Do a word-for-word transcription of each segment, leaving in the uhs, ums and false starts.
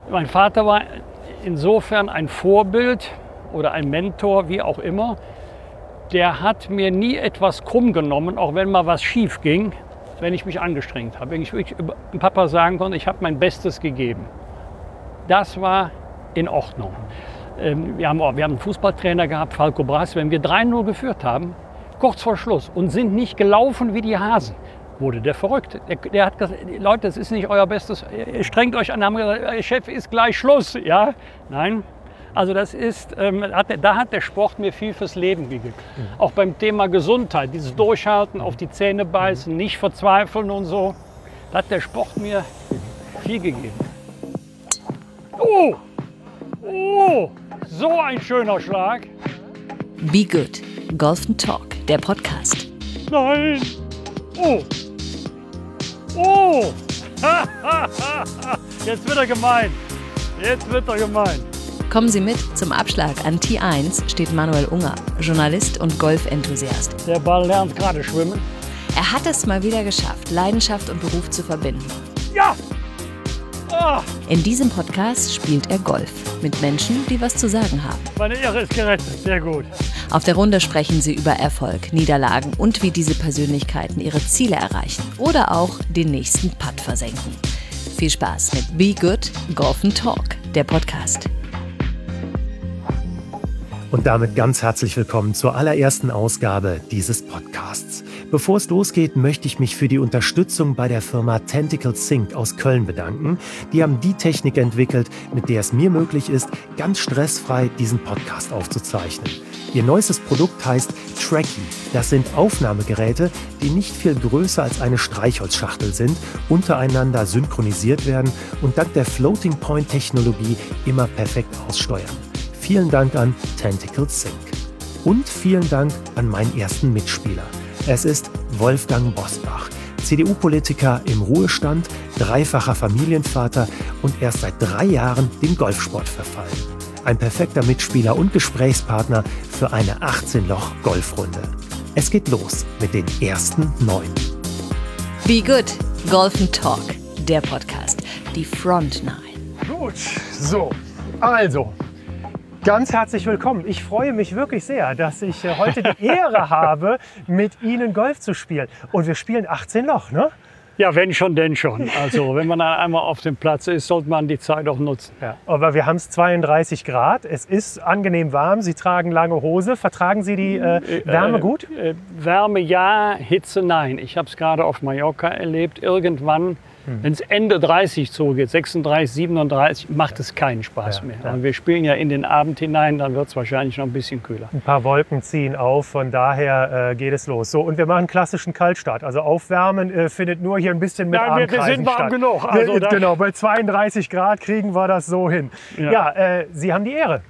Mein Vater war insofern ein Vorbild oder ein Mentor, wie auch immer. Der hat mir nie etwas krumm genommen, auch wenn mal was schief ging, wenn ich mich angestrengt habe. Wenn ich wirklich über den Papa sagen konnte, ich habe mein Bestes gegeben. Das war in Ordnung. Wir haben, auch, wir haben einen Fußballtrainer gehabt, Falco Brass, wenn wir drei null geführt haben, kurz vor Schluss, und sind nicht gelaufen wie die Hasen, wurde der verrückt. Der, der hat gesagt, Leute, das ist nicht euer Bestes, strengt euch an, haben gesagt, Chef, ist gleich Schluss. Ja? Nein. Also das ist, ähm, hat, da hat der Sport mir viel fürs Leben gegeben. Mhm. Auch beim Thema Gesundheit, dieses Durchhalten, auf die Zähne beißen, nicht verzweifeln und so. Da hat der Sport mir viel gegeben. Oh, oh, so ein schöner Schlag. Be Good, Golf and Talk, der Podcast. Nein, oh, oh, jetzt wird er gemein, jetzt wird er gemein. Kommen Sie mit, zum Abschlag an Tee eins steht Manuel Unger, Journalist und Golfenthusiast. Der Ball lernt gerade schwimmen. Er hat es mal wieder geschafft, Leidenschaft und Beruf zu verbinden. Ja! Oh. In diesem Podcast spielt er Golf mit Menschen, die was zu sagen haben. Meine Ehre ist gerettet, sehr gut. Auf der Runde sprechen sie über Erfolg, Niederlagen und wie diese Persönlichkeiten ihre Ziele erreichen oder auch den nächsten Putt versenken. Viel Spaß mit Be Good, Golf and Talk, der Podcast. Und damit ganz herzlich willkommen zur allerersten Ausgabe dieses Podcasts. Bevor es losgeht, möchte ich mich für die Unterstützung bei der Firma Tentacle Sync aus Köln bedanken. Die haben die Technik entwickelt, mit der es mir möglich ist, ganz stressfrei diesen Podcast aufzuzeichnen. Ihr neuestes Produkt heißt Tracky. Das sind Aufnahmegeräte, die nicht viel größer als eine Streichholzschachtel sind, untereinander synchronisiert werden und dank der Floating-Point-Technologie immer perfekt aussteuern. Vielen Dank an Tentacle Sync. Und vielen Dank an meinen ersten Mitspieler. Es ist Wolfgang Bosbach, C D U-Politiker im Ruhestand, dreifacher Familienvater und erst seit drei Jahren dem Golfsport verfallen. Ein perfekter Mitspieler und Gesprächspartner für eine achtzehn Loch Golfrunde. Es geht los mit den ersten neun. Be Good, Golf and Talk, der Podcast, die Front Nine. Gut, so, also... Ganz herzlich willkommen. Ich freue mich wirklich sehr, dass ich heute die Ehre habe, mit Ihnen Golf zu spielen. Und wir spielen achtzehn Loch, ne? Ja, wenn schon, denn schon. Also wenn man dann einmal auf dem Platz ist, sollte man die Zeit auch nutzen. Ja, aber wir haben es zweiunddreißig Grad. Es ist angenehm warm. Sie tragen lange Hose. Vertragen Sie die äh, Wärme gut? Äh, äh, Wärme ja, Hitze nein. Ich habe es gerade auf Mallorca erlebt. Irgendwann, hm. wenn es Ende dreißig zugeht, sechsunddreißig, siebenunddreißig, macht es keinen Spaß ja, mehr. ja. Und wir spielen ja in den Abend hinein, dann wird es wahrscheinlich noch ein bisschen kühler. Ein paar Wolken ziehen auf, von daher äh, geht es los. So, und wir machen klassischen Kaltstart. Also Aufwärmen äh, findet nur hier ein bisschen mit ja, Armkreisen wir sind warm statt. genug. Also wir, genau, bei zweiunddreißig Grad kriegen wir das so hin. Ja, ja äh, Sie haben die Ehre.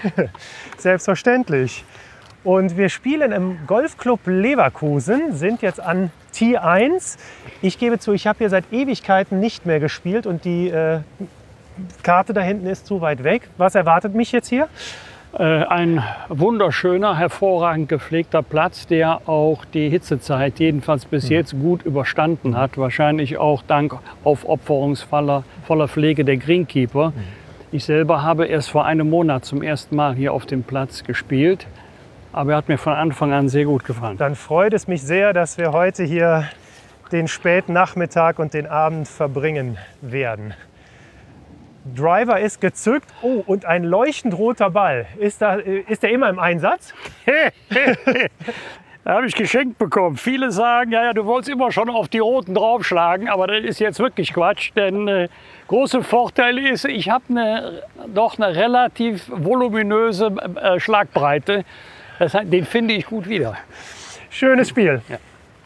Selbstverständlich. Und wir spielen im Golfclub Leverkusen, sind jetzt an Tee eins. Ich gebe zu, ich habe hier seit Ewigkeiten nicht mehr gespielt und die äh, Karte da hinten ist zu weit weg. Was erwartet mich jetzt hier? Äh, ein wunderschöner, hervorragend gepflegter Platz, der auch die Hitzezeit jedenfalls bis mhm. jetzt gut überstanden hat. Wahrscheinlich auch dank aufopferungsvoller voller Pflege der Greenkeeper. Mhm. Ich selber habe erst vor einem Monat zum ersten Mal hier auf dem Platz gespielt. Aber er hat mir von Anfang an sehr gut gefallen. Dann freut es mich sehr, dass wir heute hier den späten Nachmittag und den Abend verbringen werden. Driver ist gezückt. Oh, und ein leuchtend roter Ball. Ist, da, ist der immer im Einsatz? Da habe ich geschenkt bekommen. Viele sagen, ja, ja, du wolltest immer schon auf die Roten draufschlagen, aber das ist jetzt wirklich Quatsch. Denn äh, große Vorteil ist, ich habe eine, doch eine relativ voluminöse äh, Schlagbreite. Das, den finde ich gut wieder. Schönes Spiel. Ja.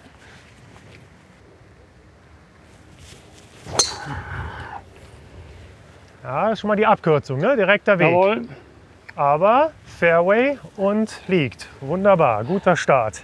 Ja, das ist schon mal die Abkürzung, ne? Direkter Weg. Jawohl. Aber Fairway und liegt. Wunderbar, guter Start.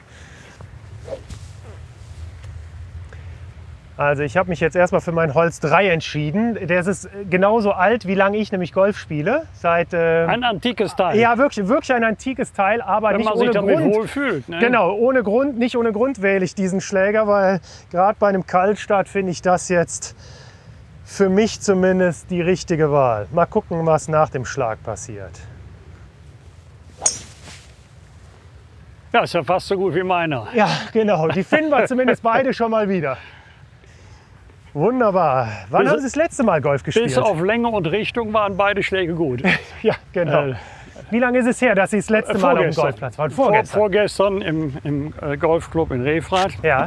Also ich habe mich jetzt erstmal für mein Holz drei entschieden. Der ist genauso alt, wie lange ich nämlich Golf spiele. Seit, äh, ein antikes Teil. Ja, wirklich, wirklich ein antikes Teil, aber wenn nicht man ohne sich damit Grund. wohl fühlt, ne? Genau, ohne Grund, nicht ohne Grund wähle ich diesen Schläger, weil gerade bei einem Kaltstart finde ich das jetzt für mich zumindest die richtige Wahl. Mal gucken, was nach dem Schlag passiert. Ja, ist ja fast so gut wie meiner. Ja, genau. Die finden wir zumindest beide schon mal wieder. Wunderbar. Wann Bis- haben Sie das letzte Mal Golf gespielt? Bis auf Länge und Richtung waren beide Schläge gut. Ja, genau. Äh, Wie lange ist es her, dass Sie das letzte Mal auf dem vorgestern. Golfplatz waren? Vor, Vorgestern. vorgestern im, im äh, Golfclub in Refrath. Ja.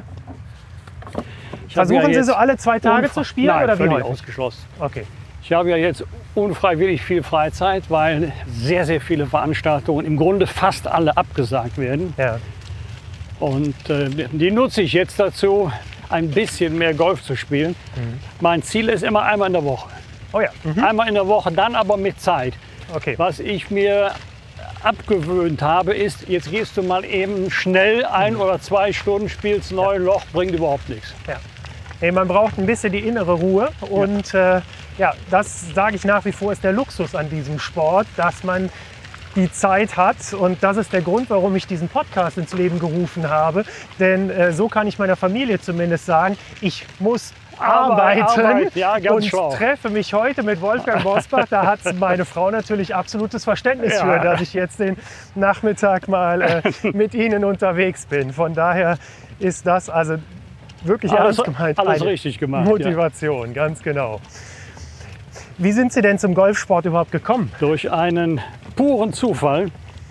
Ich habe Versuchen ja Sie jetzt so alle zwei Tage unfre- zu spielen Nein, oder wie völlig häufig? ausgeschlossen. Okay. Ich habe ja jetzt unfreiwillig viel Freizeit, weil sehr, sehr viele Veranstaltungen, im Grunde fast alle abgesagt werden. Ja. Und äh, die nutze ich jetzt dazu, ein bisschen mehr Golf zu spielen. Mhm. Mein Ziel ist immer einmal in der Woche. Oh ja. Mhm. Einmal in der Woche, dann aber mit Zeit. Okay. Was ich mir abgewöhnt habe, ist, jetzt gehst du mal eben schnell ein oder zwei Stunden, spielst neun Loch, bringt überhaupt nichts. Ja. Nee, man braucht ein bisschen die innere Ruhe und ja, äh, ja das sage ich nach wie vor ist der Luxus an diesem Sport, dass man die Zeit hat und das ist der Grund, warum ich diesen Podcast ins Leben gerufen habe, denn äh, so kann ich meiner Familie zumindest sagen, ich muss Arbeit, arbeiten Arbeit, ja, ganz und schlau. treffe mich heute mit Wolfgang Bosbach. Da hat meine Frau natürlich absolutes Verständnis Ja. für, dass ich jetzt den Nachmittag mal äh, mit Ihnen unterwegs bin. Von daher ist das also wirklich Alles- ernst gemeint alles eine richtig gemacht, Motivation, ganz genau. Wie sind Sie denn zum Golfsport überhaupt gekommen? Durch einen puren Zufall.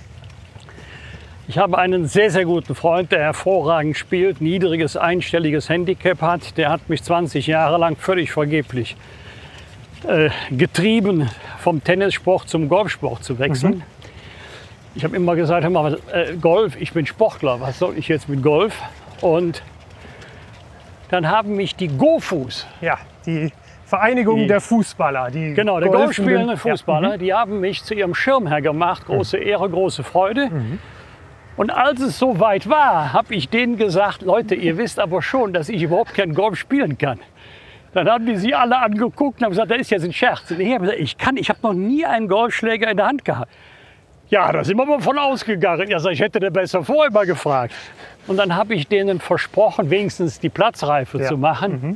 Ich habe einen sehr, sehr guten Freund, der hervorragend spielt, niedriges, einstelliges Handicap hat. Der hat mich zwanzig Jahre lang völlig vergeblich äh, getrieben, vom Tennissport zum Golfsport zu wechseln. Mhm. Ich habe immer gesagt, hör mal, äh, Golf, ich bin Sportler, was soll ich jetzt mit Golf? Und dann haben mich die Gofus, Ja, die Vereinigung Die- der Fußballer. Die genau, der golfenden- golfspielende Fußballer, Ja. Mhm. die haben mich zu ihrem Schirmherr gemacht. Große Ehre, große Freude. Und als es soweit war, habe ich denen gesagt, Leute, ihr wisst aber schon, dass ich überhaupt kein Golf spielen kann. Dann haben die sie alle angeguckt und haben gesagt, das ist jetzt ein Scherz. Und ich habe gesagt, ich kann, ich habe noch nie einen Golfschläger in der Hand gehabt. Ja, da sind wir mal von ausgegangen. Ja, sag ich, hätte der besser vorher mal gefragt. Und dann habe ich denen versprochen, wenigstens die Platzreife Ja. zu machen.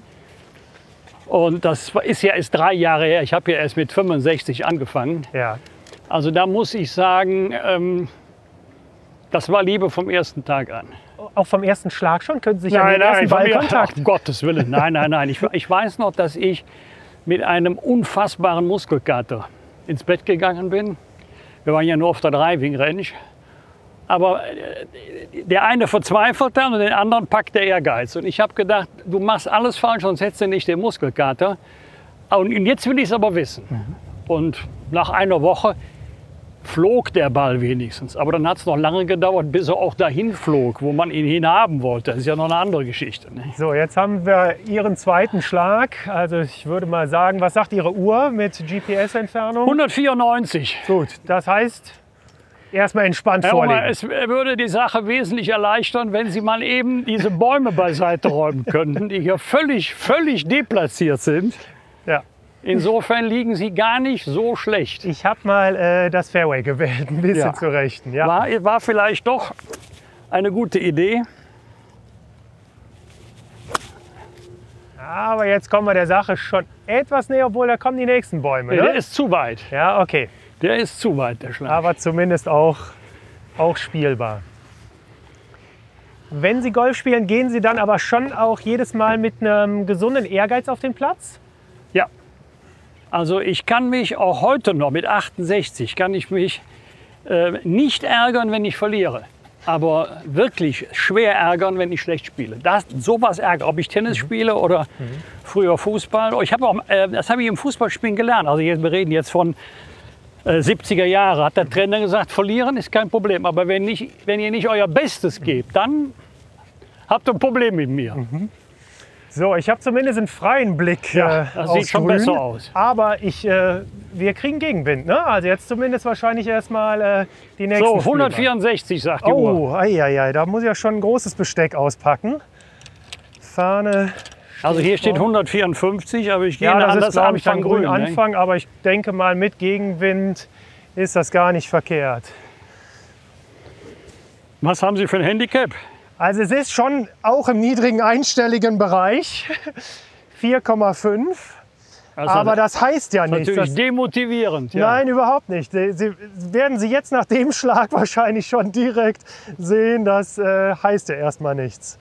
Und das ist ja erst drei Jahre her. Ich habe ja erst mit fünfundsechzig angefangen. Ja. Also da muss ich sagen, ähm, das war Liebe vom ersten Tag an. Auch vom ersten Schlag schon? Können Sie sich an den ersten von mir- Ballkontakt? um Gottes Willen. Nein, nein, nein. Ich, ich weiß noch, dass ich mit einem unfassbaren Muskelkater ins Bett gegangen bin. Wir waren ja nur auf der Driving Range. Aber äh, der eine verzweifelt dann und den anderen packt der Ehrgeiz. Und ich habe gedacht, du machst alles falsch, sonst hättest du nicht den Muskelkater. Und jetzt will ich es aber wissen. Und nach einer Woche flog der Ball wenigstens. Aber dann hat es noch lange gedauert, bis er auch dahin flog, wo man ihn hinhaben wollte. Das ist ja noch eine andere Geschichte. Ne? So, jetzt haben wir Ihren zweiten Schlag. Also ich würde mal sagen, was sagt Ihre Uhr mit G P S-Entfernung? hundertvierundneunzig. Gut, das heißt, erstmal entspannt Herr Unger, vorlegen. es würde die Sache wesentlich erleichtern, wenn Sie mal eben diese Bäume beiseite räumen könnten, die hier völlig, völlig deplatziert sind. Ja. Insofern liegen Sie gar nicht so schlecht. Ich habe mal äh, das Fairway gewählt, ein bisschen Ja. zu rechten. Ja. War, war vielleicht doch eine gute Idee. Aber jetzt kommen wir der Sache schon etwas näher, obwohl da kommen die nächsten Bäume. Der Ne? ist zu weit. Ja, okay. Der ist zu weit, der Schlag. Aber zumindest auch, auch spielbar. Wenn Sie Golf spielen, gehen Sie dann aber schon auch jedes Mal mit einem gesunden Ehrgeiz auf den Platz? Ja. Also ich kann mich auch heute noch mit achtundsechzig kann ich mich äh, nicht ärgern, wenn ich verliere. Aber wirklich schwer ärgern, wenn ich schlecht spiele. Das, sowas ärgert, ob ich Tennis spiele oder früher Fußball. Ich habe auch, äh, das habe ich im Fußballspielen gelernt. Also jetzt, wir reden jetzt von äh, siebziger Jahre. Hat der Trainer gesagt, verlieren ist kein Problem. Aber wenn, nicht, wenn ihr nicht euer Bestes gebt, dann habt ihr ein Problem mit mir. So, ich habe zumindest einen freien Blick Ja, äh, das aufs sieht schon Grün, besser aus. Aber ich, äh, wir kriegen Gegenwind. Ne? Also jetzt zumindest wahrscheinlich erstmal äh, die nächsten So, Spiele. hundertvierundsechzig sagt die Uhr. Oh, ei, ei, ei, da muss ich ja schon ein großes Besteck auspacken. Fahne. Also hier steht hundertvierundfünfzig, aber ich gehe Ja, das anders ist, glaube ich, dann Anfang grün grün. ne? Anfang, aber ich denke mal, mit Gegenwind ist das gar nicht verkehrt. Was haben Sie für ein Handicap? Also es ist schon auch im niedrigen einstelligen Bereich, vier Komma fünf. Also Aber das heißt ja das ist nichts. natürlich Das, demotivierend. Ja. nein, überhaupt nicht. Sie, Sie, werden Sie jetzt nach dem Schlag wahrscheinlich schon direkt sehen, das äh, heißt ja erstmal nichts.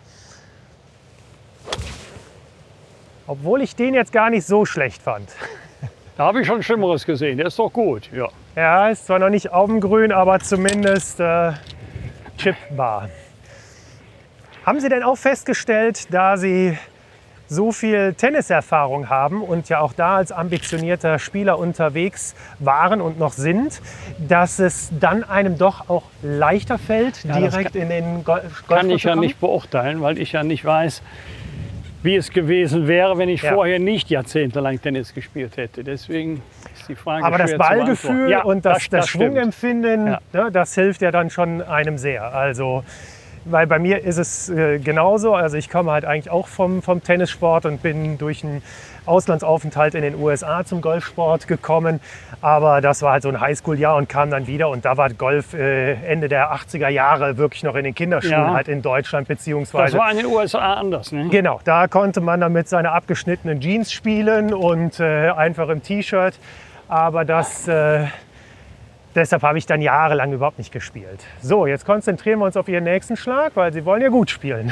Obwohl ich den jetzt gar nicht so schlecht fand. Da habe ich schon Schlimmeres gesehen. Der ist doch gut. Ja. Ja, ist zwar noch nicht auf dem Grün, aber zumindest äh, chipbar. Haben Sie denn auch festgestellt, da Sie so viel Tenniserfahrung haben und ja auch da als ambitionierter Spieler unterwegs waren und noch sind, dass es dann einem doch auch leichter fällt, Ja, das direkt kann- in den Gol- Golf Kann ich zu ja kommen? nicht beurteilen, weil ich ja nicht weiß, wie es gewesen wäre, wenn ich Ja. vorher nicht jahrzehntelang Tennis gespielt hätte. Deswegen ist die Frage Aber das schwer zu Ballgefühl beantworten. Ja, und das, das, stimmt. Schwungempfinden, Ja. ne, das hilft ja dann schon einem sehr. Also, weil bei mir ist es äh, genauso. Also ich komme halt eigentlich auch vom, vom Tennissport und bin durch einen Auslandsaufenthalt in den U S A zum Golfsport gekommen. Aber das war halt so ein Highschool-Jahr und kam dann wieder. Und da war Golf äh, Ende der achtziger Jahre wirklich noch in den Kinderschuhen Ja. halt in Deutschland Das beziehungsweise. war in den U S A anders. Ne? Genau, da konnte man dann mit seiner abgeschnittenen Jeans spielen und äh, einfach im T-Shirt. Aber das, äh, deshalb habe ich dann jahrelang überhaupt nicht gespielt. So, jetzt konzentrieren wir uns auf Ihren nächsten Schlag, weil Sie wollen ja gut spielen.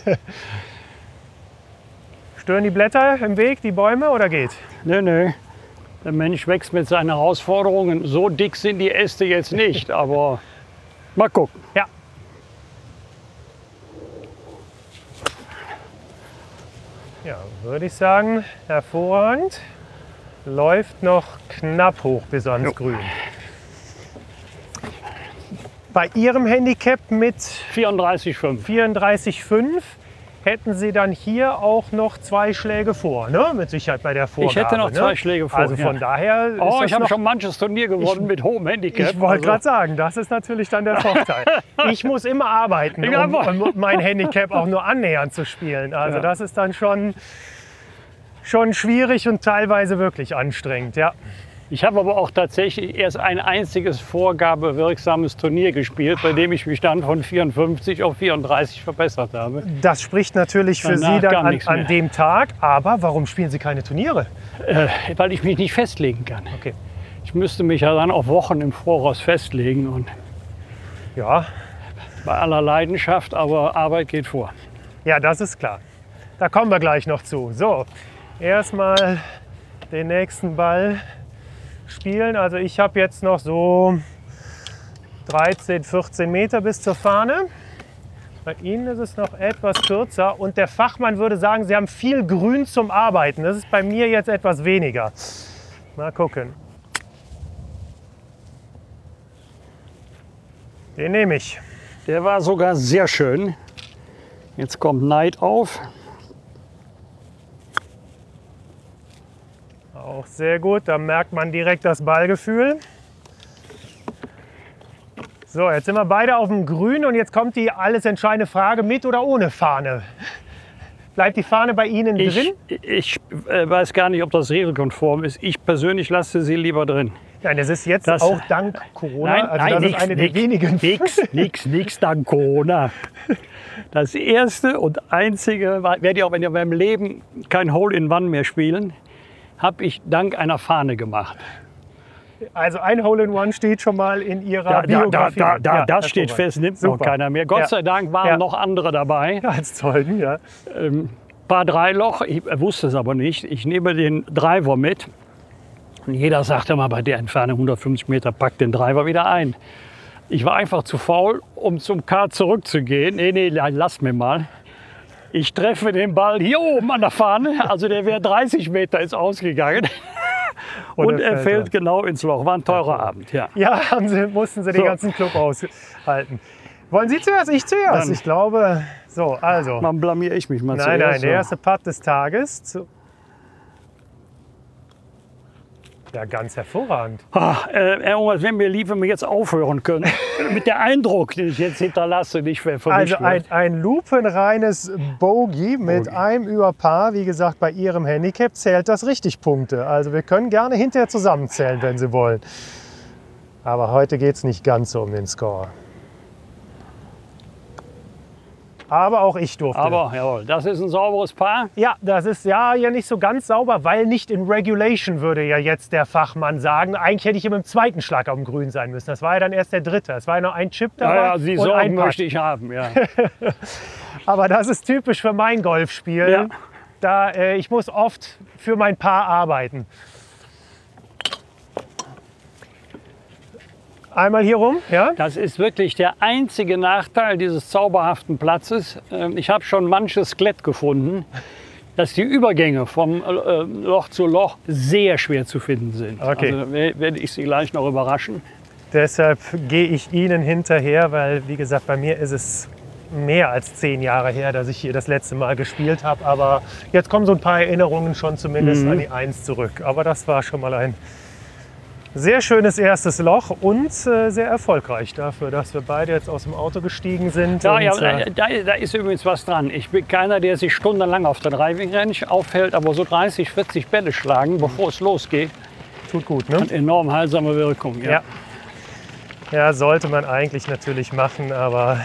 Stören die Blätter im Weg, die Bäume, oder geht? Nö, nö. Der Mensch wächst mit seinen Herausforderungen. So dick sind die Äste jetzt nicht, aber mal gucken. Ja. Ja, würde ich sagen, hervorragend. Läuft noch knapp hoch bis ans Jo. Grün. Bei Ihrem Handicap mit vierunddreißig Komma fünf. vierunddreißig Komma fünf hätten Sie dann hier auch noch zwei Schläge vor, ne? Mit Sicherheit bei der Vorgabe. Ich hätte noch ne? zwei Schläge vor, Also von ja. daher ist Oh, das ich habe noch, schon manches Turnier gewonnen mit hohem Handicap. ich wollte Also, gerade sagen, das ist natürlich dann der Vorteil. Ich muss immer arbeiten, Ja, um, aber- um mein Handicap auch nur annähernd zu spielen. Also Ja. das ist dann schon, schon schwierig und teilweise wirklich anstrengend, ja. Ich habe aber auch tatsächlich erst ein einziges vorgabewirksames Turnier gespielt, bei dem ich mich dann von vierundfünfzig auf vierunddreißig verbessert habe. Das spricht natürlich für Danach Sie dann gar an, nichts an mehr. dem Tag. Aber warum spielen Sie keine Turniere? Äh, weil ich mich nicht festlegen kann. Okay. Ich müsste mich ja dann auf Wochen im Voraus festlegen und Ja, bei aller Leidenschaft, aber Arbeit geht vor. ja, das ist klar. Da kommen wir gleich noch zu. So, erstmal den nächsten Ball spielen. Also ich habe jetzt noch so dreizehn, vierzehn Meter bis zur Fahne. Bei Ihnen ist es noch etwas kürzer und der Fachmann würde sagen, Sie haben viel Grün zum Arbeiten. Das ist bei mir jetzt etwas weniger. Mal gucken. Den nehme ich. Der war sogar sehr schön. Jetzt kommt Neid auf. Auch sehr gut, da merkt man direkt das Ballgefühl. So, jetzt sind wir beide auf dem Grün und jetzt kommt die alles entscheidende Frage, mit oder ohne Fahne? Bleibt die Fahne bei Ihnen Ich, drin? ich äh, weiß gar nicht, ob das regelkonform ist. Ich persönlich lasse sie lieber drin. Nein, das ist jetzt Das- auch dank Corona. also das nix, ist eine nix, der wenigen. Nix, nix, nix, dank Corona. Das erste und einzige, werdet ihr auch, wenn ihr beim Leben kein Hole-in-One mehr spielen, habe ich dank einer Fahne gemacht. Also ein Hole-in-One steht schon mal in Ihrer Da, da, da, Biografie. da, da, Ja, das steht hervorragend. fest, nimmt noch Super. keiner mehr. Gott Ja. sei Dank waren Ja. noch andere dabei. Ja, als Zeugen, ja. Ähm, paar Dreiloch, ich wusste es aber nicht. Ich nehme den Driver mit. Und jeder sagte mal, bei der Entfernung hundertfünfzig Meter, pack den Driver wieder ein. Ich war einfach zu faul, um zum Kart zurückzugehen. Nee, nee, lass mir mal. Ich treffe den Ball hier oben an der Fahne. Also der wäre dreißig Meter ist ausgegangen. Und Und er er fällt fällt rein. genau ins Loch. War ein teurer Abend, ja. Ja, haben Sie, mussten Sie den So. ganzen Club aushalten. Wollen Sie zuerst? Ich zuerst. Dann- Ich glaube, so, also. Dann blamiere ich mich mal Nein, nein, zuerst. der erste Putt des Tages. Zu ja, ganz hervorragend. Ah, äh, Herr Ungers, wenn wir lieb, wenn wir jetzt aufhören können. Mit der Eindruck, den ich jetzt hinterlasse, nicht ver- verwischt Also ein, wird. ein lupenreines Bogey mit Bogey. einem über Paar. Wie gesagt, bei Ihrem Handicap zählt das richtig Punkte. Also wir können gerne hinterher zusammenzählen, wenn Sie wollen. Aber heute geht es nicht ganz so um den Score. Aber auch ich durfte. Aber jawohl, das ist ein sauberes Paar. Ja, das ist ja, ja nicht so ganz sauber, weil nicht in Regulation, würde ja jetzt der Fachmann sagen. Eigentlich hätte ich immer im zweiten Schlag auf dem Grün sein müssen. Das war ja dann erst der dritte. Es war ja noch ein Chip dabei. Ja, ja, die und Sorgen ein Putt. möchte ich haben, ja. Aber das ist typisch für mein Golfspiel. Ja. Da, äh, ich muss oft für mein Paar arbeiten. Einmal hier rum, ja? Das ist wirklich der einzige Nachteil dieses zauberhaften Platzes. Ähm, Ich habe schon manches Skelett gefunden, dass die Übergänge vom äh, Loch zu Loch sehr schwer zu finden sind. Okay. Also we- werde ich Sie gleich noch überraschen. Deshalb gehe ich Ihnen hinterher, weil, wie gesagt, bei mir ist es mehr als zehn Jahre her, dass ich hier das letzte Mal gespielt habe. Aber jetzt kommen so ein paar Erinnerungen schon zumindest Mhm. an die Eins zurück. Aber das war schon mal ein sehr schönes erstes Loch und äh, sehr erfolgreich dafür, dass wir beide jetzt aus dem Auto gestiegen sind. Ja, und, ja, äh, da, da ist übrigens was dran. Ich bin keiner, der sich stundenlang auf der Driving Range aufhält, aber so dreißig, vierzig Bälle schlagen, bevor es losgeht, tut gut, ne? hat enorm heilsame Wirkung. Ja. Ja. Ja, sollte man eigentlich natürlich machen, aber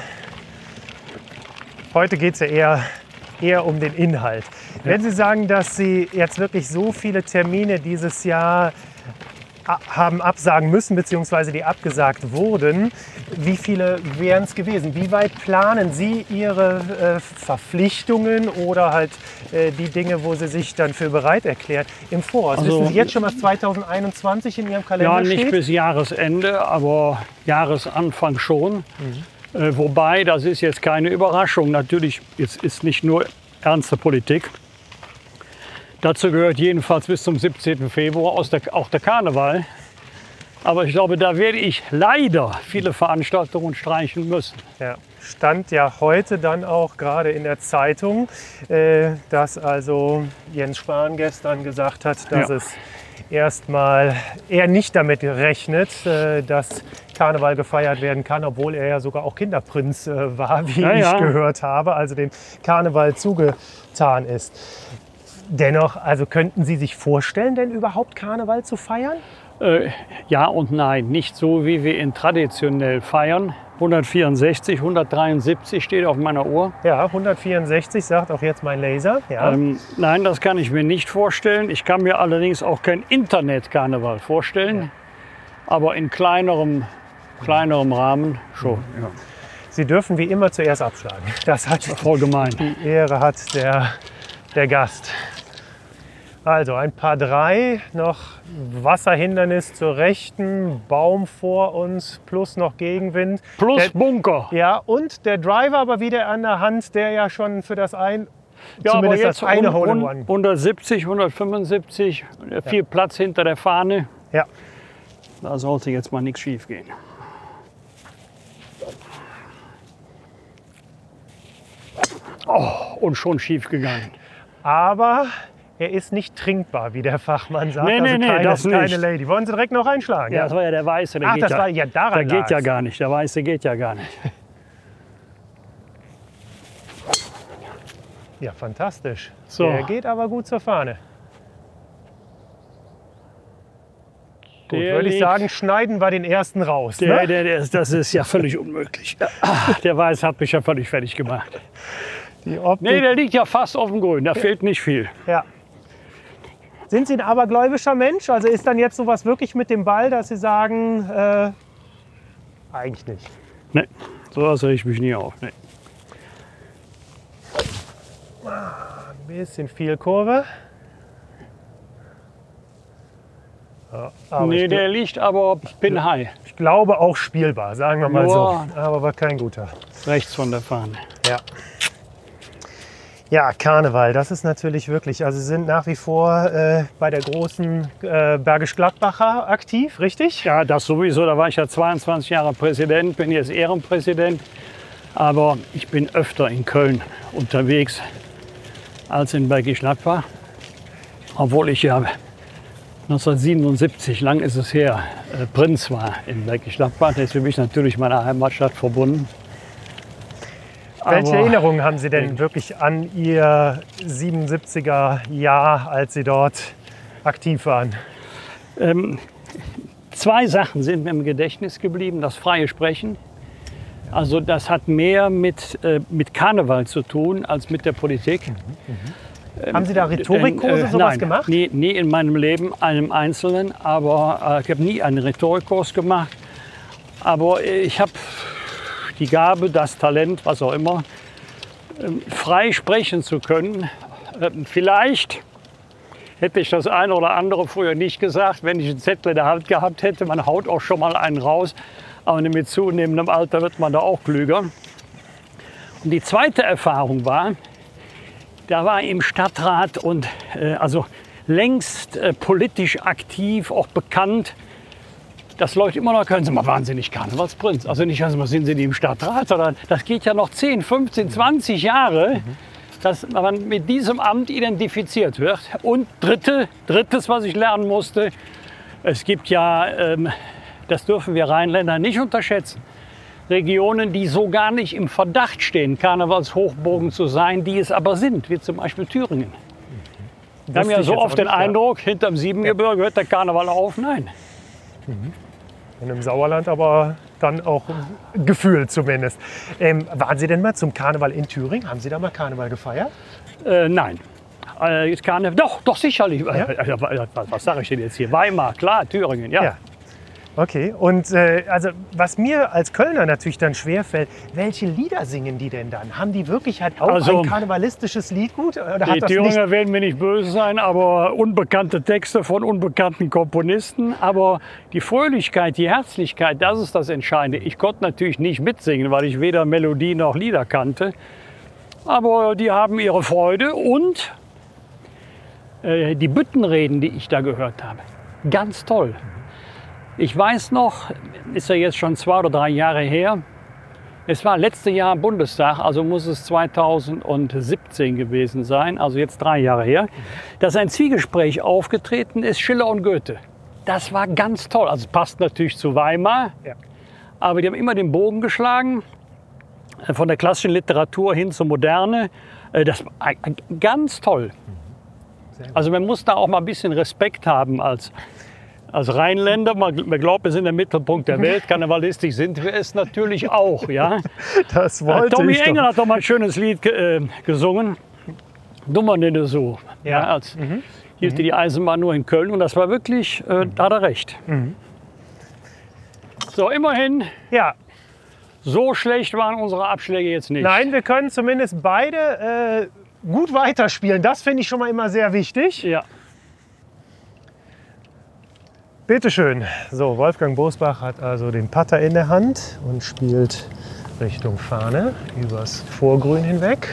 heute geht es ja eher, eher um den Inhalt. Wenn Sie sagen, dass Sie jetzt wirklich so viele Termine dieses Jahr a- haben absagen müssen, beziehungsweise die abgesagt wurden, wie viele wären es gewesen? Wie weit planen Sie Ihre äh, Verpflichtungen oder halt äh, die Dinge, wo Sie sich dann für bereit erklären, im Voraus? Also- Wissen Sie jetzt schon, was zweitausendeinundzwanzig in Ihrem Kalender Ja, nicht steht? bis Jahresende, aber Jahresanfang schon. Äh, wobei, das ist jetzt keine Überraschung. Natürlich, es ist nicht nur ernste Politik. Dazu gehört jedenfalls bis zum siebzehnten Februar aus der, auch der Karneval. Aber ich glaube, da werde ich leider viele Veranstaltungen streichen müssen. Ja, stand ja heute dann auch gerade in der Zeitung, äh, dass also Jens Spahn gestern gesagt hat, dass Ja. es erstmal er nicht damit rechnet, äh, dass Karneval gefeiert werden kann, obwohl er ja sogar auch Kinderprinz äh, war, wie Ja, ich ja. gehört habe, also dem Karneval zugetan ist. Dennoch, also könnten Sie sich vorstellen, denn überhaupt Karneval zu feiern? Äh, ja und nein, nicht so, wie wir ihn traditionell feiern. hundertvierundsechzig, hundertdreiundsiebzig steht auf meiner Uhr. Ja, hundertvierundsechzig sagt auch jetzt mein Laser. Ja. Ähm, nein, das kann ich mir nicht vorstellen. Ich kann mir allerdings auch kein Internet-Karneval vorstellen, aber in kleinerem, kleinerem Rahmen schon. Ja. Sie dürfen wie immer zuerst abschlagen. Das hat Voll gemein. die Ehre hat der, der Gast. Also ein paar drei, noch Wasserhindernis zur Rechten, Baum vor uns plus noch Gegenwind. Plus Der, Bunker. ja, und der Driver aber wieder an der Hand, der ja schon für das ein, Ja, aber zumindest jetzt das eine un- Hole in un- One. hundertsiebzig, hundertfünfundsiebzig, viel Platz hinter der Fahne. Ja. Da sollte jetzt mal nichts schief gehen. Oh, und schon schief gegangen. Aber er ist nicht trinkbar, wie der Fachmann sagt. Nee, nee, also nee, keine, das nicht. keine Lady. Wollen Sie direkt noch einschlagen? Ja, das war ja der Weiße. Der Ach, geht das ja, war ja daran Der geht ja lag's. gar nicht. Der Weiße geht ja gar nicht. Ja, fantastisch. So. Der geht aber gut zur Fahne. Gut, Der würde ich liegt- sagen, schneiden wir den ersten raus. Der, Ne? der, der, ist- das ist ja völlig unmöglich. Ah, Der Weiße hat mich ja völlig fertig gemacht. Die Optik, Nee, der liegt ja fast auf dem Grün. Da fehlt nicht viel. ja. Sind Sie ein abergläubischer Mensch? Also ist dann jetzt sowas wirklich mit dem Ball, dass Sie sagen, äh, eigentlich nicht. Nee, so rege ich mich nie auf. Nee. Ein bisschen viel Kurve. Ja, aber Nee, ich, der liegt aber bin high, ich glaube auch spielbar, sagen wir mal Ja. so. Aber war kein guter. rechts von der Fahne. Ja. Ja, Karneval, das ist natürlich wirklich, also Sie sind nach wie vor äh, bei der großen äh, Bergisch Gladbacher aktiv, richtig? Ja, das sowieso. Da war ich ja zweiundzwanzig Jahre Präsident, bin jetzt Ehrenpräsident. Aber ich bin öfter in Köln unterwegs als in Bergisch Gladbach. Obwohl ich ja neunzehnhundertsiebenundsiebzig, lang ist es her, äh, Prinz war in Bergisch Gladbach. Deswegen bin ich natürlich meiner Heimatstadt verbunden. Welche Aber- Erinnerungen haben Sie denn wirklich an Ihr siebenundsiebziger Jahr, als Sie dort aktiv waren? Ähm, zwei Sachen sind mir im Gedächtnis geblieben. Das freie Sprechen. Also das hat mehr mit, äh, mit Karneval zu tun als mit der Politik. Mhm. Ähm, Haben Sie da Rhetorikkurse äh, sowas nein, gemacht? Nie, nie in meinem Leben, einem Einzelnen, aber äh, ich habe nie einen Rhetorikkurs gemacht. Aber ich habe die Gabe, das Talent, was auch immer, äh, frei sprechen zu können. Äh, vielleicht hätte ich das eine oder andere früher nicht gesagt, wenn ich einen Zettel in der Hand gehabt hätte. Man haut auch schon mal einen raus, aber mit zunehmendem Alter wird man da auch klüger. Und die zweite Erfahrung war, da war im Stadtrat und äh, also längst äh, politisch aktiv, auch bekannt, dass Leute immer noch können, Sie mal wahnsinnig Karnevalsprinz. Also nicht, also sind Sie nicht im Stadtrat, sondern das geht ja noch zehn, fünfzehn, zwanzig Jahre, dass man mit diesem Amt identifiziert wird. Und dritte, drittes, was ich lernen musste, es gibt ja, ähm, das dürfen wir Rheinländer nicht unterschätzen, Regionen, die so gar nicht im Verdacht stehen, Karnevalshochburgen zu sein, die es aber sind, wie zum Beispiel Thüringen. Wir haben ja so oft den Eindruck, hinterm Siebengebirge hört der Karneval auf. Nein. Und im Sauerland aber dann auch gefühlt zumindest. Ähm, waren Sie denn mal zum Karneval in Thüringen? Haben Sie da mal Karneval gefeiert? Äh, nein. Äh, jetzt Karneval, doch, doch sicherlich. Ja? Äh, was was sage ich denn jetzt hier? Weimar, klar, Thüringen, ja. Ja. Okay, und äh, also was mir als Kölner natürlich dann schwerfällt, welche Lieder singen die denn dann? Haben die wirklich halt auch Also, ein karnevalistisches Liedgut? Oder Die hat das Thüringer nicht? werden mir nicht böse sein, aber unbekannte Texte von unbekannten Komponisten. Aber die Fröhlichkeit, die Herzlichkeit, das ist das Entscheidende. Ich konnte natürlich nicht mitsingen, weil ich weder Melodie noch Lieder kannte. Aber die haben ihre Freude und äh, die Büttenreden, die ich da gehört habe, ganz toll. Ich weiß noch, ist ja jetzt schon zwei oder drei Jahre her, es war letztes Jahr Bundestag, also muss es zweitausendsiebzehn gewesen sein, also jetzt drei Jahre her, dass ein Zwiegespräch aufgetreten ist, Schiller und Goethe. Das war ganz toll, also passt natürlich zu Weimar, Ja. aber die haben immer den Bogen geschlagen, von der klassischen Literatur hin zur Moderne. Das war ganz toll. Also man muss da auch mal ein bisschen Respekt haben als Als Rheinländer, man glaubt, wir sind der Mittelpunkt der Welt. Karnevalistisch sind wir es natürlich auch. Ja? Das wollte Tommy ich doch. Engel hat doch mal ein schönes Lied ge äh, gesungen. Dummer nenne so. Ja. Ja, als hielt die Eisenbahn nur in Köln und das war wirklich, äh, da hat er recht. So, immerhin, Ja, so schlecht waren unsere Abschläge jetzt nicht. nein, wir können zumindest beide äh, gut weiterspielen. Das finde ich schon mal immer sehr wichtig. Ja. Bitte schön. So, Wolfgang Bosbach hat also den Putter in der Hand und spielt Richtung Fahne übers Vorgrün hinweg.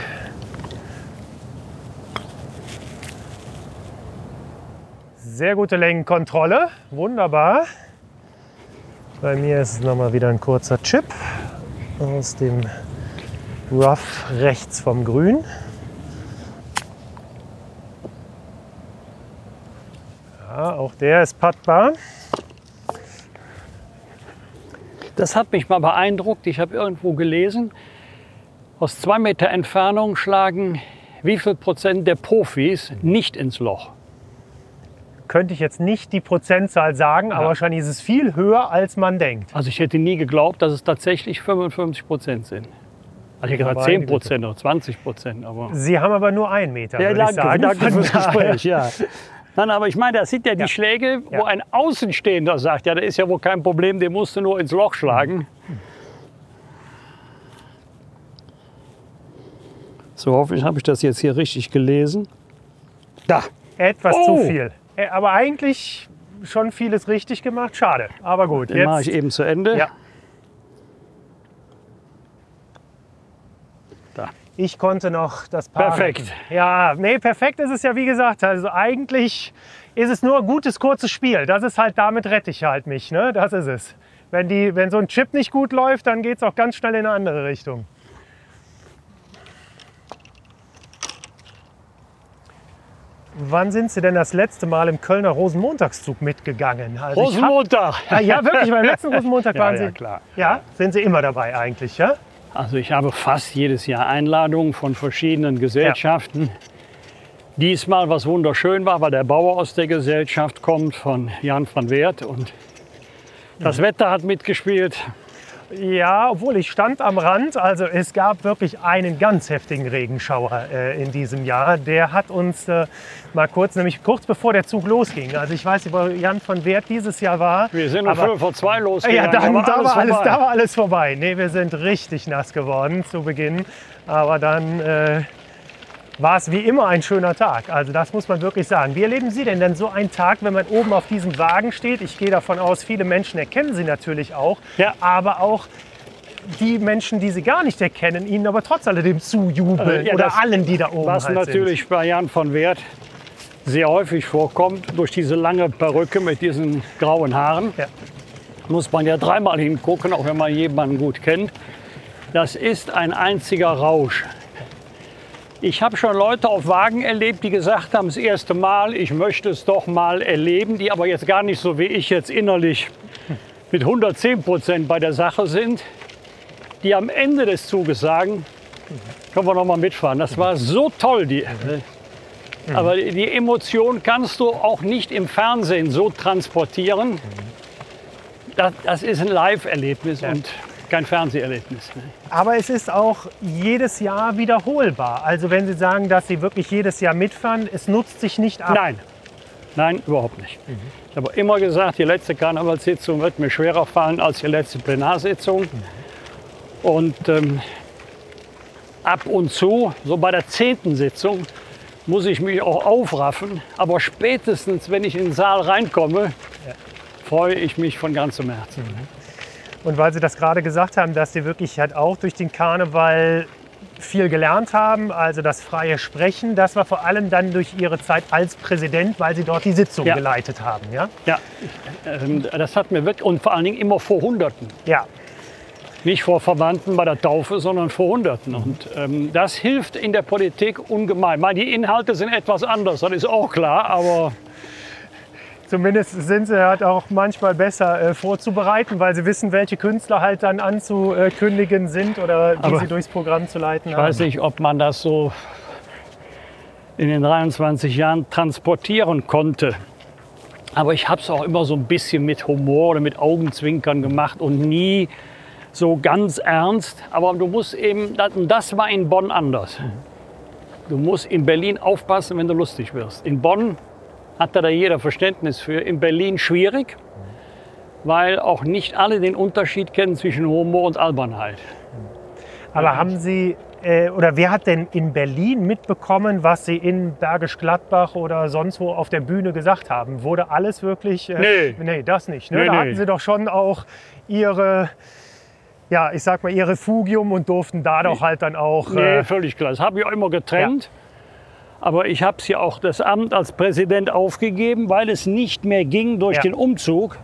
Sehr gute Längenkontrolle, wunderbar. Bei mir ist es nochmal wieder ein kurzer Chip aus dem Rough rechts vom Grün. Ja, auch der ist puttbar. Das hat mich mal beeindruckt. Ich habe irgendwo gelesen, aus zwei Meter Entfernung schlagen wie viel Prozent der Profis nicht ins Loch. Könnte ich jetzt nicht die Prozentzahl sagen, aber Ja. wahrscheinlich ist es viel höher, als man denkt. Also ich hätte nie geglaubt, dass es tatsächlich fünfundfünfzig Prozent sind. Also ich hätte gesagt Meine zehn Prozent oder zwanzig Prozent. Aber Sie haben aber nur einen Meter, ja, würde danke, ich sagen. danke Von fürs daher- Gespräch. Ja. Nein, aber ich meine, das sind ja die Ja. Schläge, wo Ja. ein Außenstehender sagt, ja, da ist ja wohl kein Problem, den musst du nur ins Loch schlagen. So, hoffentlich habe ich das jetzt hier richtig gelesen. Da. Etwas Oh. zu viel. Äh, Aber eigentlich schon vieles richtig gemacht. Schade. Aber gut. Den mache ich Jetzt, eben zu Ende. ja. Da. Ich konnte noch das Paar. Perfekt. retten. Ja, nee, perfekt ist es ja, wie gesagt. Also eigentlich ist es nur ein gutes, kurzes Spiel. Das ist halt, damit rette ich halt mich. Ne? Das ist es. Wenn, die, wenn so ein Chip nicht gut läuft, dann geht es auch ganz schnell in eine andere Richtung. Wann sind Sie denn das letzte Mal im Kölner Rosenmontagszug mitgegangen? Also ich hab- Rosenmontag. Ah, ja, wirklich, beim letzten Rosenmontag Ja, waren ja, Sie. klar. Ja, sind Sie immer dabei eigentlich, ja? Also ich habe fast jedes Jahr Einladungen von verschiedenen Gesellschaften. Diesmal, was wunderschön war, weil der Bauer aus der Gesellschaft kommt, von Jan van Weert. Und das Wetter hat mitgespielt. Ja, obwohl ich stand am Rand. Also es gab wirklich einen ganz heftigen Regenschauer äh, in diesem Jahr. Der hat uns äh, mal kurz, nämlich kurz bevor der Zug losging. Also ich weiß nicht, wo Jan von Wert dieses Jahr war. Wir sind um fünf vor zwei losgegangen. Ja, dann, da, war da, alles war alles, vorbei. da war alles vorbei. Nee, wir sind richtig nass geworden zu Beginn. Aber dann äh, war es wie immer ein schöner Tag. Also das muss man wirklich sagen. Wie erleben Sie denn denn so einen Tag, wenn man oben auf diesem Wagen steht? Ich gehe davon aus, viele Menschen erkennen Sie natürlich auch. Ja. Aber auch die Menschen, die Sie gar nicht erkennen, Ihnen aber trotz alledem zujubeln. Äh, ja, oder das- allen, die da oben Was halt natürlich sind. bei Jan von Wert sehr häufig vorkommt, durch diese lange Perücke mit diesen grauen Haaren, Ja. muss man ja dreimal hingucken, auch wenn man jemanden gut kennt. Das ist ein einziger Rausch. Ich habe schon Leute auf Wagen erlebt, die gesagt haben, das erste Mal, ich möchte es doch mal erleben, die aber jetzt gar nicht so wie ich jetzt innerlich mit hundertzehn Prozent bei der Sache sind, die am Ende des Zuges sagen, können wir noch mal mitfahren. Das war so toll. Die, aber die Emotion kannst du auch nicht im Fernsehen so transportieren. Das, das ist ein Live-Erlebnis und kein Fernseherlebnis. Aber es ist auch jedes Jahr wiederholbar. Also wenn Sie sagen, dass Sie wirklich jedes Jahr mitfahren, es nutzt sich nicht ab. Nein, nein, überhaupt nicht. Ich habe immer gesagt, die letzte Karnevalssitzung wird mir schwerer fallen als die letzte Plenarsitzung. Und ähm, ab und zu, so bei der zehnten Sitzung, muss ich mich auch aufraffen. Aber spätestens, wenn ich in den Saal reinkomme, freue ich mich von ganzem Herzen. Und weil Sie das gerade gesagt haben, dass Sie wirklich halt auch durch den Karneval viel gelernt haben, also das freie Sprechen, das war vor allem dann durch Ihre Zeit als Präsident, weil Sie dort die Sitzung Ja. geleitet haben, ja? Ja, ähm, das hat mir wirklich, und vor allen Dingen immer vor Hunderten. Ja. Nicht vor Verwandten bei der Taufe, sondern vor Hunderten. Und ähm, das hilft in der Politik ungemein. Ich meine, die Inhalte sind etwas anders, das ist auch klar, aber Zumindest sind Sie halt auch manchmal besser äh, vorzubereiten, weil Sie wissen, welche Künstler halt dann anzukündigen sind oder die Aber Sie durchs Programm zu leiten ich haben. weiß nicht, ob man das so in den dreiundzwanzig Jahren transportieren konnte. Aber ich habe es auch immer so ein bisschen mit Humor oder mit Augenzwinkern gemacht und nie so ganz ernst. Aber du musst eben, das- und das war in Bonn anders. Du musst in Berlin aufpassen, wenn du lustig wirst. In Bonn hatte da jeder Verständnis für. In Berlin schwierig, weil auch nicht alle den Unterschied kennen zwischen Humor und Albernheit. Aber haben Sie, äh, oder wer hat denn in Berlin mitbekommen, was Sie in Bergisch Gladbach oder sonst wo auf der Bühne gesagt haben? Wurde alles wirklich... Äh, Nee. Nee, das nicht. Ne? Nee, da nee. hatten Sie doch schon auch Ihre, ja, ich sag mal, Ihr Refugium und durften da doch halt dann auch... Nee, Äh, völlig klar. Das habe ich auch immer getrennt. Aber ich habe ja auch das Amt als Präsident aufgegeben, weil es nicht mehr ging durch Ja. den Umzug.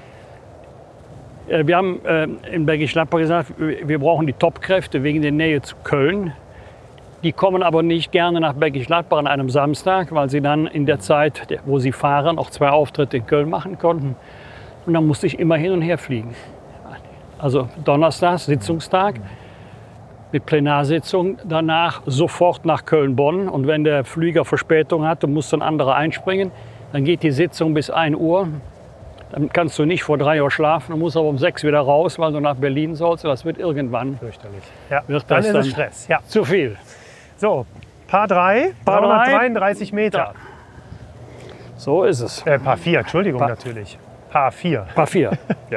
Äh, Wir haben äh, in Bergisch Gladbach gesagt, wir wir brauchen die Topkräfte wegen der Nähe zu Köln. Die kommen aber nicht gerne nach Bergisch Gladbach an einem Samstag, weil sie dann in der Zeit, der- wo sie fahren, auch zwei Auftritte in Köln machen konnten. Und dann musste ich immer hin und her fliegen. Also Donnerstag, Sitzungstag, mit Plenarsitzung, danach sofort nach Köln-Bonn. Und wenn der Flieger Verspätung hat, dann muss ein anderer einspringen. Dann geht die Sitzung bis ein Uhr. Dann kannst du nicht vor drei Uhr schlafen, du musst aber um sechs wieder raus, weil du nach Berlin sollst. Das wird irgendwann fürchterlich. Ja, Wird dann das ist dann- es Stress. Ja. zu viel. So, Paar drei, Paar drei. dreihundertdreiunddreißig Meter. So ist es. Äh, Paar vier, Entschuldigung Paar- natürlich. Paar vier. Paar vier. Ja.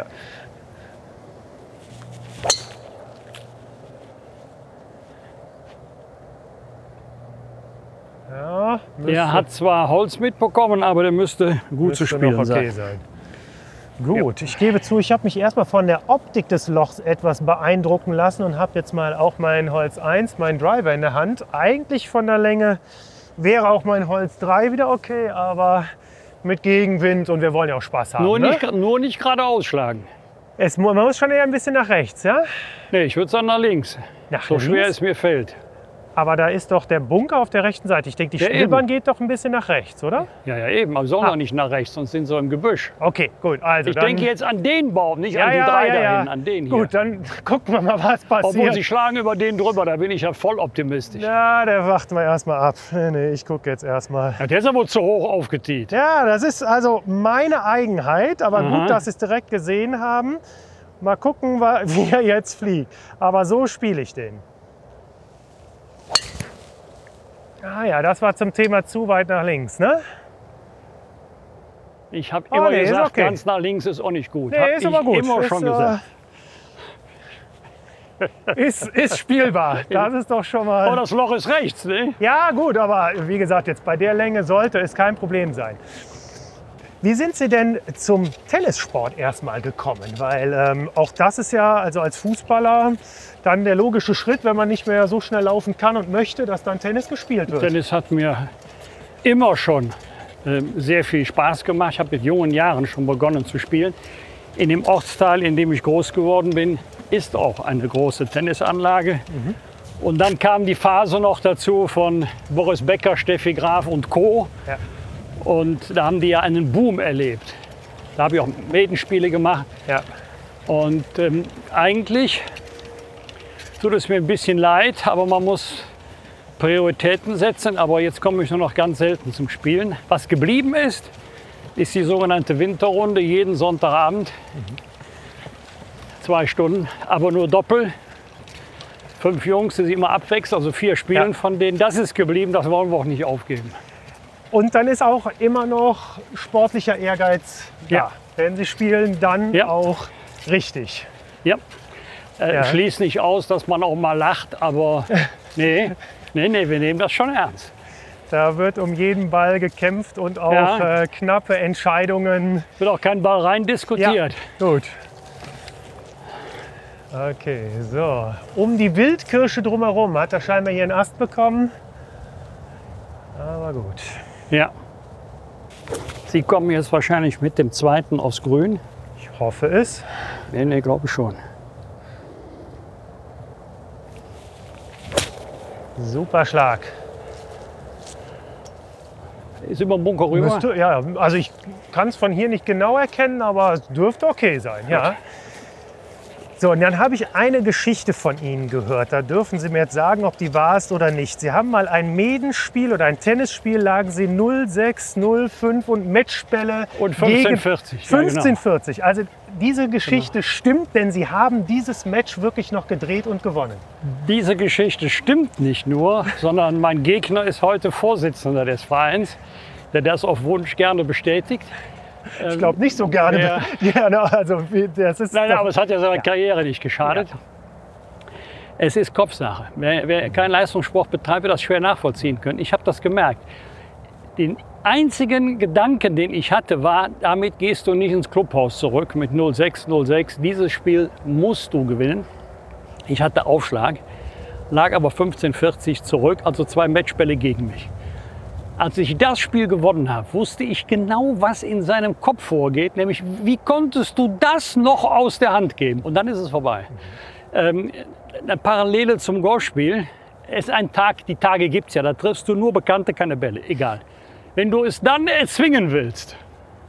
Ja, Der hat zwar Holz mitbekommen, aber der müsste gut zu müsste spielen noch okay sein. sein. Gut, ich gebe zu, ich habe mich erstmal von der Optik des Lochs etwas beeindrucken lassen und habe jetzt mal auch mein Holz eins, meinen Driver in der Hand. Eigentlich von der Länge wäre auch mein Holz drei wieder okay, aber mit Gegenwind und wir wollen ja auch Spaß haben. Nur ne? nicht, nur nicht gerade ausschlagen. es, mu- man muss schon eher ein bisschen nach rechts, ja? Nee, ich würde sagen nach links. Nach So schwer links? es mir fällt. Aber da ist doch der Bunker auf der rechten Seite. Ich denke, die Ja, Spielbahn eben. geht doch ein bisschen nach rechts, oder? Ja, ja, eben. Aber sollen Ah. doch nicht nach rechts, sonst sind sie im Gebüsch. Okay, gut. Also Ich dann, denke jetzt an den Baum, nicht ja, an die ja, drei ja, da ja. hinten, an den hier. Gut, dann gucken wir mal, was Obwohl passiert. sie schlagen über den drüber, da bin ich ja voll optimistisch. Ja, Ja, der warten wir erstmal ab. Nee, nee, ich gucke jetzt erstmal. der ist aber zu hoch aufgetiet. Ja, das ist also meine Eigenheit, aber Aha. gut, dass Sie es direkt gesehen haben. Mal gucken, wie er jetzt fliegt. Aber so spiele ich den. Ah ja, das war zum Thema zu weit nach links, ne? Ich habe Oh, immer nee, ist gesagt, okay. ganz nach links ist auch nicht gut. Nee, Hab ist ich aber gut. immer ist, schon gesagt. Äh, ist, ist spielbar. Das ist doch schon mal... Oh, das Loch ist rechts, ne? Ja, gut, aber wie gesagt, jetzt bei der Länge sollte es kein Problem sein. Wie sind Sie denn zum Tennissport erstmal gekommen? Weil ähm, auch das ist ja, also als Fußballer, dann der logische Schritt, wenn man nicht mehr so schnell laufen kann und möchte, dass dann Tennis gespielt wird. Tennis hat mir immer schon äh, sehr viel Spaß gemacht. Ich habe mit jungen Jahren schon begonnen zu spielen. In dem Ortsteil, in dem ich groß geworden bin, ist auch eine große Tennisanlage. Mhm. Und dann kam die Phase noch dazu von Boris Becker, Steffi Graf und Co. Ja. Und da haben die ja einen Boom erlebt. Da habe ich auch Medenspiele gemacht. Ja. Und ähm, eigentlich tut es mir ein bisschen leid, aber man muss Prioritäten setzen. Aber jetzt komme ich nur noch ganz selten zum Spielen. Was geblieben ist, ist die sogenannte Winterrunde jeden Sonntagabend. Mhm. Zwei Stunden, aber nur Doppel. Fünf Jungs, die sich immer abwechseln, also vier Spielen Ja. von denen. Das ist geblieben, das wollen wir auch nicht aufgeben. Und dann ist auch immer noch sportlicher Ehrgeiz da. Ja. Wenn Sie spielen, dann Ja. auch richtig. Ja. Äh, Ja. Schließt nicht aus, dass man auch mal lacht, aber nee, nee, nee, wir nehmen das schon ernst. Da wird um jeden Ball gekämpft und auch Ja. äh, knappe Entscheidungen. Wird auch kein Ball rein diskutiert. Gut. Okay, so. Um die Wildkirsche drumherum hat er scheinbar hier einen Ast bekommen. Aber gut. Ja. Sie kommen jetzt wahrscheinlich mit dem zweiten aufs Grün. Ich hoffe es. Nee, nee, glaube ich schon. Super Schlag. Ist über den Bunker rüber. Müsste, ja, also ich kann es von hier nicht genau erkennen, aber es dürfte okay sein. Ja. So, und dann habe ich eine Geschichte von Ihnen gehört. Da dürfen Sie mir jetzt sagen, ob die wahr ist oder nicht. Sie haben mal ein Medenspiel oder ein Tennisspiel, lagen Sie null sechs, null fünf und Matchbälle Und fünfzehn vierzig. Ja, genau. fünfzehn vierzig. Also diese Geschichte stimmt, denn Sie haben dieses Match wirklich noch gedreht und gewonnen. Diese Geschichte stimmt nicht nur, sondern mein Gegner ist heute Vorsitzender des Vereins, der das auf Wunsch gerne bestätigt. Ich glaube nicht so gerne. Ja. gerne also, das ist Nein, doch- aber es hat ja seiner Karriere nicht geschadet. Es ist Kopfsache. Wer, wer keinen Leistungssport betreibt, wird das schwer nachvollziehen können. Ich habe das gemerkt. Den einzigen Gedanken, den ich hatte, war, damit gehst du nicht ins Clubhaus zurück mit null sechs, null sechs. Dieses Spiel musst du gewinnen. Ich hatte Aufschlag, lag aber fünfzehn vierzig zurück, also zwei Matchbälle gegen mich. Als ich das Spiel gewonnen habe, wusste ich genau, was in seinem Kopf vorgeht. Nämlich, wie konntest du das noch aus der Hand geben? Und dann ist es vorbei. Ähm, eine Parallele zum Golfspiel. Es ist ein Tag, die Tage gibt es ja, da triffst du nur Bekannte, keine Bälle. Egal. Wenn du es dann erzwingen willst,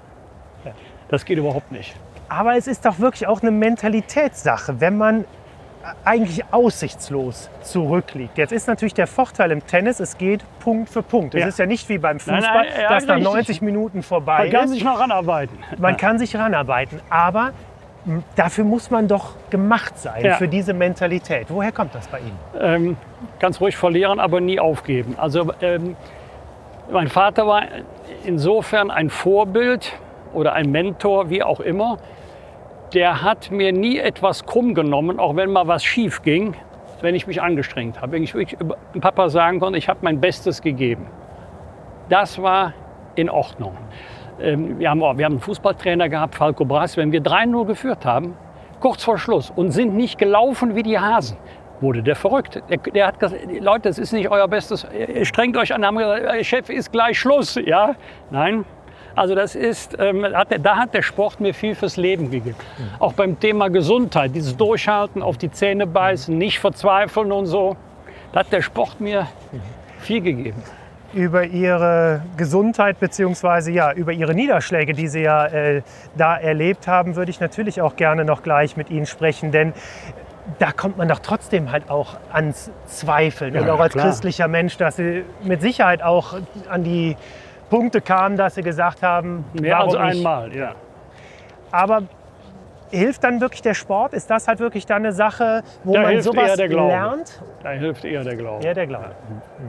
das geht überhaupt nicht. Aber es ist doch wirklich auch eine Mentalitätssache, wenn man eigentlich aussichtslos zurückliegt. Jetzt ist natürlich der Vorteil im Tennis, es geht Punkt für Punkt. Es Ja. ist ja nicht wie beim Fußball, Nein, nein, ja, dass nach richtig. neunzig Minuten vorbei Man kann ist. sich noch ranarbeiten. Man kann sich ranarbeiten, aber m, dafür muss man doch gemacht sein, Ja. für diese Mentalität. Woher kommt das bei Ihnen? Ähm, ganz ruhig verlieren, aber nie aufgeben. Also ähm, mein Vater war insofern ein Vorbild oder ein Mentor, wie auch immer. Der hat mir nie etwas krumm genommen, auch wenn mal was schief ging, wenn ich mich angestrengt habe. Wenn ich wirklich über den Papa sagen konnte, ich habe mein Bestes gegeben. Das war in Ordnung. Ähm, wir, haben, wir haben einen Fußballtrainer gehabt, Falco Brass, wenn wir drei null geführt haben, kurz vor Schluss, und sind nicht gelaufen wie die Hasen, wurde der verrückt. Der, der hat gesagt, Leute, das ist nicht euer Bestes, ihr strengt euch an, haben gesagt, Chef, ist gleich Schluss. Ja? Nein. Also das ist, ähm, hat der, da hat der Sport mir viel fürs Leben gegeben. Mhm. Auch beim Thema Gesundheit, dieses Durchhalten, auf die Zähne beißen, nicht verzweifeln und so, da hat der Sport mir viel gegeben. Über Ihre Gesundheit bzw. ja, über Ihre Niederschläge, die Sie ja äh, da erlebt haben, würde ich natürlich auch gerne noch gleich mit Ihnen sprechen, denn da kommt man doch trotzdem halt auch ans Zweifeln. Ja, und auch als klar. christlicher Mensch, dass Sie mit Sicherheit auch an die Punkte kamen, dass Sie gesagt haben, Mehr warum als nicht? einmal, ja. Aber Hilft dann wirklich der Sport? Ist das halt wirklich dann eine Sache, wo Da man hilft sowas eher der Glaube. lernt? Da hilft eher der Glaube. Ja, der Glaube.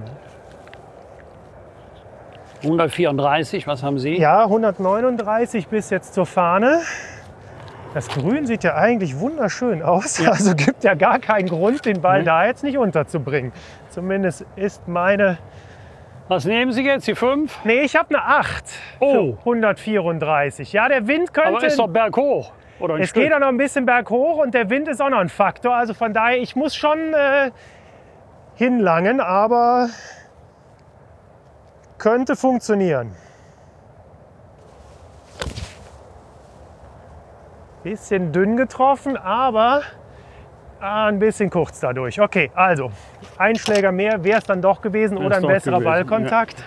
hundertvierunddreißig, was haben Sie? Ja, hundertneununddreißig bis jetzt zur Fahne. Das Grün sieht ja eigentlich wunderschön aus. Ja. Also gibt ja gar keinen Grund, den Ball Nee. da jetzt nicht unterzubringen. Zumindest ist meine... Was nehmen Sie jetzt, die fünf? Nee, ich habe eine acht Oh. für hundertvierunddreißig. Ja, der Wind könnte... Aber ist doch berghoch. Oder ein es Stück. geht auch noch ein bisschen berghoch und der Wind ist auch noch ein Faktor. Also von daher, ich muss schon äh, hinlangen, aber könnte funktionieren. Bisschen dünn getroffen, aber ah, ein bisschen kurz dadurch. Okay, also ein Schläger mehr wäre es dann doch gewesen Wär's oder ein doch besserer gewesen, Ballkontakt.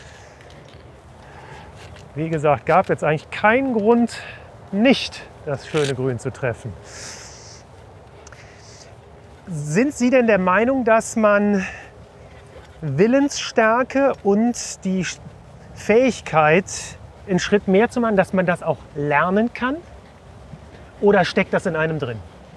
Wie gesagt, gab jetzt eigentlich keinen Grund, nicht das schöne Grün zu treffen. Sind Sie denn der Meinung, dass man Willensstärke und die Fähigkeit, einen Schritt mehr zu machen, dass man das auch lernen kann? Oder steckt das in einem drin?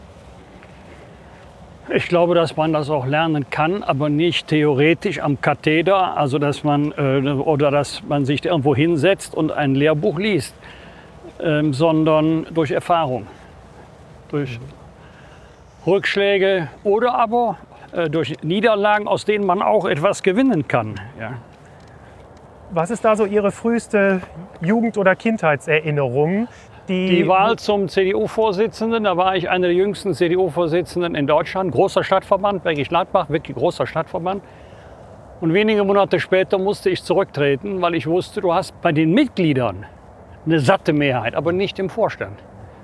Ich glaube, dass man das auch lernen kann, aber nicht theoretisch am Katheder, also dass man äh, oder dass man sich irgendwo hinsetzt und ein Lehrbuch liest, ähm, sondern durch Erfahrung, durch Rückschläge oder aber äh, durch Niederlagen, aus denen man auch etwas gewinnen kann. Ja. Was ist da so Ihre früheste Jugend- oder Kindheitserinnerung? Die, Die Wahl zum C D U-Vorsitzenden, da war ich einer der jüngsten C D U-Vorsitzenden in Deutschland. Großer Stadtverband, Bergisch Gladbach, wirklich großer Stadtverband. Und wenige Monate später musste ich zurücktreten, weil ich wusste, du hast bei den Mitgliedern eine satte Mehrheit, aber nicht im Vorstand.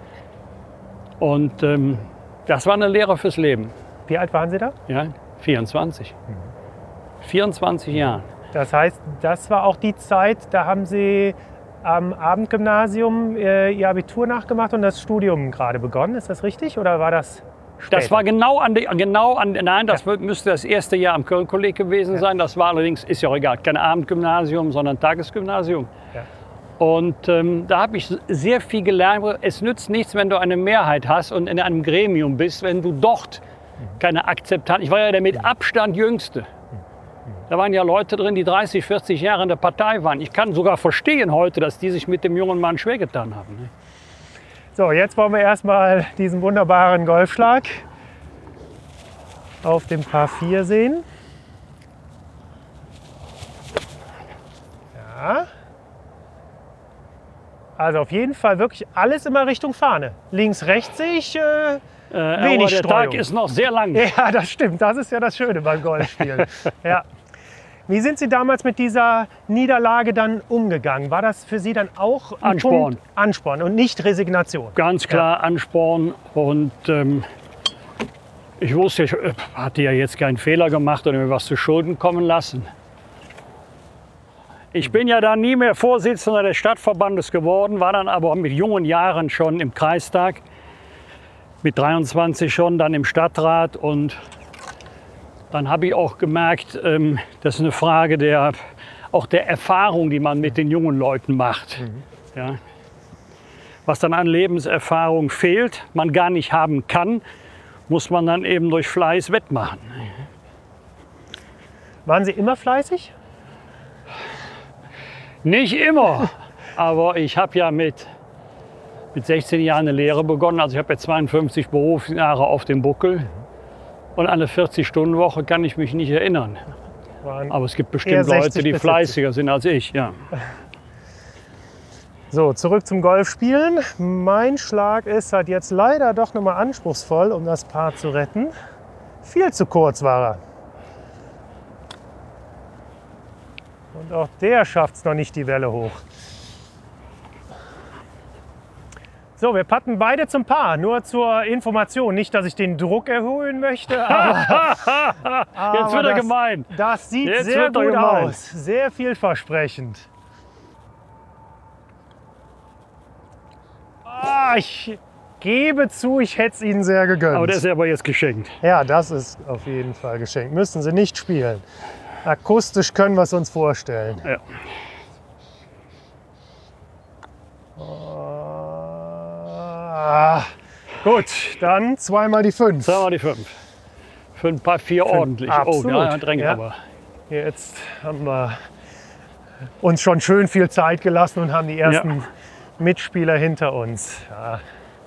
Und ähm, das war eine Lehre fürs Leben. Wie alt waren Sie da? Ja, vierundzwanzig. vierundzwanzig Jahre. Das heißt, das war auch die Zeit, da haben Sie am Abendgymnasium äh, Ihr Abitur nachgemacht und das Studium gerade begonnen. Ist das richtig oder war das später? Das war genau an, die, genau an nein, das ja. müsste das erste Jahr am Köln-Kolleg gewesen ja. sein. Das war allerdings, ist ja auch egal, kein Abendgymnasium, sondern Tagesgymnasium. Ja. Und ähm, da habe ich sehr viel gelernt. Es nützt nichts, wenn du eine Mehrheit hast und in einem Gremium bist, wenn du dort keine Akzeptanz. Ich war ja der mit Abstand Jüngste. Da waren ja Leute drin, die dreißig, vierzig Jahre in der Partei waren. Ich kann sogar verstehen heute, dass die sich mit dem jungen Mann schwer getan haben. Ne? So, jetzt wollen wir erstmal diesen wunderbaren Golfschlag auf dem Par vier sehen. Ja. Also auf jeden Fall wirklich alles immer Richtung Fahne. Links, rechts sehe ich äh, Äh, wenig aber der Streuung. Tag ist noch sehr lang. Ja, das stimmt. Das ist ja das Schöne beim Golfspielen. Ja. Wie sind Sie damals mit dieser Niederlage dann umgegangen? War das für Sie dann auch ein Ansporn. Punkt? Ansporn und nicht Resignation? Ganz klar Ansporn. Und ähm, ich wusste, ich äh, hatte ja jetzt keinen Fehler gemacht oder mir was zu Schulden kommen lassen. Ich bin ja dann nie mehr Vorsitzender des Stadtverbandes geworden, war dann aber mit jungen Jahren schon im Kreistag, mit dreiundzwanzig schon dann im Stadtrat. Und dann habe ich auch gemerkt, ähm, das ist eine Frage der, auch der Erfahrung, die man mit den jungen Leuten macht. Mhm. Ja. Was dann an Lebenserfahrung fehlt, man gar nicht haben kann, muss man dann eben durch Fleiß wettmachen. Waren Sie immer fleißig? Nicht immer, aber ich habe ja mit, mit sechzehn Jahren eine Lehre begonnen. Also ich habe jetzt zweiundfünfzig Berufsjahre auf dem Buckel. Und an eine vierzig-Stunden-Woche kann ich mich nicht erinnern. Waren Aber es gibt bestimmt Leute, die bis fleißiger sind als ich. Ja. So, zurück zum Golfspielen. Mein Schlag ist halt jetzt leider doch nochmal anspruchsvoll, um das Paar zu retten. Viel zu kurz war er. Und auch der schafft es noch nicht die Welle hoch. So, wir patten beide zum Paar. Nur zur Information. Nicht, dass ich den Druck erhöhen möchte. Aber, aber Jetzt wird er das, gemein. Das sieht Jetzt sehr wird er gut gemein. aus. Sehr vielversprechend. Ah, ich gebe zu, ich hätte es Ihnen sehr gegönnt. Aber der ist aber jetzt geschenkt. Ja, das ist auf jeden Fall geschenkt. Müssen Sie nicht spielen. Akustisch können wir es uns vorstellen. Ja. Ah, gut, dann zweimal die fünf. Zweimal die fünf. Für ein paar vier ordentlich. Absolut. Oh, ja, drängt Ja. aber. Jetzt haben wir uns schon schön viel Zeit gelassen und haben die ersten Ja. Mitspieler hinter uns. Ja.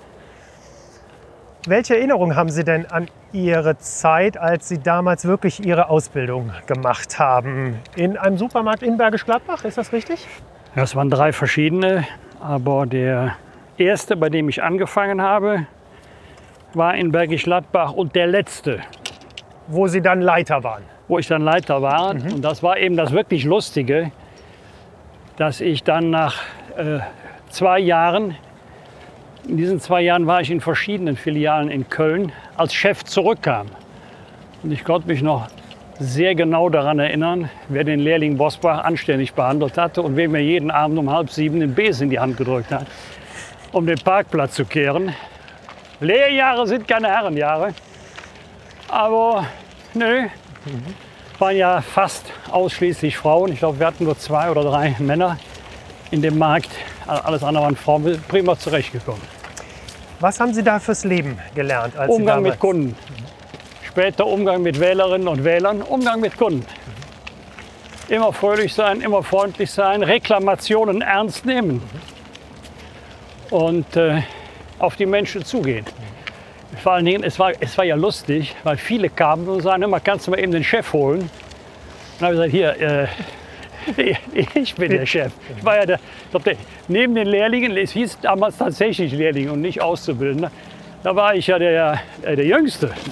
Welche Erinnerungen haben Sie denn an Ihre Zeit, als Sie damals wirklich Ihre Ausbildung gemacht haben? In einem Supermarkt in Bergisch Gladbach, ist das richtig? Ja, es waren drei verschiedene, aber der erste, bei dem ich angefangen habe, war in Bergisch Gladbach und der letzte, Wo Sie dann Leiter waren. wo ich dann Leiter war. Und das war eben das wirklich Lustige, dass ich dann nach äh, zwei Jahren, in diesen zwei Jahren war ich in verschiedenen Filialen in Köln, als Chef zurückkam. Und ich konnte mich noch sehr genau daran erinnern, wer den Lehrling Bosbach anständig behandelt hatte und wem er jeden Abend um halb sieben den Besen in die Hand gedrückt hat, um den Parkplatz zu kehren. Lehrjahre sind keine Herrenjahre, aber nö, waren ja fast ausschließlich Frauen. Ich glaube, wir hatten nur zwei oder drei Männer in dem Markt. Alles andere waren Frauen, wir sind prima zurechtgekommen. Was haben Sie da fürs Leben gelernt? Als Sie Umgang damals mit Kunden. Später Umgang mit Wählerinnen und Wählern, Umgang mit Kunden. Immer fröhlich sein, immer freundlich sein, Reklamationen ernst nehmen und äh, auf die Menschen zugehen. Vor allen Dingen, es war, es war ja lustig, weil viele kamen und sagten immer, kannst du mal eben den Chef holen? Dann habe ich gesagt, hier, äh, ich bin der Chef. Ich war ja der, ich glaub, der, neben den Lehrlingen, es hieß damals tatsächlich Lehrling und nicht Auszubildender, da war ich ja der, äh, der Jüngste. Ne?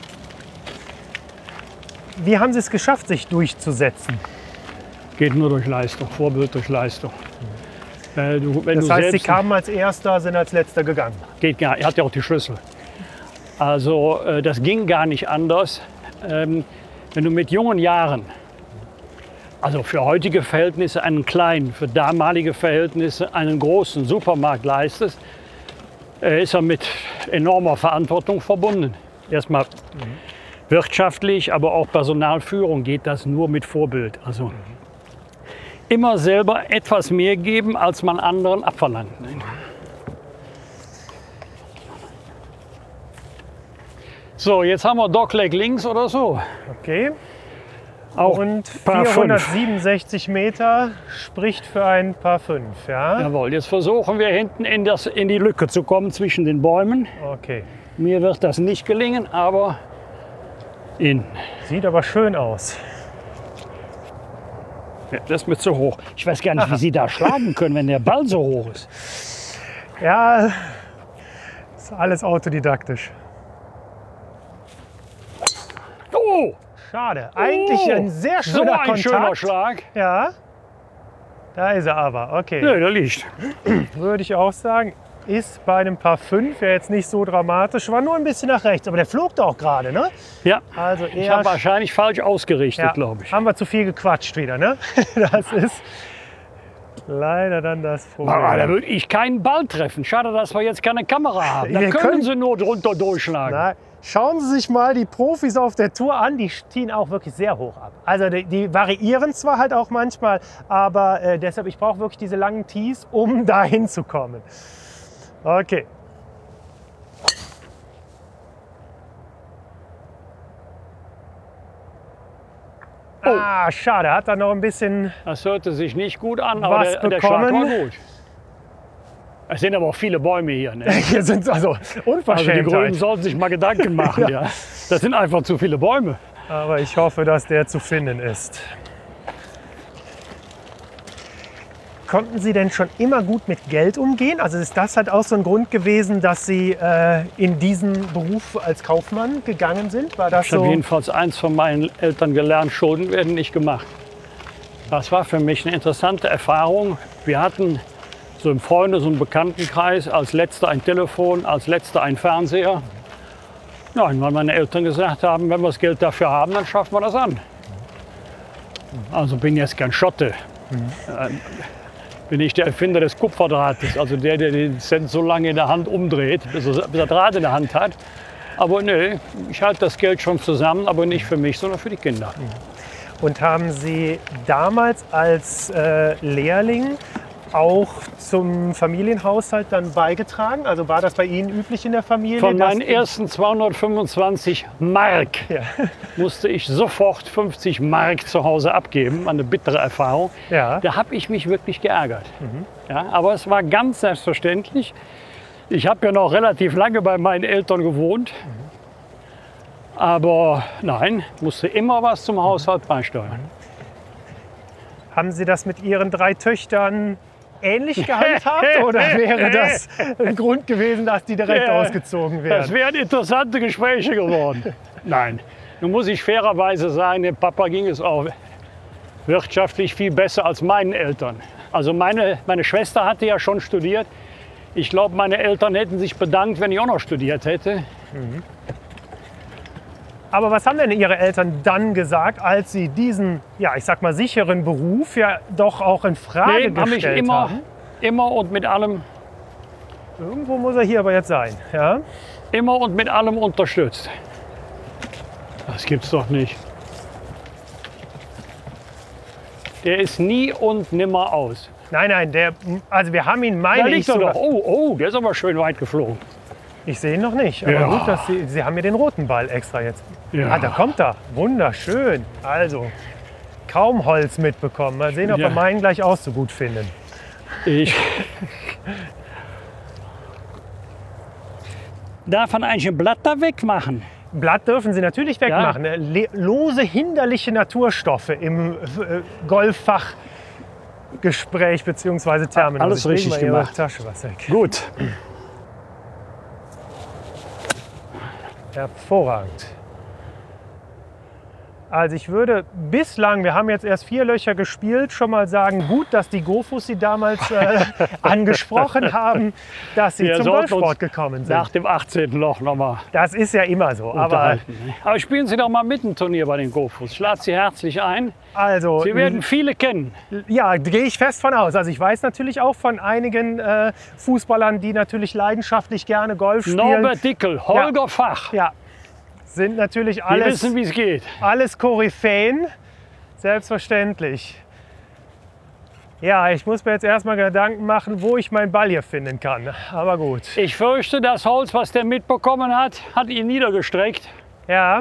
Wie haben Sie es geschafft, sich durchzusetzen? Geht nur durch Leistung, Vorbild durch Leistung. Äh, du, wenn Das du heißt, Sie selbst, kamen als Erster, sind als Letzter gegangen. geht gar, er hat ja auch die Schlüssel. Also äh, das ging gar nicht anders. Ähm, wenn du mit jungen Jahren, also für heutige Verhältnisse einen kleinen, für damalige Verhältnisse einen großen Supermarkt leistest, äh, ist er mit enormer Verantwortung verbunden. Erstmal wirtschaftlich, aber auch Personalführung geht das nur mit Vorbild. Also immer selber etwas mehr geben, als man anderen abverlangt. Ne? So, jetzt haben wir Dogleg links oder so. Okay. Auch Und Paar fünf. vierhundertsiebenundsechzig Meter spricht für ein Paar fünf, ja? Jawohl, jetzt versuchen wir hinten in, das, in die Lücke zu kommen zwischen den Bäumen. Okay. Mir wird das nicht gelingen, aber in. Sieht aber schön aus. Ja, das ist mir zu hoch. Ich weiß gar nicht, wie Sie da schlagen können, wenn der Ball so hoch ist. Ja, ist alles autodidaktisch. Oh! Schade. Eigentlich Oh, ein sehr so schöner ein Kontakt. schöner Schlag. Ja. Da ist er aber. Okay. Ja, der liegt. Würde ich auch sagen. Ist bei einem Paar fünf ja jetzt nicht so dramatisch. War nur ein bisschen nach rechts. Aber der flog doch auch gerade, ne? Ja, Also ich eher habe wahrscheinlich falsch ausgerichtet, ja, glaube ich. haben wir zu viel gequatscht wieder, ne? Das ist leider dann das Problem. Aber da würde ich keinen Ball treffen. Schade, dass wir jetzt keine Kamera haben. Da Wir können, können- Sie nur drunter durchschlagen. Na, schauen Sie sich mal die Profis auf der Tour an, die ziehen auch wirklich sehr hoch ab. Also die, die variieren zwar halt auch manchmal, aber äh, deshalb, ich brauche wirklich diese langen Tees, um da hinzukommen. Okay. Oh. Ah, schade, hat da noch ein bisschen... Das hörte sich nicht gut an, aber Was der, der Schlag bekommen? war gut. Es sind aber auch viele Bäume hier. Ne? Hier sind also Also die Grünen Unverschämtheit. sollten sich mal Gedanken machen. ja. Das sind einfach zu viele Bäume. Aber ich hoffe, dass der zu finden ist. Konnten Sie denn schon immer gut mit Geld umgehen? Also ist das halt auch so ein Grund gewesen, dass Sie äh, in diesen Beruf als Kaufmann gegangen sind? War das Ich habe so? jedenfalls eins von meinen Eltern gelernt, Schulden werden nicht gemacht. Das war für mich eine interessante Erfahrung. Wir hatten so im Freundes- und Bekanntenkreis als letzter ein Telefon, als letzter ein Fernseher. Ja, und weil meine Eltern gesagt haben, wenn wir das Geld dafür haben, dann schaffen wir das an. Also bin jetzt kein Schotte. Äh, bin ich der Erfinder des Kupferdrahtes, also der, der den Cent so lange in der Hand umdreht, bis er, bis er Draht in der Hand hat. Aber nö, ich halte das Geld schon zusammen, aber nicht für mich, sondern für die Kinder. Und haben Sie damals als äh, Lehrling auch zum Familienhaushalt dann beigetragen? Also war das bei Ihnen üblich in der Familie? Von dass meinen die- ersten zweihundertfünfundzwanzig Mark Ja. musste ich sofort fünfzig Mark zu Hause abgeben. Eine bittere Erfahrung. Ja. Da habe ich mich wirklich geärgert. Ja, aber es war ganz selbstverständlich. Ich habe ja noch relativ lange bei meinen Eltern gewohnt. Aber nein, musste immer was zum Haushalt beisteuern. Haben Sie das mit Ihren drei Töchtern ähnlich gehandhabt? Oder wäre das ein Grund gewesen, dass die direkt Ja. ausgezogen Das werden? wären interessante Gespräche geworden. Nein, nun muss ich fairerweise sagen, dem Papa ging es auch wirtschaftlich viel besser als meinen Eltern. Also meine, meine Schwester hatte ja schon studiert. Ich glaube, meine Eltern hätten sich bedankt, wenn ich auch noch studiert hätte. Aber was haben denn Ihre Eltern dann gesagt, als Sie diesen, ja, ich sag mal, sicheren Beruf ja doch auch in Frage Nee, haben mich gestellt immer, haben? immer und mit allem, Irgendwo muss er hier aber jetzt sein. Ja? immer und mit allem unterstützt. Das gibt's doch nicht. Der ist nie und nimmer aus. Nein, nein, der, also wir haben ihn, Da meine ich liegt er sogar. doch. Oh, oh, der ist aber schön weit geflogen. Ich sehe ihn noch nicht, aber Ja. gut, dass Sie, Sie haben mir den roten Ball extra jetzt. Ja. Ah, da kommt er. Wunderschön. Also, kaum Holz mitbekommen. Mal sehen, ob Ja. wir meinen gleich auch so gut finden. Ich. Darf man eigentlich ein Blatt da wegmachen? Blatt dürfen Sie natürlich wegmachen. Le lose hinderliche Naturstoffe im äh, Golffachgespräch bzw. Terminus. Alles Ich leg richtig mal Ihre gemacht. Tasche was weg. Gut. Hervorragend. Also ich würde bislang, wir haben jetzt erst vier Löcher gespielt, schon mal sagen, gut, dass die Gofus Sie damals äh, angesprochen haben, dass Sie Wir zum sollten uns Golfsport gekommen sind. Nach dem achtzehnten Loch nochmal Das ist ja immer so. Aber unterhalten. Aber spielen Sie doch mal mit ein Turnier bei den Gofus. Ich lade Sie herzlich ein. also, Sie werden viele kennen. ja, gehe ich fest von aus. Also ich weiß natürlich auch von einigen äh, Fußballern, die natürlich leidenschaftlich gerne Golf spielen. Norbert Dickel, Holger Fach. Ja, sind natürlich Die alles, wissen, wie es geht. alles Koryphäen. Selbstverständlich. Ja, ich muss mir jetzt erstmal Gedanken machen, wo ich meinen Ball hier finden kann. Aber gut. Ich fürchte, das Holz, was der mitbekommen hat, hat ihn niedergestreckt. Ja.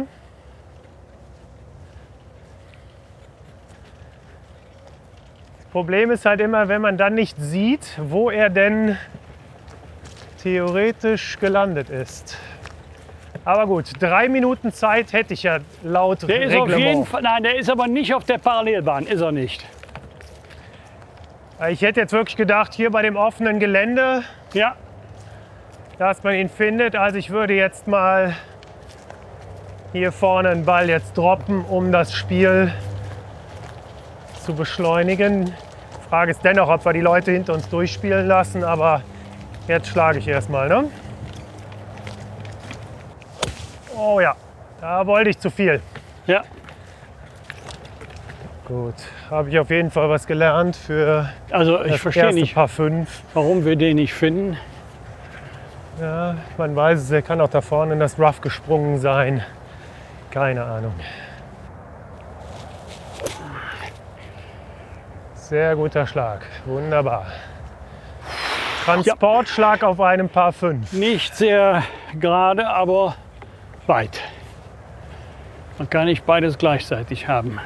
Das Problem ist halt immer, wenn man dann nicht sieht, wo er denn theoretisch gelandet ist. Aber gut, drei Minuten Zeit hätte ich ja laut Der ist auf Reglement. jeden Fall, nein, der ist aber nicht auf der Parallelbahn, ist er nicht. Ich hätte jetzt wirklich gedacht, hier bei dem offenen Gelände, Ja, dass man ihn findet. Also ich würde jetzt mal hier vorne einen Ball jetzt droppen, um das Spiel zu beschleunigen. Frage ist dennoch, ob wir die Leute hinter uns durchspielen lassen, aber jetzt schlage ich erstmal, ne? Oh ja, da wollte ich zu viel. ja. Gut, habe ich auf jeden Fall was gelernt für Also ich das verstehe erste nicht, Paar fünf. warum wir den nicht finden. Ja, man weiß es, er kann auch da vorne in das Rough gesprungen sein. Keine Ahnung. Sehr guter Schlag, wunderbar. Transportschlag auf einem Paar fünf. Nicht sehr gerade, aber weit. Man kann nicht beides gleichzeitig haben.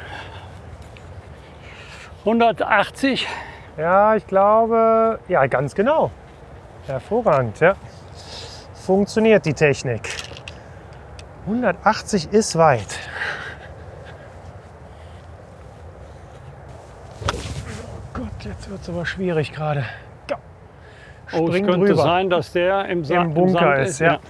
hundertachtzig, Ja, ich glaube, ja, ganz genau. Hervorragend, ja. Funktioniert die Technik. hundertachtzig ist weit. Oh Gott, jetzt wird es aber schwierig gerade. oh, es Spring könnte drüber. sein, dass der im, Sa Im Bunker Sand ist, ja.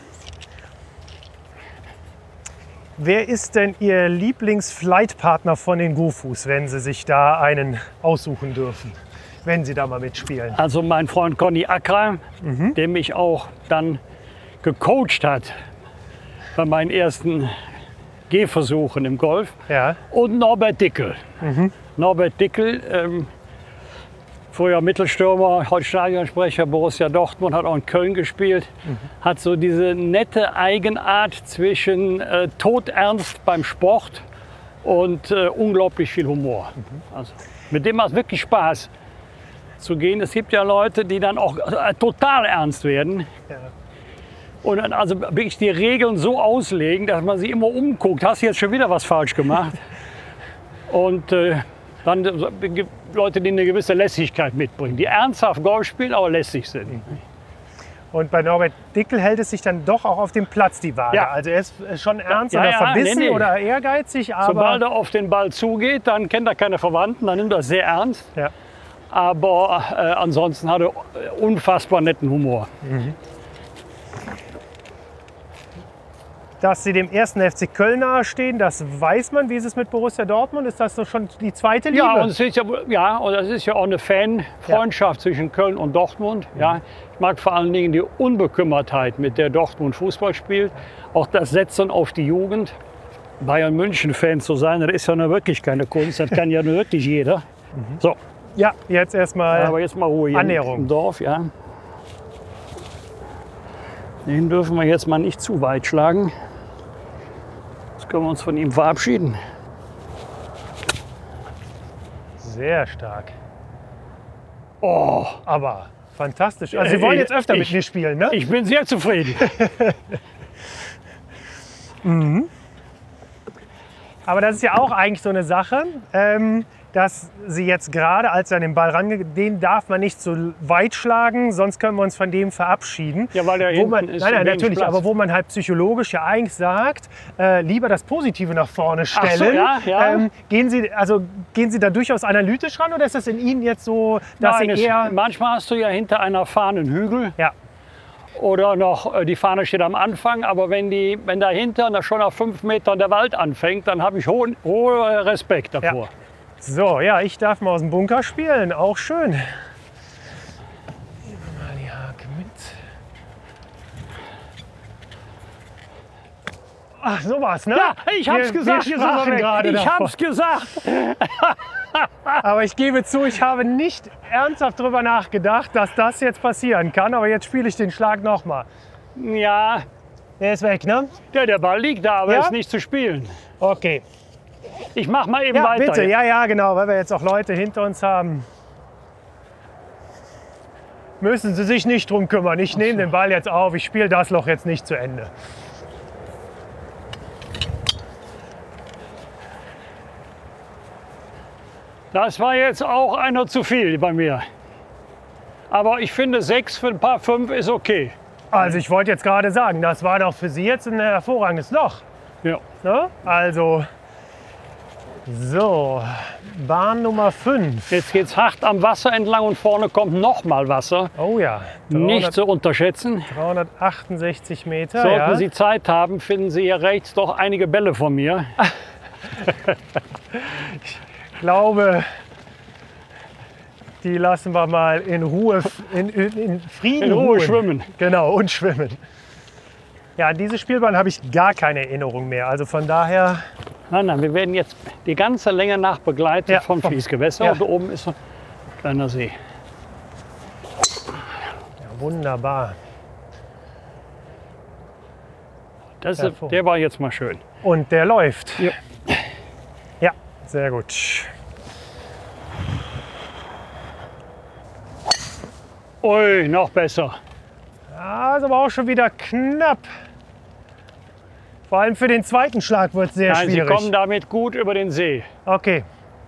Wer ist denn Ihr Lieblingsflightpartner von den Gofus, wenn Sie sich da einen aussuchen dürfen, wenn Sie da mal mitspielen? Also mein Freund Conny Ackra, Mhm. der mich auch dann gecoacht hat bei meinen ersten Gehversuchen im Golf. Ja, Und Norbert Dickel. Mhm. Norbert Dickel, ähm, früher Mittelstürmer, heute Stadionsprecher Borussia Dortmund, hat auch in Köln gespielt. Mhm. Hat so diese nette Eigenart zwischen äh, todernst beim Sport und äh, unglaublich viel Humor. Mhm. Also, mit dem macht es wirklich Spaß. zu gehen. Es gibt ja Leute, die dann auch äh, total ernst werden. Ja. Und dann also wirklich die Regeln so auslegen, dass man sich immer umguckt. Hast du jetzt schon wieder was falsch gemacht? Und äh, dann gibt Leute, die eine gewisse Lässigkeit mitbringen, die ernsthaft Golf spielen, aber lässig sind. Und bei Norbert Dickel hält es sich dann doch auch auf dem Platz die Waage. Ja. Also er ist schon ernst Ja, oder ja, verbissen nee, nee. oder ehrgeizig, aber Sobald er auf den Ball zugeht, dann kennt er keine Verwandten, dann nimmt er es sehr ernst. ja. Aber äh, ansonsten hat er unfassbar netten Humor. Dass sie dem ersten F C Köln nahestehen, das weiß man. Wie ist es mit Borussia Dortmund? Ist das so schon die zweite Liebe? Ja, und es ist ja, ja, und es ist ja auch eine Fanfreundschaft zwischen Köln und Dortmund. Ja. Ich mag vor allen Dingen die Unbekümmertheit, mit der Dortmund Fußball spielt. Auch das Setzen auf die Jugend. Bayern München-Fan zu sein, das ist ja nur wirklich keine Kunst. Das kann ja nur wirklich jeder. So, Ja, jetzt erstmal. aber jetzt mal Ruhe hier Annäherung. im Dorf. Ja. Den dürfen wir jetzt mal nicht zu weit schlagen. Jetzt können wir uns von ihm verabschieden. Sehr stark. Oh, Aber fantastisch. Also Sie wollen jetzt öfter mit Ich- mir spielen, ne? ich bin sehr zufrieden. Aber das ist ja auch eigentlich so eine Sache, ähm, dass Sie jetzt gerade, als er an den Ball rangeht, den darf man nicht so weit schlagen, sonst können wir uns von dem verabschieden. Ja, weil der wo hinten man, ist Nein, nein, wenig natürlich, Platz. aber wo man halt psychologisch ja eigentlich sagt, äh, lieber das Positive nach vorne Ach so, stellen. ja, ja. Ähm, gehen Sie, also gehen Sie da durchaus analytisch ran oder ist das in Ihnen jetzt so, dass Nein, Sie es, eher... manchmal hast du ja hinter einer Fahne einen Hügel Ja, oder noch äh, die Fahne steht am Anfang. Aber wenn, die, wenn dahinter da schon auf fünf Metern der Wald anfängt, dann habe ich hohen hohen Respekt davor. so, ja, ich darf mal aus dem Bunker spielen, auch schön. Nehmen wir mal die Hake mit. Ach, sowas, ne? Ja, ich hab's Wir- gesagt, wir jetzt ist er sprachen weg. gerade Ich davon. hab's gesagt. Aber ich gebe zu, ich habe nicht ernsthaft darüber nachgedacht, dass das jetzt passieren kann. Aber jetzt spiele ich den Schlag nochmal. Ja, Der ist weg, ne? der, der Ball liegt da, aber Ja? ist nicht zu spielen. Okay. Ich mach mal eben Ja, weiter. bitte. Ja, ja, genau, weil wir jetzt auch Leute hinter uns haben. Müssen Sie sich nicht drum kümmern. Ich nehme den Ball jetzt auf. Ich spiele das Loch jetzt nicht zu Ende. Das war jetzt auch einer zu viel bei mir. Aber ich finde, sechs für ein paar fünf ist okay. Also ich wollte jetzt gerade sagen, das war doch für Sie jetzt ein hervorragendes Loch. Ja. Ne? Also, so, Bahn Nummer fünf. Jetzt geht's hart am Wasser entlang und vorne kommt noch mal Wasser. Oh ja, Nicht zu unterschätzen. dreihundertachtundsechzig Meter. Sollten ja. Sie Zeit haben, finden Sie hier rechts doch einige Bälle von mir. Ich glaube, die lassen wir mal in Ruhe, in, in, in Frieden In Ruhe ruhen. schwimmen. Genau, und schwimmen. Ja, an diese Spielbahn habe ich gar keine Erinnerung mehr. Also von daher, Nein, nein, wir werden jetzt die ganze Länge nach begleitet Ja, von vom- Fließgewässer. ja. Und da oben ist so ein kleiner See. ja, wunderbar. Das ist, Hervorragend. der war jetzt mal schön. Und der läuft. Ja. Ja, sehr gut. Ui, noch besser. Ja, ist aber auch schon wieder knapp. Vor allem für den zweiten Schlag wird es sehr Nein, Sie schwierig. kommen damit gut über den See. Okay.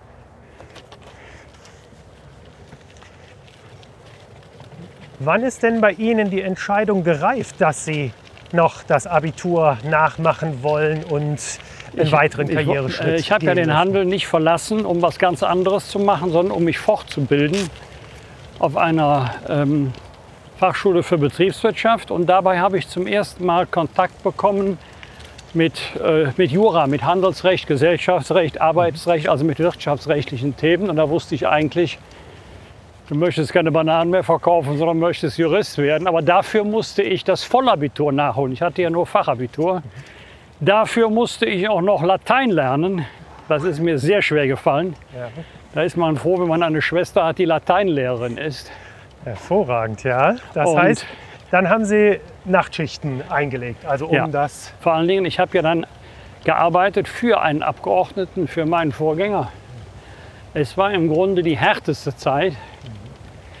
Wann ist denn bei Ihnen die Entscheidung gereift, dass Sie noch das Abitur nachmachen wollen und einen weiteren Ich, Karriereschritt äh, ich habe ja gehen den möchten? Handel nicht verlassen, um was ganz anderes zu machen, sondern um mich fortzubilden auf einer ähm, Fachschule für Betriebswirtschaft. Und dabei habe ich zum ersten Mal Kontakt bekommen mit, äh, mit Jura, mit Handelsrecht, Gesellschaftsrecht, Arbeitsrecht, also mit wirtschaftsrechtlichen Themen. Und da wusste ich eigentlich, du möchtest keine Bananen mehr verkaufen, sondern möchtest Jurist werden. Aber dafür musste ich das Vollabitur nachholen. Ich hatte ja nur Fachabitur. Dafür musste ich auch noch Latein lernen. Das ist mir sehr schwer gefallen. Ja. Da ist man froh, wenn man eine Schwester hat, die Lateinlehrerin ist. Hervorragend, ja. Das Und- heißt, dann haben Sie Nachtschichten eingelegt, also um Ja. das. Vor allen Dingen, ich habe ja dann gearbeitet für einen Abgeordneten, für meinen Vorgänger. Es war im Grunde die härteste Zeit.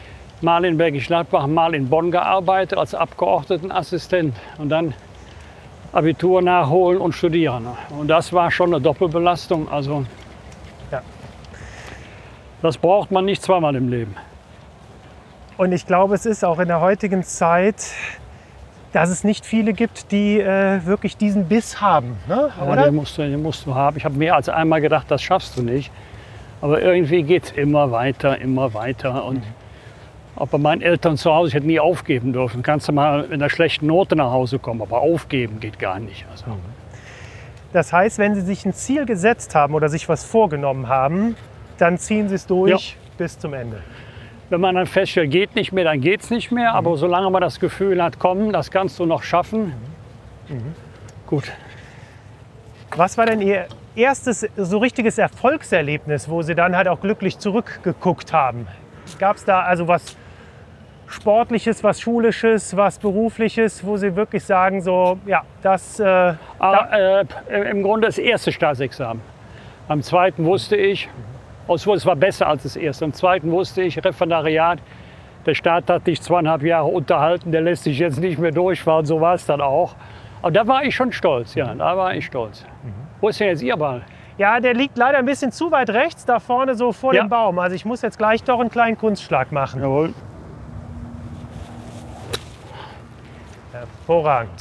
mal in Bergisch Gladbach, mal in Bonn gearbeitet als Abgeordnetenassistent und dann Abitur nachholen und studieren. Und das war schon eine Doppelbelastung. Also Ja. das braucht man nicht zweimal im Leben. Und ich glaube, es ist auch in der heutigen Zeit, dass es nicht viele gibt, die äh, wirklich diesen Biss haben. Ne? Ja, Oder? den musst du, den musst du haben. Ich habe mehr als einmal gedacht, das schaffst du nicht. Aber irgendwie geht es immer weiter, immer weiter. Und auch bei meinen Eltern zu Hause, ich hätte nie aufgeben dürfen. Kannst du mal mit einer schlechten Note nach Hause kommen, aber aufgeben geht gar nicht. Also, Das heißt, wenn Sie sich ein Ziel gesetzt haben oder sich was vorgenommen haben, dann ziehen Sie es durch bis zum Ende. wenn man dann feststellt, geht nicht mehr, dann geht es nicht mehr. Aber solange man das Gefühl hat, komm, das kannst du noch schaffen, gut. Was war denn Ihr erstes so richtiges Erfolgserlebnis, wo Sie dann halt auch glücklich zurückgeguckt haben? Gab es da also was Sportliches, was Schulisches, was Berufliches, wo Sie wirklich sagen, so, ja, das... Äh, da Aber, äh, im Grunde das erste Staatsexamen. Am zweiten wusste ich, es war besser als das erste. Am zweiten wusste ich, Referendariat, der Staat hat dich zweieinhalb Jahre unterhalten, der lässt dich jetzt nicht mehr durchfahren, so war es dann auch. Aber da war ich schon stolz, ja, da war ich stolz. Wo ist denn jetzt Ihr Ball? ja, der liegt leider ein bisschen zu weit rechts, da vorne so vor Ja. dem Baum. Also ich muss jetzt gleich doch einen kleinen Kunstschlag machen. Jawohl. Hervorragend.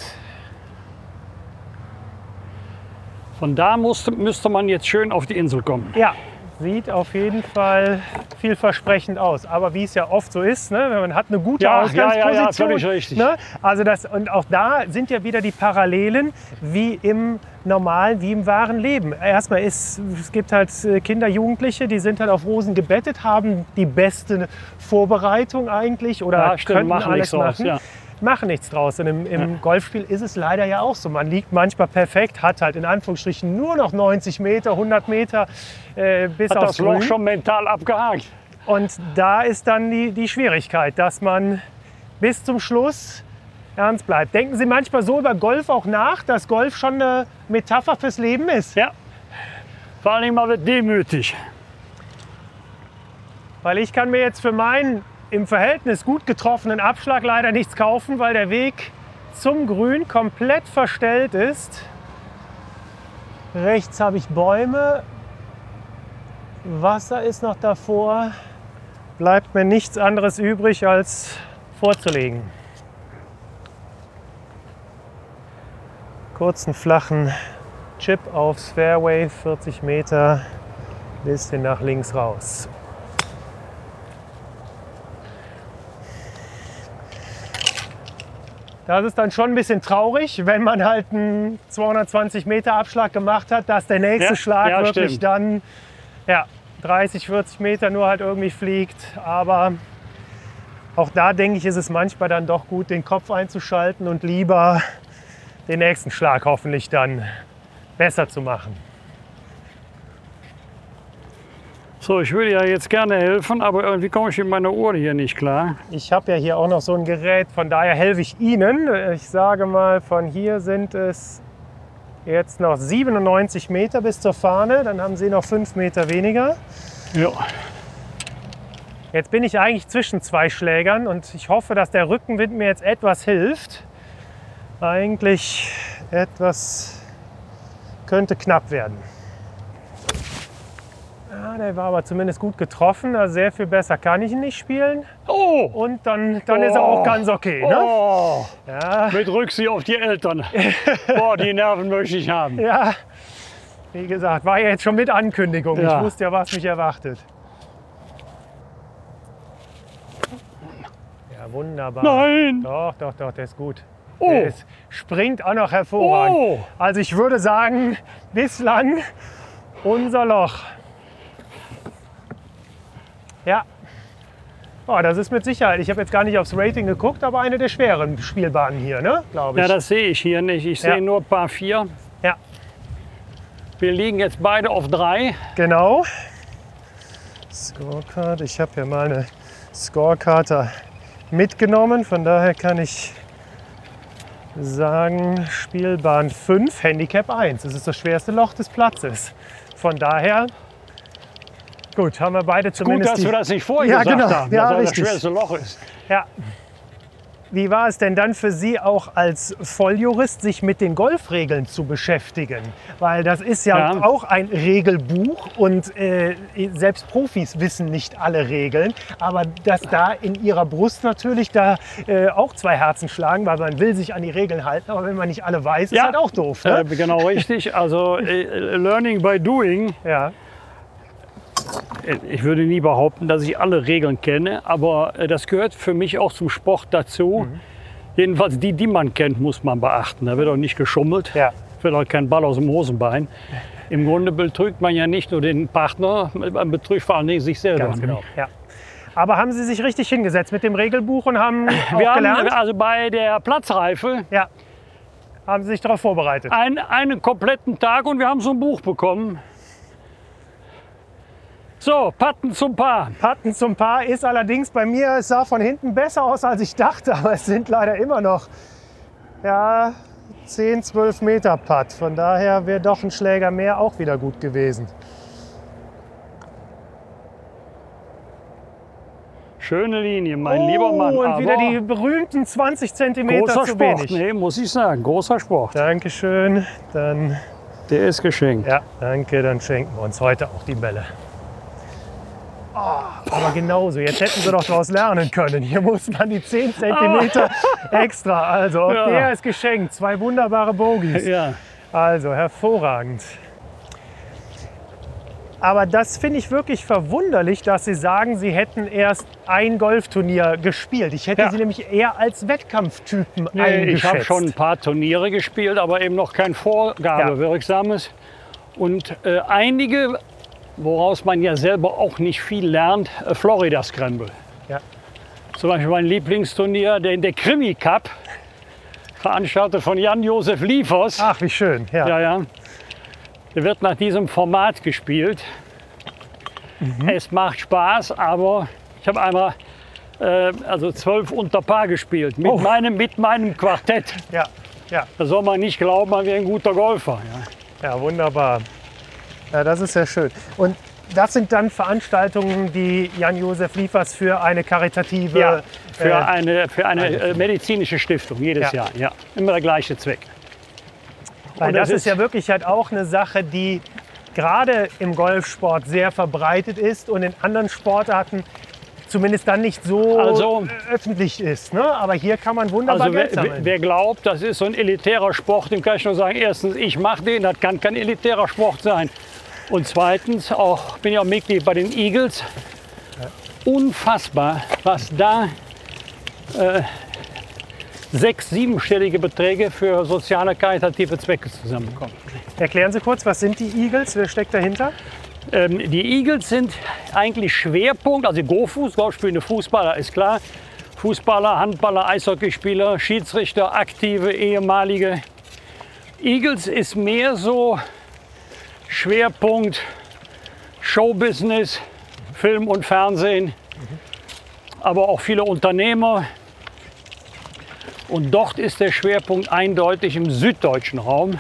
Von da musste, müsste man jetzt schön auf die Insel kommen. Ja, sieht auf jeden Fall vielversprechend aus. Aber wie es ja oft so ist, ne, man hat eine gute Ja, ja, Ausgangsposition. ja, ja, völlig richtig. Ne? Also das, und auch da sind ja wieder die Parallelen wie im normalen, wie im wahren Leben. Erstmal ist, es gibt halt Kinder, Jugendliche, die sind halt auf Rosen gebettet, haben die beste Vorbereitung eigentlich oder Ja, stimmt, könnten machen alles nichts draus, machen. ja. Machen nichts draus. Und im, im Ja. Golfspiel ist es leider ja auch so. Man liegt manchmal perfekt, hat halt in Anführungsstrichen nur noch neunzig Meter, hundert Meter äh, bis Hat aufs das Loch Grün. schon mental abgehakt. Und da ist dann die, die Schwierigkeit, dass man bis zum Schluss ernst bleibt. Denken Sie manchmal so über Golf auch nach, dass Golf schon eine Metapher fürs Leben ist? Ja. Vor allem man wird demütig. Weil ich kann mir jetzt für meinen im Verhältnis gut getroffenen Abschlag leider nichts kaufen, weil der Weg zum Grün komplett verstellt ist. Rechts habe ich Bäume, Wasser ist noch davor. Bleibt mir nichts anderes übrig, als vorzulegen. Kurzen, flachen Chip aufs Fairway, vierzig Meter, bisschen nach links raus. Das ist dann schon ein bisschen traurig, wenn man halt einen zweihundertzwanzig Meter Abschlag gemacht hat, dass der nächste Ja, Schlag ja, wirklich stimmt. dann ja, dreißig, vierzig Meter nur halt irgendwie fliegt. Aber auch da denke ich, ist es manchmal dann doch gut, den Kopf einzuschalten und lieber den nächsten Schlag hoffentlich dann besser zu machen. So, ich würde ja jetzt gerne helfen, aber irgendwie komme ich mit meiner Uhr hier nicht klar. Ich habe ja hier auch noch so ein Gerät, von daher helfe ich Ihnen. Ich sage mal, von hier sind es jetzt noch siebenundneunzig Meter bis zur Fahne, dann haben Sie noch fünf Meter weniger. Ja. Jetzt bin ich eigentlich zwischen zwei Schlägern und ich hoffe, dass der Rückenwind mir jetzt etwas hilft. Eigentlich etwas könnte knapp werden. Ja, der war aber zumindest gut getroffen, also sehr viel besser kann ich ihn nicht spielen. Oh! Und dann, dann ist er Oh. auch ganz okay. Ne? Oh! Ja, Mit Rücksicht auf die Eltern. Boah, die Nerven möchte ich haben. ja, wie gesagt, war ja jetzt schon mit Ankündigung. Ja. Ich wusste ja, was mich erwartet. Ja, wunderbar. Nein! Doch, doch, doch, der ist gut. Oh. Der ist, springt auch noch hervorragend. Oh! Also ich würde sagen, bislang unser Loch. Ja. Oh, das ist mit Sicherheit. Ich habe jetzt gar nicht aufs Rating geguckt, aber eine der schweren Spielbahnen hier, ne? Glaube ich. Ja, das sehe ich hier nicht. Ich Ja. sehe nur Paar vier. Ja, Wir liegen jetzt beide auf drei. genau. Scorecard. Ich habe hier mal eine Scorekarte mitgenommen. Von daher kann ich sagen, Spielbahn fünf, Handicap eins. Das ist das schwerste Loch des Platzes. Von daher Gut, haben wir beide Gut, zumindest. dass die- wir das nicht vorher Ja, gesagt genau. haben, Ja, dass das richtig. das schwerste Loch ist. Ja. Wie war es denn dann für Sie auch als Volljurist, sich mit den Golfregeln zu beschäftigen? Weil das ist ja, Ja. auch ein Regelbuch und äh, selbst Profis wissen nicht alle Regeln. Aber dass da in Ihrer Brust natürlich da äh, auch zwei Herzen schlagen, weil man will sich an die Regeln halten, aber wenn man nicht alle weiß, ist Ja. halt auch doof. Ne? Äh, genau richtig. Also äh, learning by doing. Ja. Ich würde nie behaupten, dass ich alle Regeln kenne, aber äh, das gehört für mich auch zum Sport dazu. Mhm. Jedenfalls die, die man kennt, muss man beachten. Da wird auch nicht geschummelt, Ja. wird auch kein Ball aus dem Hosenbein. Im Grunde betrügt man ja nicht nur den Partner, man betrügt vor allen Dingen sich selber. Ganz genau. Ja. Aber haben Sie sich richtig hingesetzt mit dem Regelbuch und haben auch Wir haben gelernt? also bei der Platzreife Ja. Haben Sie sich darauf vorbereitet? ein, einen kompletten Tag und wir haben so ein Buch bekommen. So, Patten zum Paar. Patten zum Paar ist allerdings bei mir, es sah von hinten besser aus, als ich dachte, aber es sind leider immer noch ja, zehn, zwölf Meter Putt. Von daher wäre doch ein Schläger mehr auch wieder gut gewesen. Schöne Linie, mein lieber Mann. und aber wieder die berühmten zwanzig Zentimeter großer zu Sport, wenig. nee, muss ich sagen, großer Sport. Dankeschön, dann, Der ist geschenkt. ja, danke, dann schenken wir uns heute auch die Bälle. Oh, aber genauso, jetzt hätten sie doch daraus lernen können. Hier muss man die zehn Zentimeter extra. Also auch Ja. der ist geschenkt. Zwei wunderbare Bogies. Ja. Also hervorragend. Aber das finde ich wirklich verwunderlich, dass Sie sagen, Sie hätten erst ein Golfturnier gespielt. Ich hätte Ja. Sie nämlich eher als Wettkampftypen Nee, eingeschätzt. ich habe schon ein paar Turniere gespielt, aber eben noch kein Vorgabewirksames. Und äh, einige, woraus man ja selber auch nicht viel lernt, äh, Florida Scramble. Ja. Zum Beispiel mein Lieblingsturnier, der, der Krimi Cup, veranstaltet von Jan-Josef Liefers. Ach, wie schön. Ja. Ja, ja. Der wird nach diesem Format gespielt. Mhm. Es macht Spaß, aber ich habe einmal äh, also zwölf unter Paar gespielt mit, Oh. meinem, mit meinem Quartett. Ja. Ja. Da soll man nicht glauben, man wäre ein guter Golfer. Ja. Ja, wunderbar. Ja, das ist ja schön. Und das sind dann Veranstaltungen, die Jan-Josef Liefers für eine karitative... Ja, für äh, eine, für eine äh, medizinische Stiftung jedes Ja. Jahr. Ja. Immer der gleiche Zweck. Weil Und das das ist ja wirklich halt auch eine Sache, die gerade im Golfsport sehr verbreitet ist und in anderen Sportarten zumindest dann nicht so Also- äh, öffentlich ist. Ne? Aber hier kann man wunderbar Also wer, Geld sammeln. wer glaubt, das ist so ein elitärer Sport, dem kann ich nur sagen, erstens, ich mache den, das kann kein elitärer Sport sein. Und zweitens, auch bin ich auch Mitglied bei den Eagles. Unfassbar, was da äh, sechs-, siebenstellige Beträge für soziale, karitative Zwecke zusammenkommen. Erklären Sie kurz, was sind die Eagles? Wer steckt dahinter? Ähm, die Eagles sind eigentlich Schwerpunkt, also Go-Fuß, Golfspielende Fußballer ist klar. Fußballer, Handballer, Eishockeyspieler, Schiedsrichter, aktive, ehemalige. Eagles ist mehr so Schwerpunkt Showbusiness, Film und Fernsehen, aber auch viele Unternehmer. Und dort ist der Schwerpunkt eindeutig im süddeutschen Raum.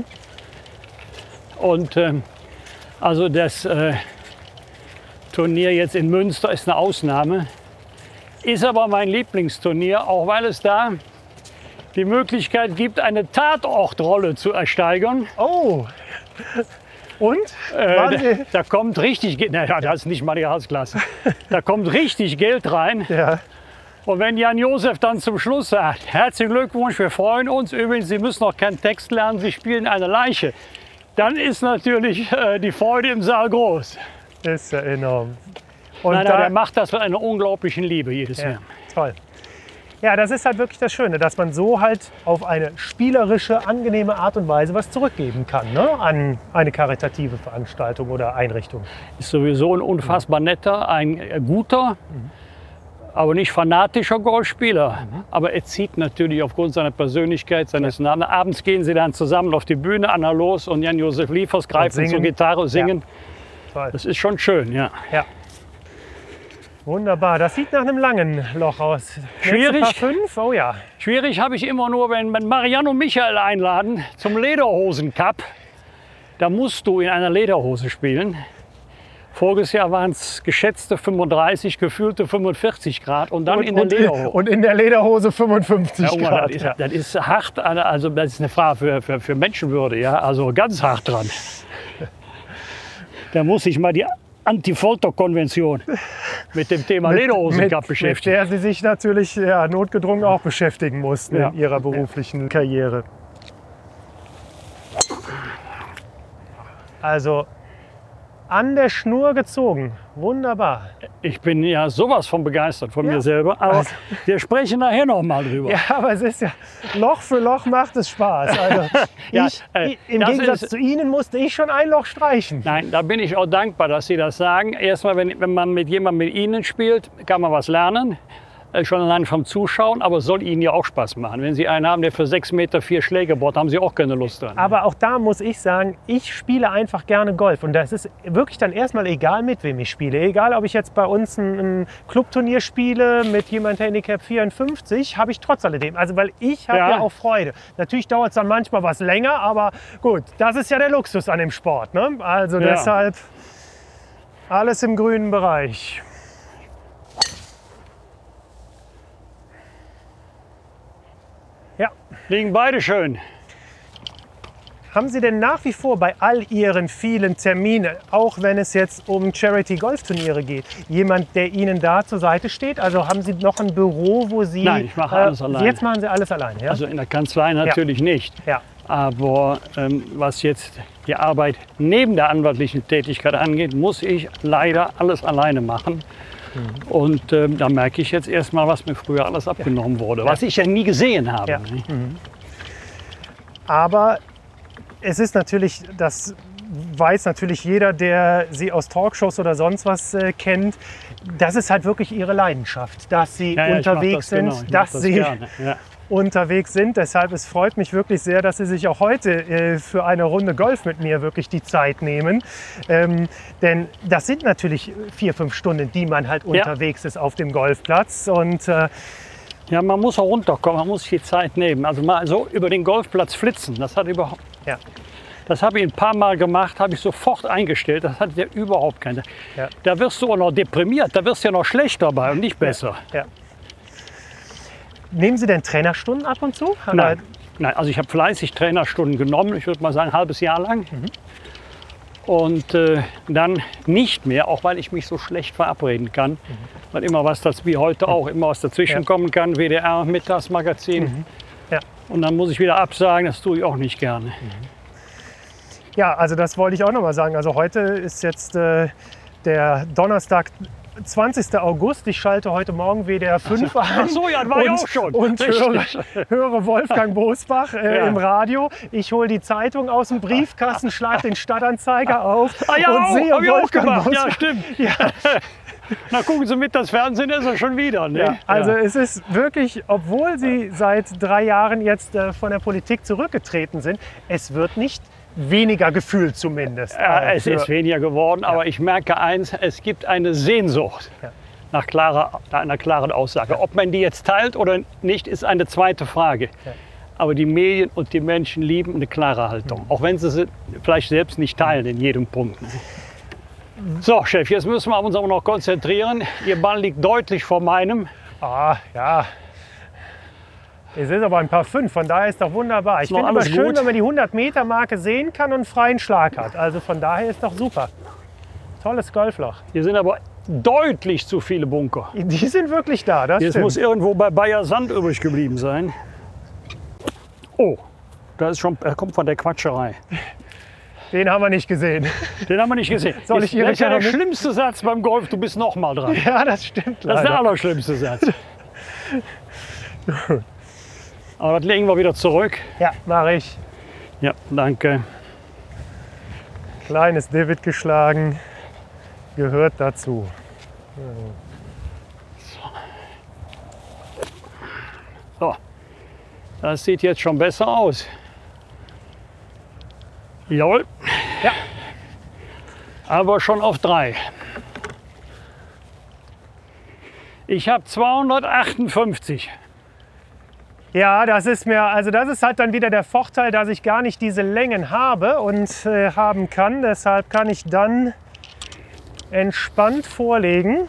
Und ähm, also das äh, Turnier jetzt in Münster ist eine Ausnahme, ist aber mein Lieblingsturnier, auch weil es da die Möglichkeit gibt, eine Tatortrolle zu ersteigern. Oh! Und? Äh, Waren da, Sie? da kommt richtig Geld, naja, das ist nicht mal die Hausklasse, da kommt richtig Geld rein. Ja. Und wenn Jan-Josef dann zum Schluss sagt, herzlichen Glückwunsch, wir freuen uns, übrigens, Sie müssen noch keinen Text lernen, Sie spielen eine Leiche, dann ist natürlich äh, die Freude im Saal groß. Ist ja enorm. Und Nein, nein, da, der macht das mit einer unglaublichen Liebe jedes ja, Jahr. toll. Ja, das ist halt wirklich das Schöne, dass man so halt auf eine spielerische, angenehme Art und Weise was zurückgeben kann, ne? An eine karitative Veranstaltung oder Einrichtung. Ist sowieso ein unfassbar netter, ein äh, guter, aber nicht fanatischer Golfspieler. Aber er zieht natürlich aufgrund seiner Persönlichkeit, seines Namens. Abends gehen sie dann zusammen auf die Bühne, Anna Los und Jan-Josef Liefers greifen singen. zur Gitarre, singen. Toll. Das ist schon schön, ja. Ja. Wunderbar, das sieht nach einem langen Loch aus. Schwierig. Nächste Paar fünf? Oh ja. Schwierig habe ich immer nur, wenn, wenn Marianne und Michael einladen zum Lederhosen-Cup. Da musst du in einer Lederhose spielen. Voriges Jahr waren es geschätzte fünfunddreißig, gefühlte fünfundvierzig Grad und dann Und, in der und, Lederhose. und in der Lederhose fünfundfünfzig Ja, Oma, Grad. das, ist, Ja. das ist hart, also das ist eine Frage für, für, für Menschenwürde, ja, also ganz hart dran. Da muss ich mal die Anti-Folter-Konvention mit dem Thema Lederhosenkapp mit beschäftigen. der Sie sich natürlich ja, notgedrungen auch beschäftigen mussten Ja. in Ihrer beruflichen Karriere. Also an der Schnur gezogen. Wunderbar. Ich bin ja sowas von begeistert von Ja. mir selber, aber Also- wir sprechen nachher noch mal drüber. Ja, aber es ist ja, Loch für Loch macht es Spaß. Also Ja, ich, äh, Im das Gegensatz ist- zu Ihnen musste ich schon ein Loch streichen. Nein, da bin ich auch dankbar, dass Sie das sagen. Erstmal, wenn, wenn man mit jemandem mit Ihnen spielt, kann man was lernen. Äh, Schon allein vom Zuschauen, aber es soll Ihnen ja auch Spaß machen. Wenn Sie einen haben, der für sechs Meter vier Schläge bohrt, haben Sie auch keine Lust dran. Aber auch da muss ich sagen, ich spiele einfach gerne Golf. Und das ist wirklich dann erstmal egal, mit wem ich spiele. Egal, ob ich jetzt bei uns ein, ein Clubturnier spiele mit jemandem Handicap vierundfünfzig, habe ich trotz alledem. Also weil ich habe ja. Ja. auch Freude. Natürlich dauert es dann manchmal was länger, aber gut, das ist ja der Luxus an dem Sport. Ne? Also Ja. deshalb alles im grünen Bereich. Ja. Liegen beide schön. Haben Sie denn nach wie vor bei all Ihren vielen Terminen, auch wenn es jetzt um Charity-Golfturniere geht, jemand, der Ihnen da zur Seite steht? Also haben Sie noch ein Büro, wo Sie... Nein, ich mache alles alleine. Jetzt machen Sie alles alleine, ja? Also in der Kanzlei natürlich nicht. ja. Aber ähm, was jetzt die Arbeit neben der anwaltlichen Tätigkeit angeht, muss ich leider alles alleine machen. Mhm. Und ähm, da merke ich jetzt erstmal, was mir früher alles abgenommen wurde, was ich ja nie gesehen habe. Ja. ne? Aber es ist natürlich, das weiß natürlich jeder, der Sie aus Talkshows oder sonst was äh, kennt, das ist halt wirklich Ihre Leidenschaft, dass Sie Ja, ja, ich mach unterwegs das, sind, genau, ich mach dass das Sie gerne, ja. unterwegs sind. Deshalb es freut mich wirklich sehr, dass Sie sich auch heute äh, für eine Runde Golf mit mir wirklich die Zeit nehmen. Ähm, denn das sind natürlich vier, fünf Stunden, die man halt Ja. unterwegs ist auf dem Golfplatz. Und äh, Ja, man muss auch runterkommen, man muss sich die Zeit nehmen. Also mal so über den Golfplatz flitzen, das hat überhaupt... ja, Das habe ich ein paar Mal gemacht, habe ich sofort eingestellt. Das hat ja überhaupt keine. Ja. Da wirst du auch noch deprimiert, da wirst du ja noch schlechter dabei und nicht besser. ja. Nehmen Sie denn Trainerstunden ab und zu? Nein. Nein, also ich habe fleißig Trainerstunden genommen, ich würde mal sagen ein halbes Jahr lang. Mhm. Und äh, dann nicht mehr, auch weil ich mich so schlecht verabreden kann. Mhm. Weil immer was, das wie heute auch, immer was dazwischen Ja. kommen kann. W D R, Mittagsmagazin. Ja. Und dann muss ich wieder absagen, das tue ich auch nicht gerne. Ja, also das wollte ich auch noch mal sagen. Also heute ist jetzt äh, der Donnerstag, zwanzigster August. Ich schalte heute Morgen W D R fünf ein. Ach so, ja, das war ich auch schon. Und höre, Richtig. höre Wolfgang Bosbach äh, Ja. im Radio. Ich hole die Zeitung aus dem Briefkasten, schlage den Stadtanzeiger auf Ah ja, und auch, sehe hab ich auch Wolfgang gemacht. Ja, Bosbach. stimmt. Ja. Na, gucken Sie mit, das Fernsehen ist er schon wieder. Ne? Ja, also Ja. es ist wirklich, obwohl Sie seit drei Jahren jetzt äh, von der Politik zurückgetreten sind, es wird nicht weniger gefühlt zumindest. Ja, Äh, es für- ist weniger geworden, aber ich merke eins, es gibt eine Sehnsucht Ja. nach, klarer, nach einer klaren Aussage. Ob man die jetzt teilt oder nicht, ist eine zweite Frage. Ja. Aber die Medien und die Menschen lieben eine klare Haltung, Mhm. auch wenn sie sie vielleicht selbst nicht teilen in jedem Punkt. ne? So, Chef, jetzt müssen wir uns aber noch konzentrieren. Ihr Ball liegt deutlich vor meinem. Ah, ja. Es ist aber ein paar fünf, von daher ist doch wunderbar. Ich noch finde immer alles schön, gut? wenn man die hundert-Meter-Marke sehen kann und einen freien Schlag hat. Also von daher ist doch super. Tolles Golfloch. Hier sind aber deutlich zu viele Bunker. Die sind wirklich da, das Jetzt stimmt. muss irgendwo bei Bayer Sand übrig geblieben sein. Oh, da ist schon, er kommt von der Quatscherei. Den haben wir nicht gesehen. Den haben wir nicht gesehen. Soll Ist- ich Ihre das ist ja der Kerne mit- schlimmste Satz beim Golf, du bist noch mal dran. Ja, das stimmt Das ist der leider. allerschlimmste Satz. Aber das legen wir wieder zurück. Ja, mache ich. Ja, danke. Kleines Divot geschlagen. Gehört dazu. So, das sieht jetzt schon besser aus. Jawohl. Ja. Aber schon auf drei. Ich habe zweihundertachtundfünfzig. Ja, das ist mir, also das ist halt dann wieder der Vorteil, dass ich gar nicht diese Längen habe und äh, haben kann. Deshalb kann ich dann entspannt vorlegen.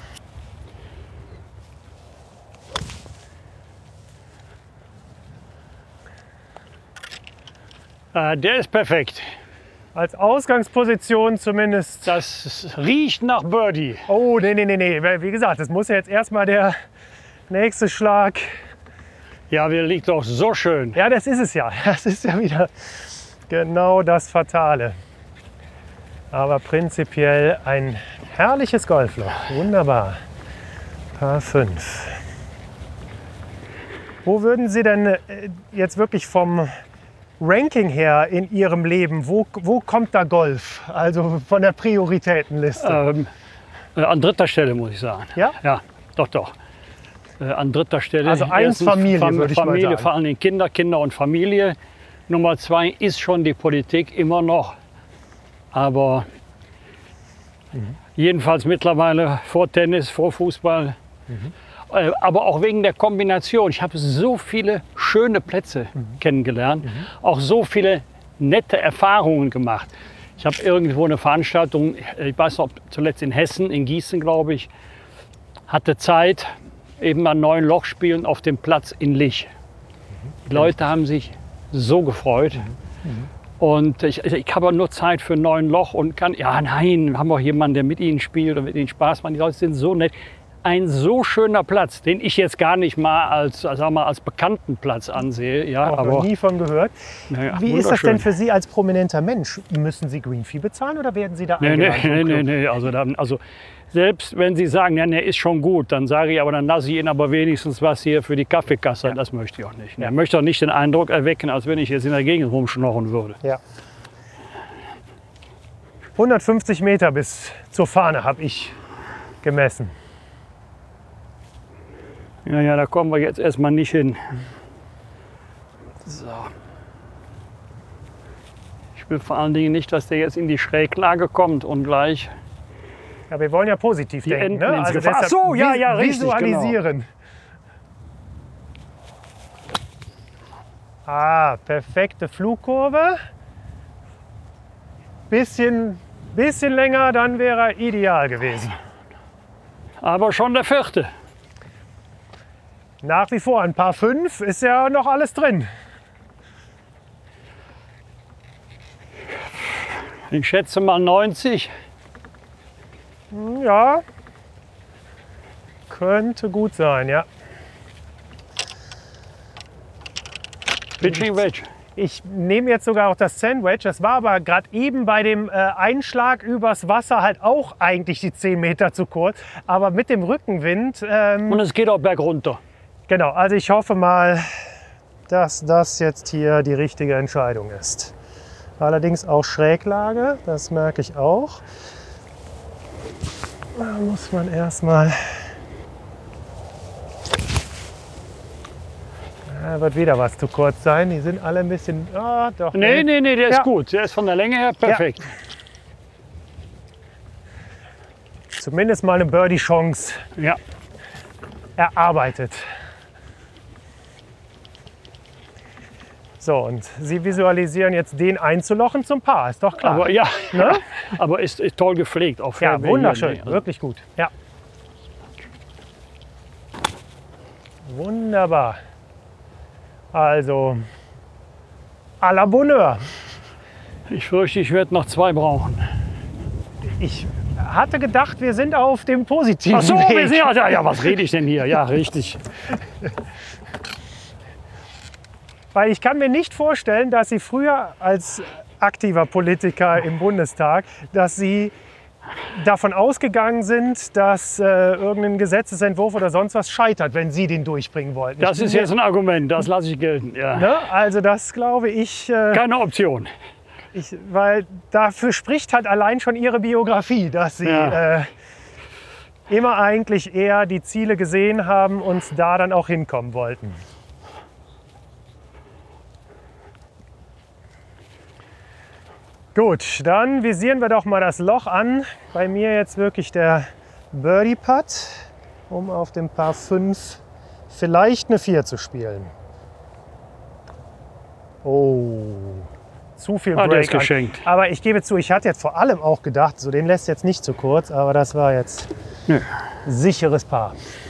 Äh, der ist perfekt. Als Ausgangsposition zumindest. Das riecht nach Birdie. Oh, nee, nee, nee, nee. Wie gesagt, das muss ja jetzt erstmal der nächste Schlag. Ja, der liegt doch so schön. Ja, das ist es ja. Das ist ja wieder genau das Fatale. Aber prinzipiell ein herrliches Golfloch. Wunderbar. Par fünf. Wo würden Sie denn jetzt wirklich vom Ranking her in Ihrem Leben, wo, wo kommt da Golf? Also von der Prioritätenliste. Ähm, äh, an dritter Stelle, muss ich sagen. Ja? Ja, doch, doch. Äh, an dritter Stelle. Also eins Erstens Familie, Fam würde ich mal Familie, sagen. vor allem Kinder, Kinder und Familie. Nummer zwei ist schon die Politik, immer noch. Aber mhm. jedenfalls mittlerweile vor Tennis, vor Fußball. Mhm. Äh, aber auch wegen der Kombination. Ich habe so viele schöne Plätze mhm. kennengelernt, mhm. auch so viele nette Erfahrungen gemacht. Ich habe irgendwo eine Veranstaltung, ich weiß noch, zuletzt in Hessen, in Gießen, glaube ich, hatte Zeit, eben mal neun Loch spielen auf dem Platz in Lich. Die Leute haben sich so gefreut. Und ich, ich habe nur Zeit für neun Loch und kann, ja nein, haben wir jemanden, der mit ihnen spielt und mit ihnen Spaß macht. Die Leute sind so nett. Ein so schöner Platz, den ich jetzt gar nicht mal als, sag mal, als bekannten Platz ansehe. Ja, Auch aber noch nie von gehört. Ja, Wie ist das denn für Sie als prominenter Mensch? Müssen Sie Green Fee bezahlen oder werden Sie da Nee, nee, eingeladen? nee, vom nee, Club? nee. Also, dann, also selbst wenn Sie sagen, ja, der ist schon gut, dann sage ich, aber dann lasse ich Ihnen aber wenigstens was hier für die Kaffeekasse. Das möchte ich auch nicht. Ja. Ich möchte auch nicht den Eindruck erwecken, als wenn ich jetzt in der Gegend rumschnorren würde. Ja. hundertfünfzig Meter bis zur Fahne habe ich gemessen. Ja, ja, da kommen wir jetzt erstmal nicht hin. So. Ich will vor allen Dingen nicht, dass der jetzt in die Schräglage kommt und gleich. Ja, wir wollen ja positiv Die denken. Enten Ne? ins Also Gefahr- deshalb Ach so, ja, ja, richtig, visualisieren. Ah, perfekte Flugkurve. Bisschen, bisschen länger, dann wäre er ideal gewesen. Aber schon der vierte. Nach wie vor ein Par fünf ist ja noch alles drin. Ich schätze mal neunzig. Ja, könnte gut sein, ja. Pitching Wedge. Ich nehme jetzt sogar auch das Sandwich. Das war aber gerade eben bei dem äh, Einschlag übers Wasser halt auch eigentlich die zehn Meter zu kurz. Aber mit dem Rückenwind. Ähm, Und es geht auch bergunter. genau, also ich hoffe mal, dass das jetzt hier die richtige Entscheidung ist. Allerdings auch Schräglage, das merke ich auch. Da muss man erstmal. Da wird wieder was zu kurz sein. Die sind alle ein bisschen. Ah, doch. Nee, nee, nee, der ist Ja. gut. Der ist von der Länge her perfekt. Zumindest mal eine Birdie-Chance Ja. erarbeitet. So, und Sie visualisieren jetzt den einzulochen zum Paar, ist doch klar. Aber ja, Ne? aber ist, ist toll gepflegt. Auch Ja, Fairway wunderschön, hier, ne? Also, wirklich gut. Ja. Wunderbar. Also, à la Bonheur. ich fürchte, ich werde noch zwei brauchen. Ich hatte gedacht, wir sind auf dem positiven Ach so, Weg. wir sind, ja, ja, was rede ich denn hier? Ja, richtig. Weil ich kann mir nicht vorstellen, dass Sie früher als aktiver Politiker im Bundestag, dass Sie davon ausgegangen sind, dass äh, irgendein Gesetzesentwurf oder sonst was scheitert, wenn Sie den durchbringen wollten. Das Ich bin ist mir- jetzt ein Argument, das lasse ich gelten. Ja. Ne? Also das glaube ich, äh, Keine Option. ich, weil dafür spricht halt allein schon Ihre Biografie, dass Sie Ja. äh, immer eigentlich eher die Ziele gesehen haben und da dann auch hinkommen wollten. Gut, dann visieren wir doch mal das Loch an. Bei mir jetzt wirklich der Birdie Putt, um auf dem Par fünf vielleicht eine vier zu spielen. Oh, zu viel Ah, Break der ist an. geschenkt. Aber ich gebe zu, ich hatte jetzt vor allem auch gedacht, so den lässt jetzt nicht zu kurz, aber das war jetzt Nö. sicheres Paar.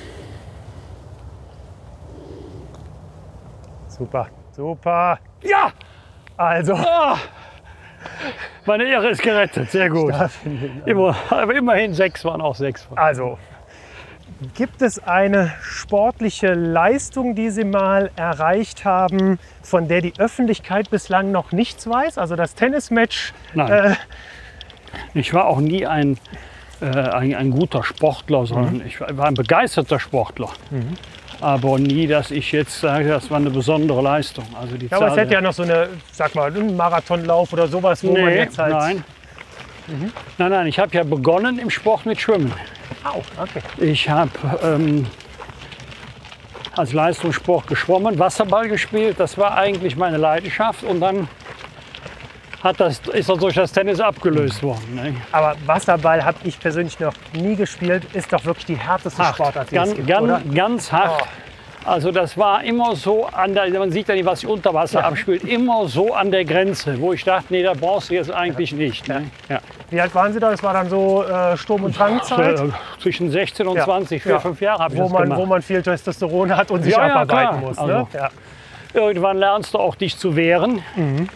Super, super. Ja! Also, Ah, meine Ehre ist gerettet, sehr gut. Immer, aber immerhin sechs waren auch sechs. also gibt es eine sportliche Leistung, die Sie mal erreicht haben, von der die Öffentlichkeit bislang noch nichts weiß? Also das Tennismatch? Nein. Äh, Ich war auch nie ein, äh, ein, ein guter Sportler, sondern Mhm. ich war war ein begeisterter Sportler. Aber nie, dass ich jetzt sage, das war eine besondere Leistung. Also die ja, aber es Zahl hätte ja noch so eine, sag mal, einen Marathonlauf oder sowas, wo der- man nee, jetzt halt... nein. Nein, nein, ich habe ja begonnen im Sport mit Schwimmen. Au, okay. Ich habe ähm, als Leistungssport geschwommen, Wasserball gespielt. Das war eigentlich meine Leidenschaft. Und dann hat das, ist das durch das Tennis abgelöst worden. Ne? Aber Wasserball habe ich persönlich noch nie gespielt. Ist doch wirklich die härteste Hart. Sportart, die Ganz, es gibt, oder? ganz, ganz hart. Oh. Also das war immer so an der, man sieht ja nicht, was sich unter Wasser Ja. abspielt, immer so an der Grenze, wo ich dachte, nee, da brauchst du jetzt eigentlich nicht. Ne? Ja. Wie alt waren Sie da? Das war dann so äh, Sturm- und Drangzeit? Äh, Zwischen sechzehn und Ja. zwanzig, vier, Ja. fünf Jahre habe ich Wo das man, gemacht. wo man viel Testosteron hat und sich Ja, ja, abarbeiten klar. muss. Also, Ne? Ja. Irgendwann lernst du auch, dich zu wehren. Mhm.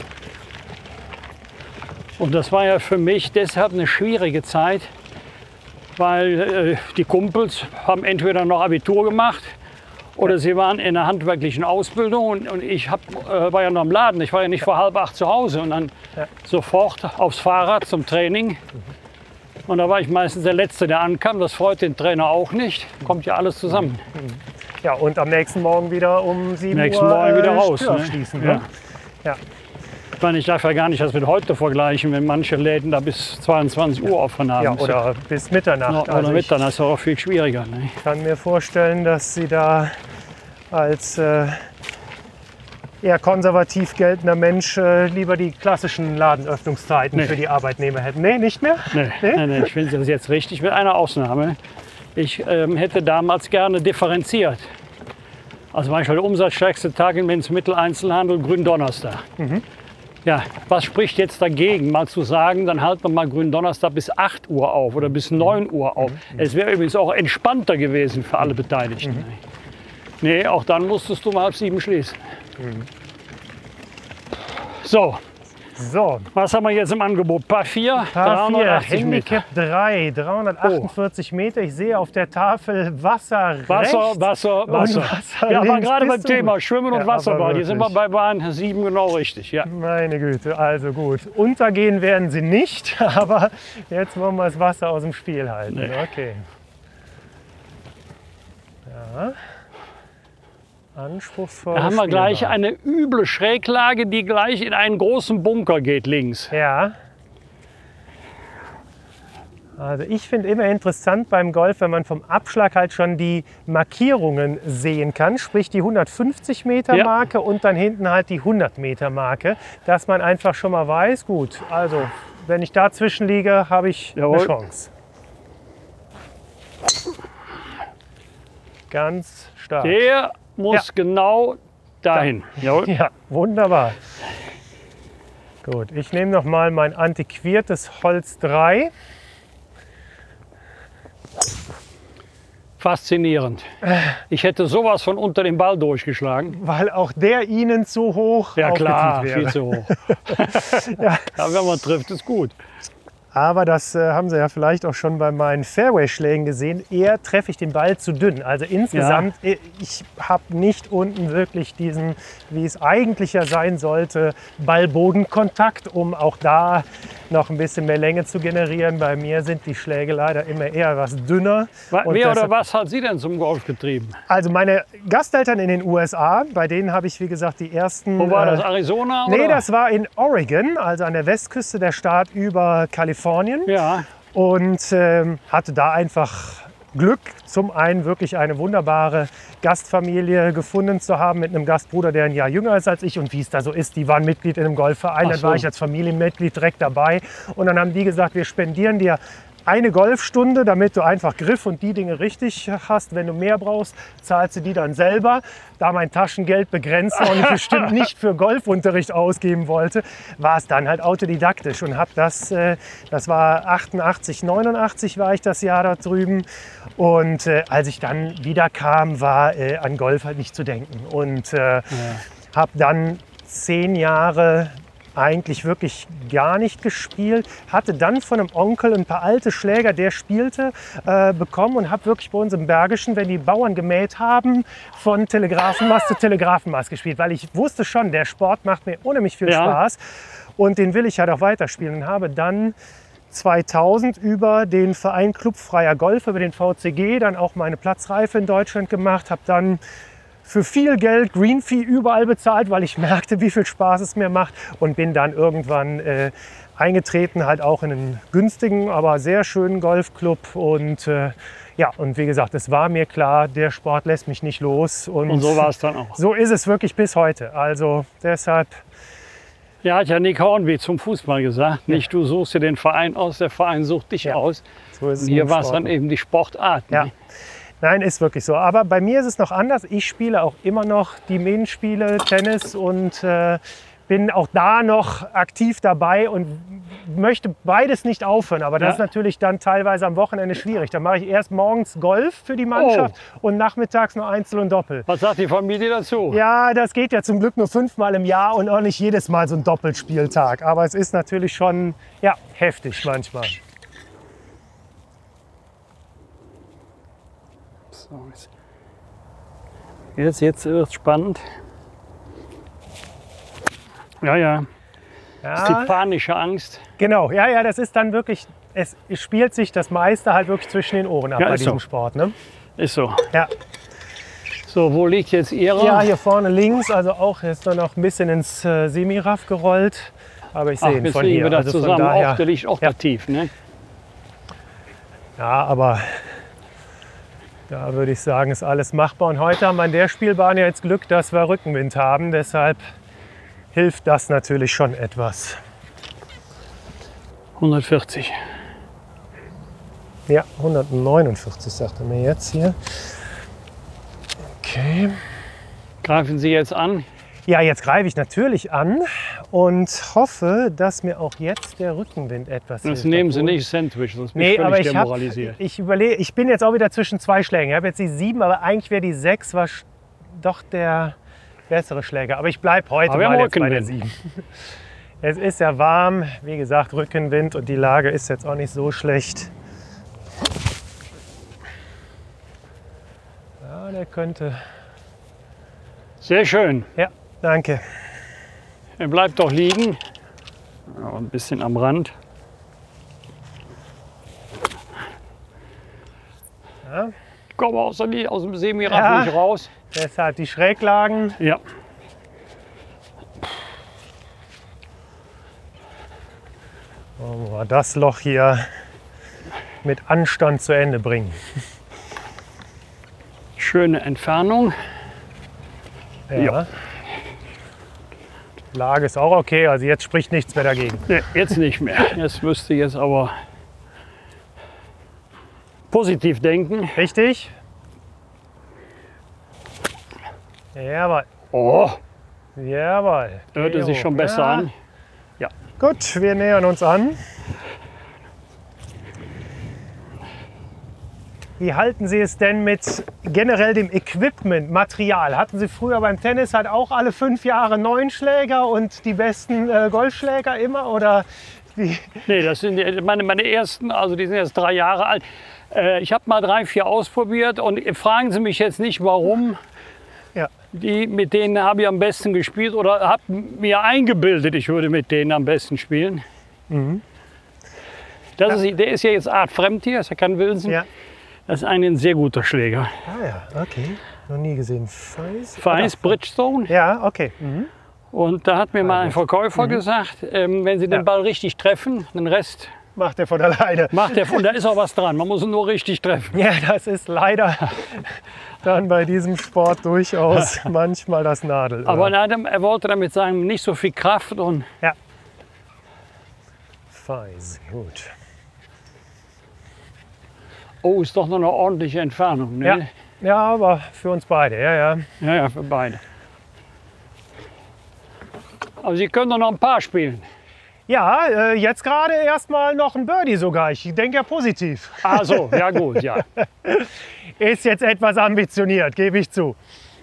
Und das war ja für mich deshalb eine schwierige Zeit, weil äh, die Kumpels haben entweder noch Abitur gemacht oder sie waren in einer handwerklichen Ausbildung und, und ich hab, äh, war ja noch im Laden. Ich war ja nicht vor halb acht zu Hause und dann Ja. sofort aufs Fahrrad zum Training. Und da war ich meistens der Letzte, der ankam. Das freut den Trainer auch nicht. Kommt ja alles zusammen. Ja, und am nächsten Morgen wieder um sieben Nächsten Uhr Morgen wieder äh, raus. Tür Ne? schließen. Ja. Ne? Ja. Ich meine, ich darf ja gar nicht das mit heute vergleichen, wenn manche Läden da bis zweiundzwanzig Uhr offen haben. Ja, oder bis Mitternacht. Ja, oder Also ich Mitternacht, das ist auch viel schwieriger. Ne? kann mir vorstellen, dass Sie da als äh, eher konservativ geltender Mensch äh, lieber die klassischen Ladenöffnungszeiten Nee. für die Arbeitnehmer hätten. Nee, nicht mehr? Nee, nee, nee, ich finde das jetzt richtig, mit einer Ausnahme. Ich ähm, hätte damals gerne differenziert. Also zum Beispiel der umsatzstärkste Tag im Lebensmitteleinzelhandel, Gründonnerstag. Ja, was spricht jetzt dagegen, mal zu sagen, dann halten wir mal Gründonnerstag bis acht Uhr auf oder bis neun Uhr auf. Es wäre übrigens auch entspannter gewesen für alle Beteiligten. Nee, auch dann musstest du um halb sieben schließen. So, So, was haben wir jetzt im Angebot? Paar vier, Paar vier, dreihundertachtzig Meter. Handicap drei, dreihundertachtundvierzig Meter. Ich sehe auf der Tafel Wasser Wasser, rechts Wasser, und Wasser. Wasser Ja, aber links. gerade beim Bist du Thema gut? Schwimmen und Ja, Wasserball, aber hier sind wir wirklich. bei Bahn sieben genau richtig. Ja. Meine Güte, also gut. Untergehen werden Sie nicht, aber jetzt wollen wir das Wasser aus dem Spiel halten. Nee. Okay. Ja. Anspruchsvoll. Da haben wir gleich eine üble Schräglage, die gleich in einen großen Bunker geht links. Ja. Also ich finde immer interessant beim Golf, wenn man vom Abschlag halt schon die Markierungen sehen kann, sprich die hundertfünfzig Meter Ja. Marke und dann hinten halt die hundert Meter Marke, dass man einfach schon mal weiß, gut, also wenn ich dazwischen liege, habe ich Jawohl. eine Chance. Ganz stark. Der muss Ja. genau dahin. Jawohl. Ja, wunderbar. Gut, ich nehme noch mal mein antiquiertes Holz drei. Faszinierend. Ich hätte sowas von unter dem Ball durchgeschlagen. Weil auch der Ihnen zu hoch Ja klar, aufgetieft viel wäre. zu hoch. ja. Wenn man trifft, ist gut. Aber das äh, haben Sie ja vielleicht auch schon bei meinen Fairway-Schlägen gesehen. Eher treffe ich den Ball zu dünn. Also insgesamt, äh, ich habe nicht unten wirklich diesen, wie es eigentlich ja sein sollte, Ball-Boden-Kontakt, um auch da noch ein bisschen mehr Länge zu generieren. Bei mir sind die Schläge leider immer eher was dünner. Wa- Und Wer oder deshalb- was hat Sie denn zum Golf getrieben? Also meine Gasteltern in den U S A, bei denen habe ich wie gesagt die ersten... Wo war äh, das? Arizona? Nee, oder? das war in Oregon, also an der Westküste der Staat über Kalifornien. Ja, Und ähm, hatte da einfach Glück, zum einen wirklich eine wunderbare Gastfamilie gefunden zu haben mit einem Gastbruder, der ein Jahr jünger ist als ich. Und wie es da so ist, die waren Mitglied in einem Golfverein, Ach dann so. war ich als Familienmitglied direkt dabei. Und dann haben die gesagt, wir spendieren dir eine Golfstunde, damit du einfach Griff und die Dinge richtig hast. Wenn du mehr brauchst, zahlst du die dann selber. Da mein Taschengeld begrenzt war und ich bestimmt nicht für Golfunterricht ausgeben wollte, war es dann halt autodidaktisch und habe das, äh, das war achtundachtzig, neunundachtzig war ich das Jahr da drüben. Und äh, als ich dann wieder kam, war äh, an Golf halt nicht zu denken. Und äh, ja. habe dann zehn Jahre eigentlich wirklich gar nicht gespielt, hatte dann von einem Onkel ein paar alte Schläger, der spielte, äh, bekommen und habe wirklich bei uns im Bergischen, wenn die Bauern gemäht haben, von Telegrafenmast zu Telegrafenmast gespielt, weil ich wusste schon, der Sport macht mir unheimlich viel ja. Spaß und den will ich halt auch weiterspielen und habe dann zweitausend über den Verein Club Freier Golf, über den V C G, dann auch meine Platzreife in Deutschland gemacht, habe dann für viel Geld Green Fee überall bezahlt, weil ich merkte, wie viel Spaß es mir macht und bin dann irgendwann äh, eingetreten, halt auch in einen günstigen, aber sehr schönen Golfclub und äh, ja, und wie gesagt, es war mir klar, der Sport lässt mich nicht los und, und so war es dann auch. So ist es wirklich bis heute, also deshalb. Ja, hat ja Nick Hornby zum Fußball gesagt, ja. nicht du suchst dir den Verein aus, der Verein sucht dich ja. aus. So ist es. Und hier war es dann eben die Sportart. Ja. Ne? Nein, ist wirklich so. Aber bei mir ist es noch anders. Ich spiele auch immer noch die Main-Spiele, Tennis und äh, bin auch da noch aktiv dabei und möchte beides nicht aufhören. Aber das ja. ist natürlich dann teilweise am Wochenende schwierig. Da mache ich erst morgens Golf für die Mannschaft oh. und nachmittags nur Einzel und Doppel. Was sagt die Familie dazu? Ja, das geht ja zum Glück nur fünfmal im Jahr und auch nicht jedes Mal so ein Doppelspieltag. Aber es ist natürlich schon ja, heftig manchmal. Jetzt, jetzt wird es spannend. Ja, ja. Ja. Das ist die panische Angst. Genau, ja, ja, das ist dann wirklich, es spielt sich das meiste halt wirklich zwischen den Ohren ab ja, bei diesem so. Sport. Ne? Ist so. Ja. So, wo liegt jetzt Ihre? Ja, hier vorne links, also auch jetzt nur noch ein bisschen ins äh, Semiraff gerollt. Aber ich sehe ihn von hier. Wir das also zusammen. Von daher, auch, der liegt auch ja. da tief. Ne? Ja, aber da würde ich sagen, ist alles machbar. Und heute haben wir an der Spielbahn ja jetzt Glück, dass wir Rückenwind haben. Deshalb hilft das natürlich schon etwas. hundertvierzig. Ja, hundertneunundvierzig sagt er mir jetzt hier. Okay. Greifen Sie jetzt an? Ja, jetzt greife ich natürlich an und hoffe, dass mir auch jetzt der Rückenwind etwas hilft. Das nehmen Sie nicht Sandwich, sonst bin nee, ich völlig aber ich demoralisiert. Hab, ich, überlege, ich bin jetzt auch wieder zwischen zwei Schlägen. Ich habe jetzt die sieben, aber eigentlich wäre die sechs war doch der bessere Schläger. Aber ich bleibe heute aber mal wir jetzt bei der sieben. Es ist ja warm, wie gesagt, Rückenwind und die Lage ist jetzt auch nicht so schlecht. Ja, der könnte... Sehr schön. Ja, danke. Er bleibt doch liegen. Ja, ein bisschen am Rand. Ja. Ich komme aus, der, aus dem Semiraff ja, nicht raus. Deshalb die Schräglagen. Ja. Wollen wir das Loch hier mit Anstand zu Ende bringen. Schöne Entfernung. Ja. Ja. Lage ist auch okay, also jetzt spricht nichts mehr dagegen. Nee, jetzt nicht mehr. Jetzt müsste jetzt aber positiv denken. Richtig? Jawohl. Oh, Jawohl. hörte sich schon besser ja. an. Ja. Gut, wir nähern uns an. Wie halten Sie es denn mit generell dem Equipment, Material? Hatten Sie früher beim Tennis halt auch alle fünf Jahre neuen Schläger und die besten äh, Golfschläger immer? Oder wie? Nee, das sind die- meine, meine ersten, also die sind jetzt drei Jahre alt. Äh, ich habe mal drei, vier ausprobiert und fragen Sie mich jetzt nicht, warum. Ja. Die, mit denen habe ich am besten gespielt oder habe mir eingebildet, ich würde mit denen am besten spielen. Mhm. Das ist, der ist ja jetzt artfremd hier, ist ja kein Wilson. Ja. Das ist ein sehr guter Schläger. Ah ja, okay. Noch nie gesehen. Feis? Feis, Bridgestone. Ja, okay. Mhm. Und da hat mir mal ein Verkäufer gesagt, ähm, wenn Sie den Ja. Ball richtig treffen, den Rest Macht er von alleine. macht er. Und da ist auch was dran. Man muss ihn nur richtig treffen. Ja, das ist leider dann bei diesem Sport durchaus manchmal das Nadelöhr. Aber nein, er wollte damit sagen, nicht so viel Kraft und Ja. Feis, gut. Oh, ist doch noch eine ordentliche Entfernung. Ne? Ja. Ja, aber für uns beide, ja, ja. Ja, ja, für beide. Aber Sie können doch noch ein paar spielen. Ja, äh, jetzt gerade erstmal noch ein Birdie sogar. Ich denke ja positiv. Ach so, ja gut, ja. Ist jetzt etwas ambitioniert, gebe ich zu.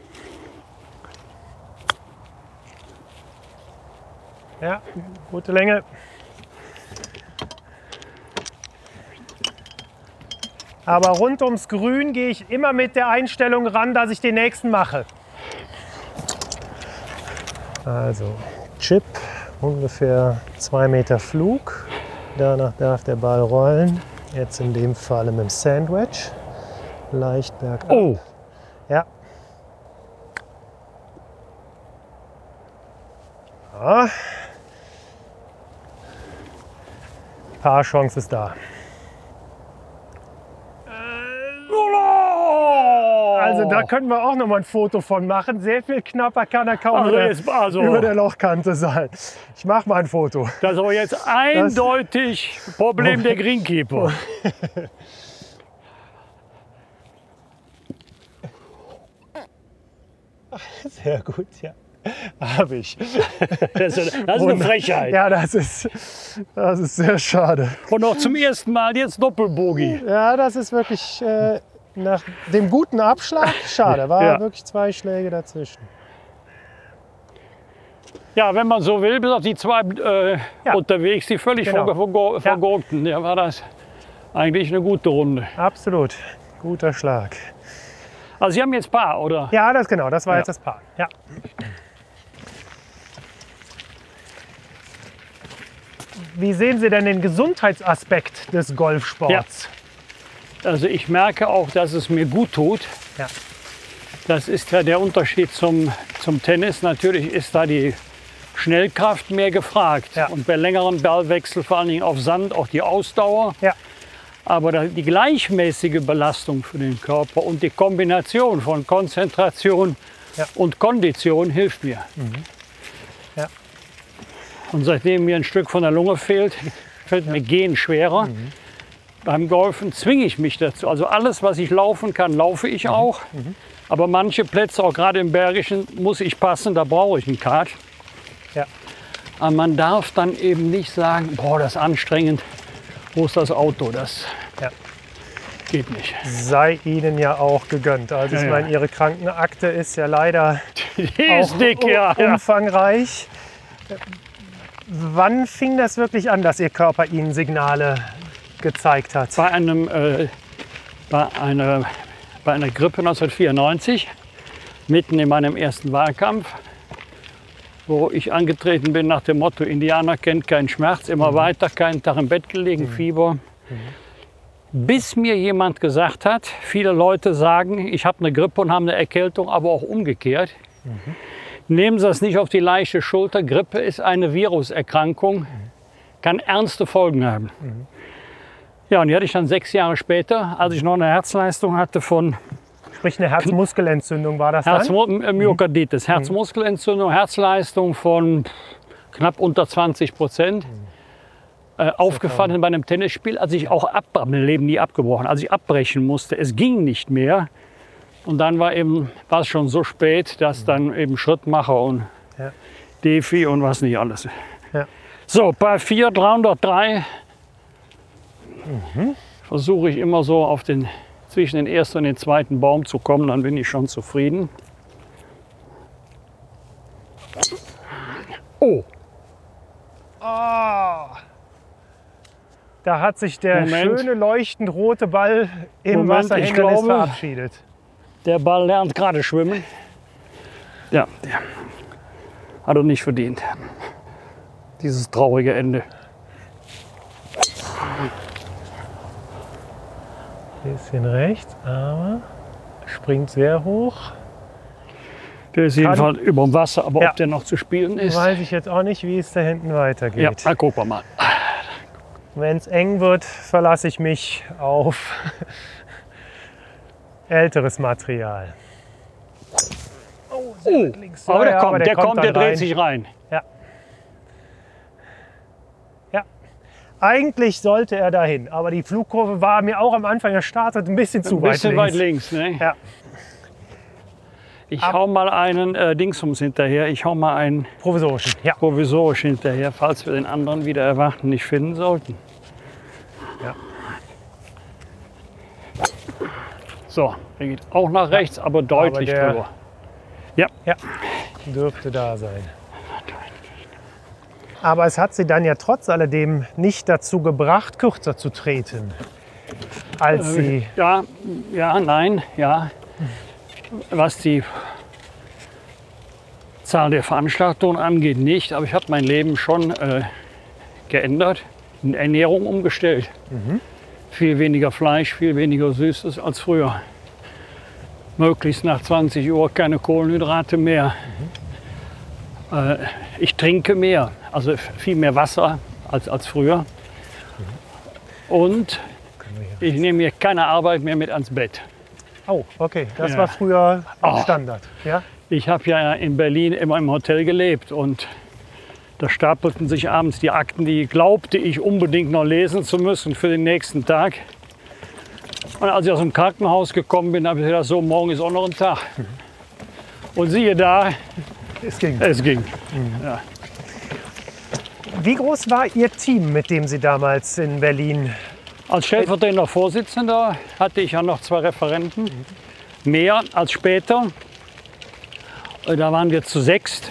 Ja, gute Länge. Aber rund ums Grün gehe ich immer mit der Einstellung ran, dass ich den nächsten mache. Also Chip, ungefähr zwei Meter Flug. Danach darf der Ball rollen. Jetzt in dem Falle mit dem Sandwich. Leicht bergab. Oh, Ja. Ja. Paar Chance ist da. Also da können wir auch noch mal ein Foto von machen. Sehr viel knapper kann er kaum Also über, jetzt- also- über der Lochkante sein. Ich mache mal ein Foto. das ist aber jetzt eindeutig Problem der Greenkeeper. Sehr gut, ja. Habe ich. Das ist, das ist eine Frechheit. Ja, das ist, das ist sehr schade. Und noch zum ersten Mal jetzt Doppelbogie. Ja, das ist wirklich äh, nach dem guten Abschlag schade. War Ja. wirklich zwei Schläge dazwischen. Ja, wenn man so will, bis auf die zwei äh, Ja. unterwegs, die völlig Genau. vergo- vergo- Ja. vergurkten, ja, war das eigentlich eine gute Runde. Absolut. Guter Schlag. Also Sie haben jetzt Paar, oder? Ja, das genau. Das war Ja. jetzt das Paar. Ja. Wie sehen Sie denn den Gesundheitsaspekt des Golfsports? Also ich merke auch, dass es mir gut tut. Ja. Das ist ja der Unterschied zum, zum Tennis. Natürlich ist da die Schnellkraft mehr gefragt. Ja. Und bei längeren Ballwechsel, vor allen Dingen auf Sand, auch die Ausdauer. Ja. Aber da- die gleichmäßige Belastung für den Körper und die Kombination von Konzentration Ja. und Kondition hilft mir. Ja. Und seitdem mir ein Stück von der Lunge fehlt, fällt mir Gehen schwerer. Beim Golfen zwinge ich mich dazu. Also alles, was ich laufen kann, laufe ich auch. Aber manche Plätze, auch gerade im Bergischen, muss ich passen, da brauche ich einen Kart. Ja. Aber man darf dann eben nicht sagen, boah, das ist anstrengend, wo ist das Auto? Das Ja. geht nicht. Sei Ihnen ja auch gegönnt. Also ich Ja, ja. meine, Ihre Krankenakte ist ja leider Die ist auch dick, u- ja. ja. umfangreich. Wann fing das wirklich an, dass Ihr Körper Ihnen Signale gezeigt hat? Bei, einem, äh, bei, einer, bei einer Grippe neunzehnhundertvierundneunzig, mitten in meinem ersten Wahlkampf, wo ich angetreten bin nach dem Motto, Indianer kennt keinen Schmerz, immer weiter, keinen Tag im Bett gelegen, Fieber. Bis mir jemand gesagt hat, viele Leute sagen, ich habe eine Grippe und haben eine Erkältung, aber auch umgekehrt. Nehmen Sie das nicht auf die leichte Schulter. Grippe ist eine Viruserkrankung, kann ernste Folgen haben. Ja, und die hatte ich dann sechs Jahre später, als ich noch eine Herzleistung hatte von Sprich eine Herzmuskelentzündung war das dann? Herzmyokarditis, Herzmuskelentzündung, Herzleistung von knapp unter zwanzig Prozent. Äh, aufgefallen bei einem Tennisspiel, als ich auch ab, mein Leben nie abgebrochen, als ich abbrechen musste. Es ging nicht mehr. Und dann war eben, war es schon so spät, dass dann eben Schrittmacher und Ja. Defi und was nicht alles. Ja. So, bei vier, dreihundertdrei versuche ich immer so auf den, zwischen den ersten und den zweiten Baum zu kommen, dann bin ich schon zufrieden. Oh, Da hat sich der Moment. schöne leuchtend rote Ball im Moment, ich Wasserhindernis glaube- verabschiedet. der Ball lernt gerade schwimmen. Ja, der hat er nicht verdient. Dieses traurige Ende. Bisschen rechts, aber springt sehr hoch. Der ist jedenfalls über dem Wasser, aber Ja. ob der noch zu spielen ist. Weiß ich jetzt auch nicht, wie es da hinten Ja, weitergeht. na, gucken wir mal. Wenn es eng wird, verlasse ich mich auf älteres Material. Oh, sehr weit links. Aber Ja, der ja, kommt, aber der, kommt, dann der dreht rein. sich rein. Ja. Eigentlich sollte er dahin, aber die Flugkurve war mir auch am Anfang gestartet ein bisschen zu Ein weit bisschen links. weit links, ne? Ja. Ich Ab- hau mal einen äh, Dingsums hinterher. Ich hau mal einen Provisorischen, ja. provisorisch hinterher, falls wir den anderen wieder erwarten nicht finden sollten. Ja. So, der geht auch nach rechts, aber deutlich der- drüber. Ja, Ja, dürfte da sein. Aber es hat sie dann ja trotz alledem nicht dazu gebracht, kürzer zu treten, als sie... ja, ja, nein, ja. Was die Zahl der Veranstaltungen angeht, nicht. Aber ich habe mein Leben schon äh, geändert, in Ernährung umgestellt. Viel weniger Fleisch, viel weniger Süßes als früher. Möglichst nach zwanzig Uhr keine Kohlenhydrate mehr. Äh, ich trinke mehr, also viel mehr Wasser als, als früher. Und ich nehme mir keine Arbeit mehr mit ans Bett. Oh, okay, das Ja. war früher Oh. Standard. Ja? Ich habe ja in Berlin immer im Hotel gelebt und da stapelten sich abends die Akten, die glaubte ich unbedingt noch lesen zu müssen für den nächsten Tag. Und als ich aus dem Krankenhaus gekommen bin, habe ich gedacht, so, morgen ist auch noch ein Tag. Und siehe da, Es ging. es ging. Wie groß war Ihr Team, mit dem Sie damals in Berlin... Als stellvertretender Vorsitzender hatte ich ja noch zwei Referenten, mehr als später. Da waren wir zu sechst,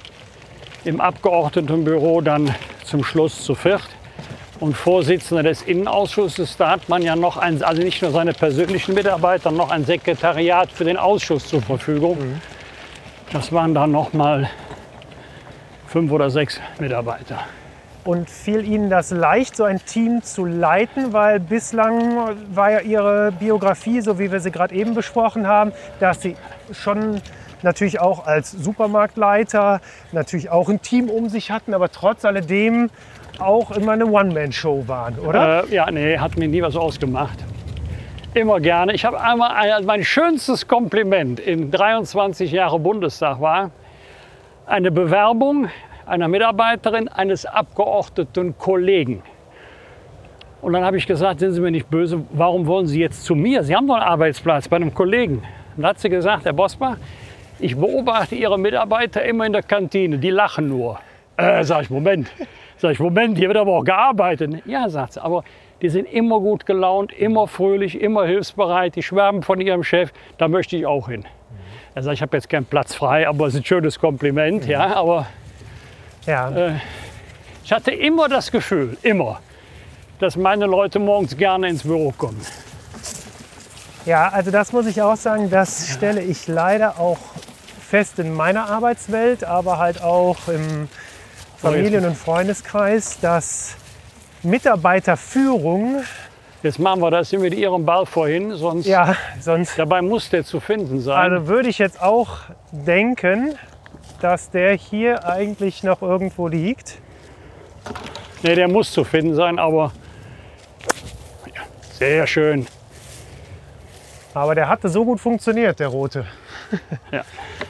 im Abgeordnetenbüro dann zum Schluss zu viert. Und Vorsitzender des Innenausschusses, da hat man ja noch ein, also nicht nur seine persönlichen Mitarbeiter, noch ein Sekretariat für den Ausschuss zur Verfügung. Das waren dann noch mal fünf oder sechs Mitarbeiter. Und fiel Ihnen das leicht, so ein Team zu leiten? Weil bislang war ja Ihre Biografie, so wie wir sie gerade eben besprochen haben, dass Sie schon natürlich auch als Supermarktleiter natürlich auch ein Team um sich hatten, aber trotz alledem auch immer eine One-Man-Show waren, oder? Äh, ja, nee, hat mir nie was ausgemacht. Immer gerne. Ich habe einmal, ein, mein schönstes Kompliment in dreiundzwanzig Jahre Bundestag war eine Bewerbung einer Mitarbeiterin eines Abgeordneten Kollegen. Und dann habe ich gesagt, sind Sie mir nicht böse, warum wollen Sie jetzt zu mir? Sie haben doch einen Arbeitsplatz bei einem Kollegen. Und dann hat sie gesagt, Herr Bosbach, ich beobachte Ihre Mitarbeiter immer in der Kantine, die lachen nur. Äh, sag ich, Moment. Sag ich, Moment, hier wird aber auch gearbeitet. Ja, sagt sie, aber die sind immer gut gelaunt, immer fröhlich, immer hilfsbereit, die schwärmen von ihrem Chef, da möchte ich auch hin. Er sagt, ich habe jetzt keinen Platz frei, aber es ist ein schönes Kompliment, ja, aber Ja. äh, ich hatte immer das Gefühl, immer, dass meine Leute morgens gerne ins Büro kommen. Ja, also das muss ich auch sagen, das stelle ich leider auch fest in meiner Arbeitswelt, aber halt auch im Familien- und Freundeskreis, dass Mitarbeiterführung, Jetzt machen wir das mit Ihrem Ball vorhin, sonst ja, sonst, dabei muss der zu finden sein. also würde ich jetzt auch denken, dass der hier eigentlich noch irgendwo liegt. Nee, der muss zu finden sein, aber ja, sehr schön. Aber der hatte so gut funktioniert, der rote. Ja.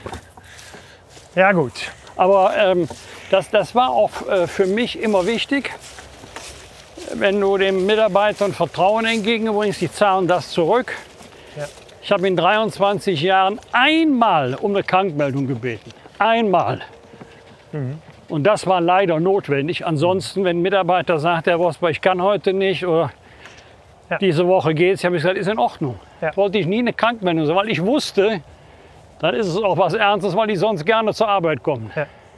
Ja gut. Aber ähm, das, das war auch äh, für mich immer wichtig. Wenn du den Mitarbeitern Vertrauen entgegenbringst, die zahlen das zurück. Ja. Ich habe in dreiundzwanzig Jahren einmal um eine Krankmeldung gebeten. Einmal. Und das war leider notwendig. Ansonsten, wenn ein Mitarbeiter sagt, Herr Bosbach, ich kann heute nicht oder Ja. diese Woche geht's, habe ich gesagt, ist in Ordnung. Ja. Wollte ich nie eine Krankmeldung sagen, weil ich wusste, dann ist es auch was Ernstes, weil die sonst gerne zur Arbeit kommen.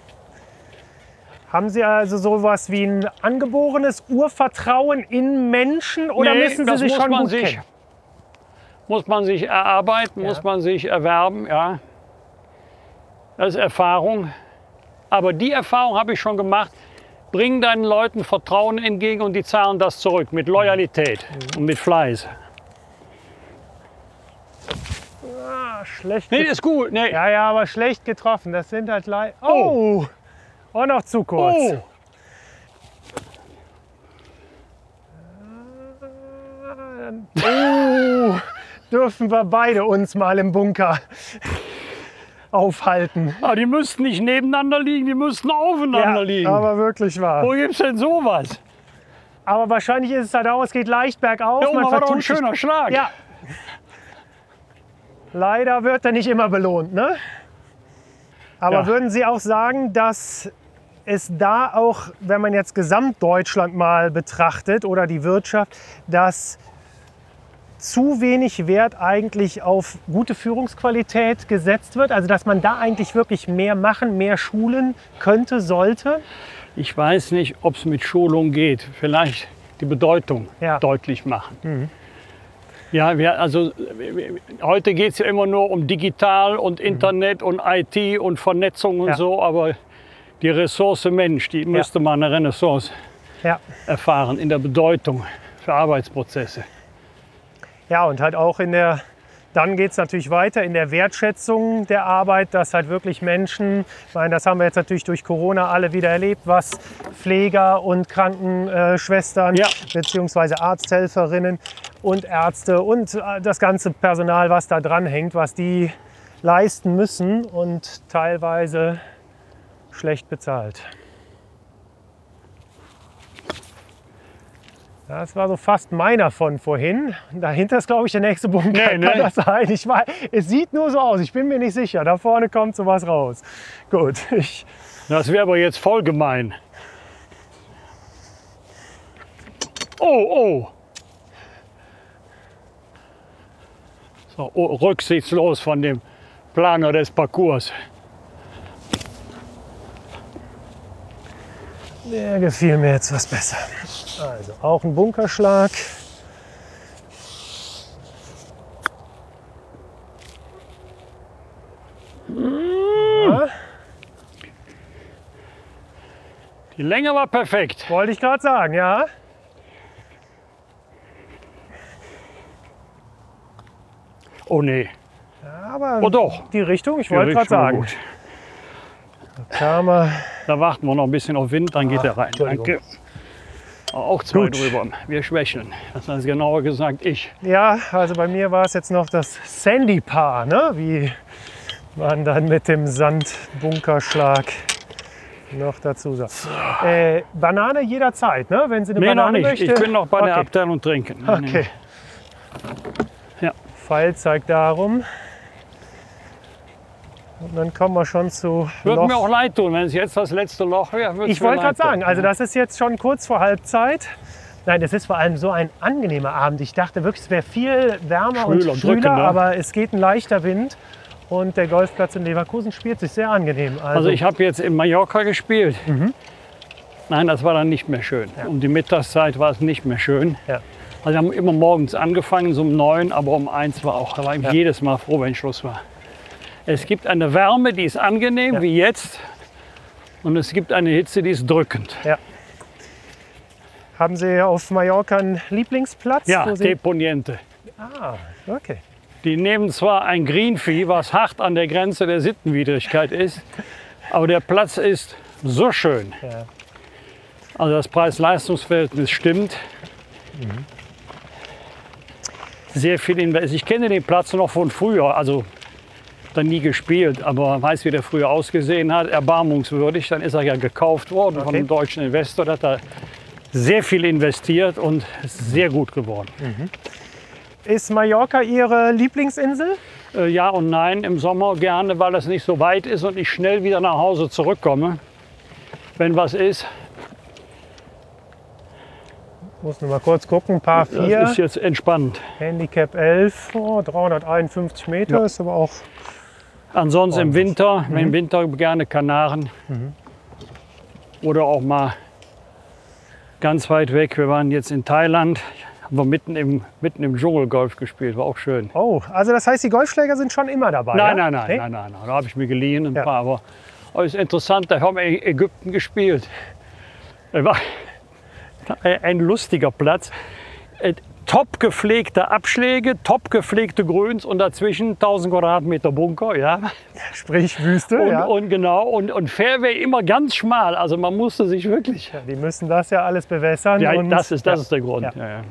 Haben Sie also sowas wie ein angeborenes Urvertrauen in Menschen oder Nee, müssen Sie das sich muss schon man gut sich, kennen? muss man sich erarbeiten, Ja. muss man sich erwerben, ja. Das ist Erfahrung. Aber die Erfahrung habe ich schon gemacht. Bring deinen Leuten Vertrauen entgegen und die zahlen das zurück mit Loyalität und mit Fleiß. Ah, schlecht. Nee, get- ist gut. Nee. Ja, ja, aber schlecht getroffen. Das sind halt leider. Oh! Oh, noch zu kurz. Oh, Oh, dürfen wir beide uns mal im Bunker aufhalten. ah, die müssten nicht nebeneinander liegen, die müssten aufeinander liegen. aber wirklich wahr. Wo gibt's denn sowas? Aber wahrscheinlich ist es halt auch, es geht leicht bergauf. Ja, man war doch ein vertut sich. schöner Schlag. Ja. Leider wird er nicht immer belohnt, ne? Aber Ja. würden Sie auch sagen, dass es da auch, wenn man jetzt Gesamtdeutschland mal betrachtet oder die Wirtschaft, dass zu wenig Wert eigentlich auf gute Führungsqualität gesetzt wird? Also dass man da eigentlich wirklich mehr machen, mehr schulen könnte, sollte? Ich weiß nicht, ob es mit Schulung geht. Vielleicht die Bedeutung Ja. deutlich machen. Ja, wir, also heute geht es ja immer nur um digital und Internet und I T und Vernetzung und Ja. so, aber die Ressource Mensch, die müsste man eine Renaissance Ja. erfahren in der Bedeutung für Arbeitsprozesse. Ja, und halt auch in der, dann geht es natürlich weiter in der Wertschätzung der Arbeit, dass halt wirklich Menschen, ich meine, das haben wir jetzt natürlich durch Corona alle wieder erlebt, was Pfleger und Krankenschwestern Ja. beziehungsweise Arzthelferinnen und Ärzte und das ganze Personal, was da dran hängt, was die leisten müssen und teilweise schlecht bezahlt. Das war so fast meiner von vorhin. Dahinter ist, glaube ich, der nächste Bunker. Nee, nee. Kann das sein? Ich weiß, es sieht nur so aus. Ich bin mir nicht sicher. Da vorne kommt sowas raus. Gut. Ich, Das wäre aber jetzt voll gemein. Oh, oh. So, oh, rücksichtslos von dem Planer des Parcours. der gefiel mir jetzt was besser. Also auch ein Bunkerschlag. Ja, Die Länge war perfekt. wollte ich gerade sagen, ja. Oh nee. Aber Oh doch. die Richtung, ich Die wollte gerade Richtung war sagen. gut. Kam er. Da warten wir noch ein bisschen auf Wind, dann geht er rein. Entschuldigung. Danke. Auch zwei Gut. drüber. Wir schwächeln. Das heißt genauer gesagt ich. Ja, also bei mir war es jetzt noch das Sandy-Paar, ne? Wie man dann mit dem Sandbunkerschlag noch dazu sagt. Äh, Banane jederzeit, ne? Wenn Sie eine Nee, noch Banane nicht. möchte. Ich bin noch bei der Okay. Abteilung trinken. Nee, nee. Okay. Ja. Pfeil zeigt darum. Und dann kommen wir schon zu Würde Loch. mir auch leid tun, wenn es jetzt das letzte Loch wäre. würd's Ich mir wollte gerade leid tun. sagen, also das ist jetzt schon kurz vor Halbzeit. Nein, es ist vor allem so ein angenehmer Abend. Ich dachte wirklich, es wäre viel wärmer Schwül und und schwüler, drückender. aber es geht ein leichter Wind. Und der Golfplatz in Leverkusen spielt sich sehr angenehm. Also, Also ich habe jetzt in Mallorca gespielt. Mhm. Nein, das war dann nicht mehr schön. Um die Mittagszeit war es nicht mehr schön. Ja. Also wir haben immer morgens angefangen, so um neun, aber um eins war auch. Da war ich Ja. jedes Mal froh, wenn Schluss war. Es gibt eine Wärme, die ist angenehm, Ja. wie jetzt. Und es gibt eine Hitze, die ist drückend. haben Sie auf Mallorca einen Lieblingsplatz? Ja, wo Sie... Deponiente. Ah, okay. Die nehmen zwar ein Greenfee, was hart an der Grenze der Sittenwidrigkeit ist, aber der Platz ist so schön. Ja. Also das Preis-Leistungs-Verhältnis stimmt. Sehr viel Invest. Ich kenne den Platz noch von früher, also dann nie gespielt, aber weiß, wie der früher ausgesehen hat, erbarmungswürdig. Dann ist er ja gekauft worden von Okay. einem deutschen Investor, der hat da sehr viel investiert und ist sehr gut geworden. Ist Mallorca Ihre Lieblingsinsel? Äh, ja und nein, im Sommer gerne, weil es nicht so weit ist und ich schnell wieder nach Hause zurückkomme, wenn was ist. Muss nur mal kurz gucken. Paar Das vier, ist jetzt entspannt. Handicap elf, oh, dreihunderteinundfünfzig Meter, Ja. ist aber auch... Ansonsten im Ordentlich. Winter, im Winter gerne Kanaren oder auch mal ganz weit weg. Wir waren jetzt in Thailand, haben wir mitten im, mitten im Dschungel Golf gespielt, war auch schön. Oh, also das heißt, die Golfschläger sind schon immer dabei? Nein, ja? nein, nein, Nee? nein, nein, nein, da habe ich mir geliehen ein Ja. paar, aber aber ist interessant, da haben wir in Ägypten gespielt. Es war ein lustiger Platz. Äh, Top gepflegte Abschläge, top gepflegte Grüns und dazwischen tausend Quadratmeter Bunker, ja. Sprich Wüste, Und, ja. und genau, und, und Fairway immer ganz schmal. Also man musste sich wirklich. Ja, die müssen das ja alles bewässern. Ja, und, das ist, das ja. ist der Grund. Ja. Ja. Ja.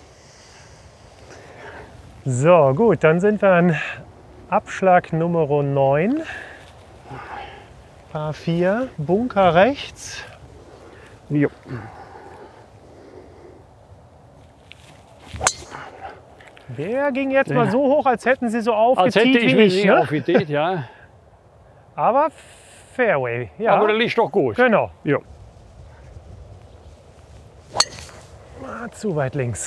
So, gut, dann sind wir an Abschlag Nummer neun. Paar vier, Bunker rechts. Jo. Der ging jetzt mal so hoch, als hätten Sie so Als hätte aufgetiet ich wie wie ich. Sie Ne? aufgetiet, ja. Aber Fairway, ja. Aber der liegt doch gut. Genau. Ja. Ah, zu weit links.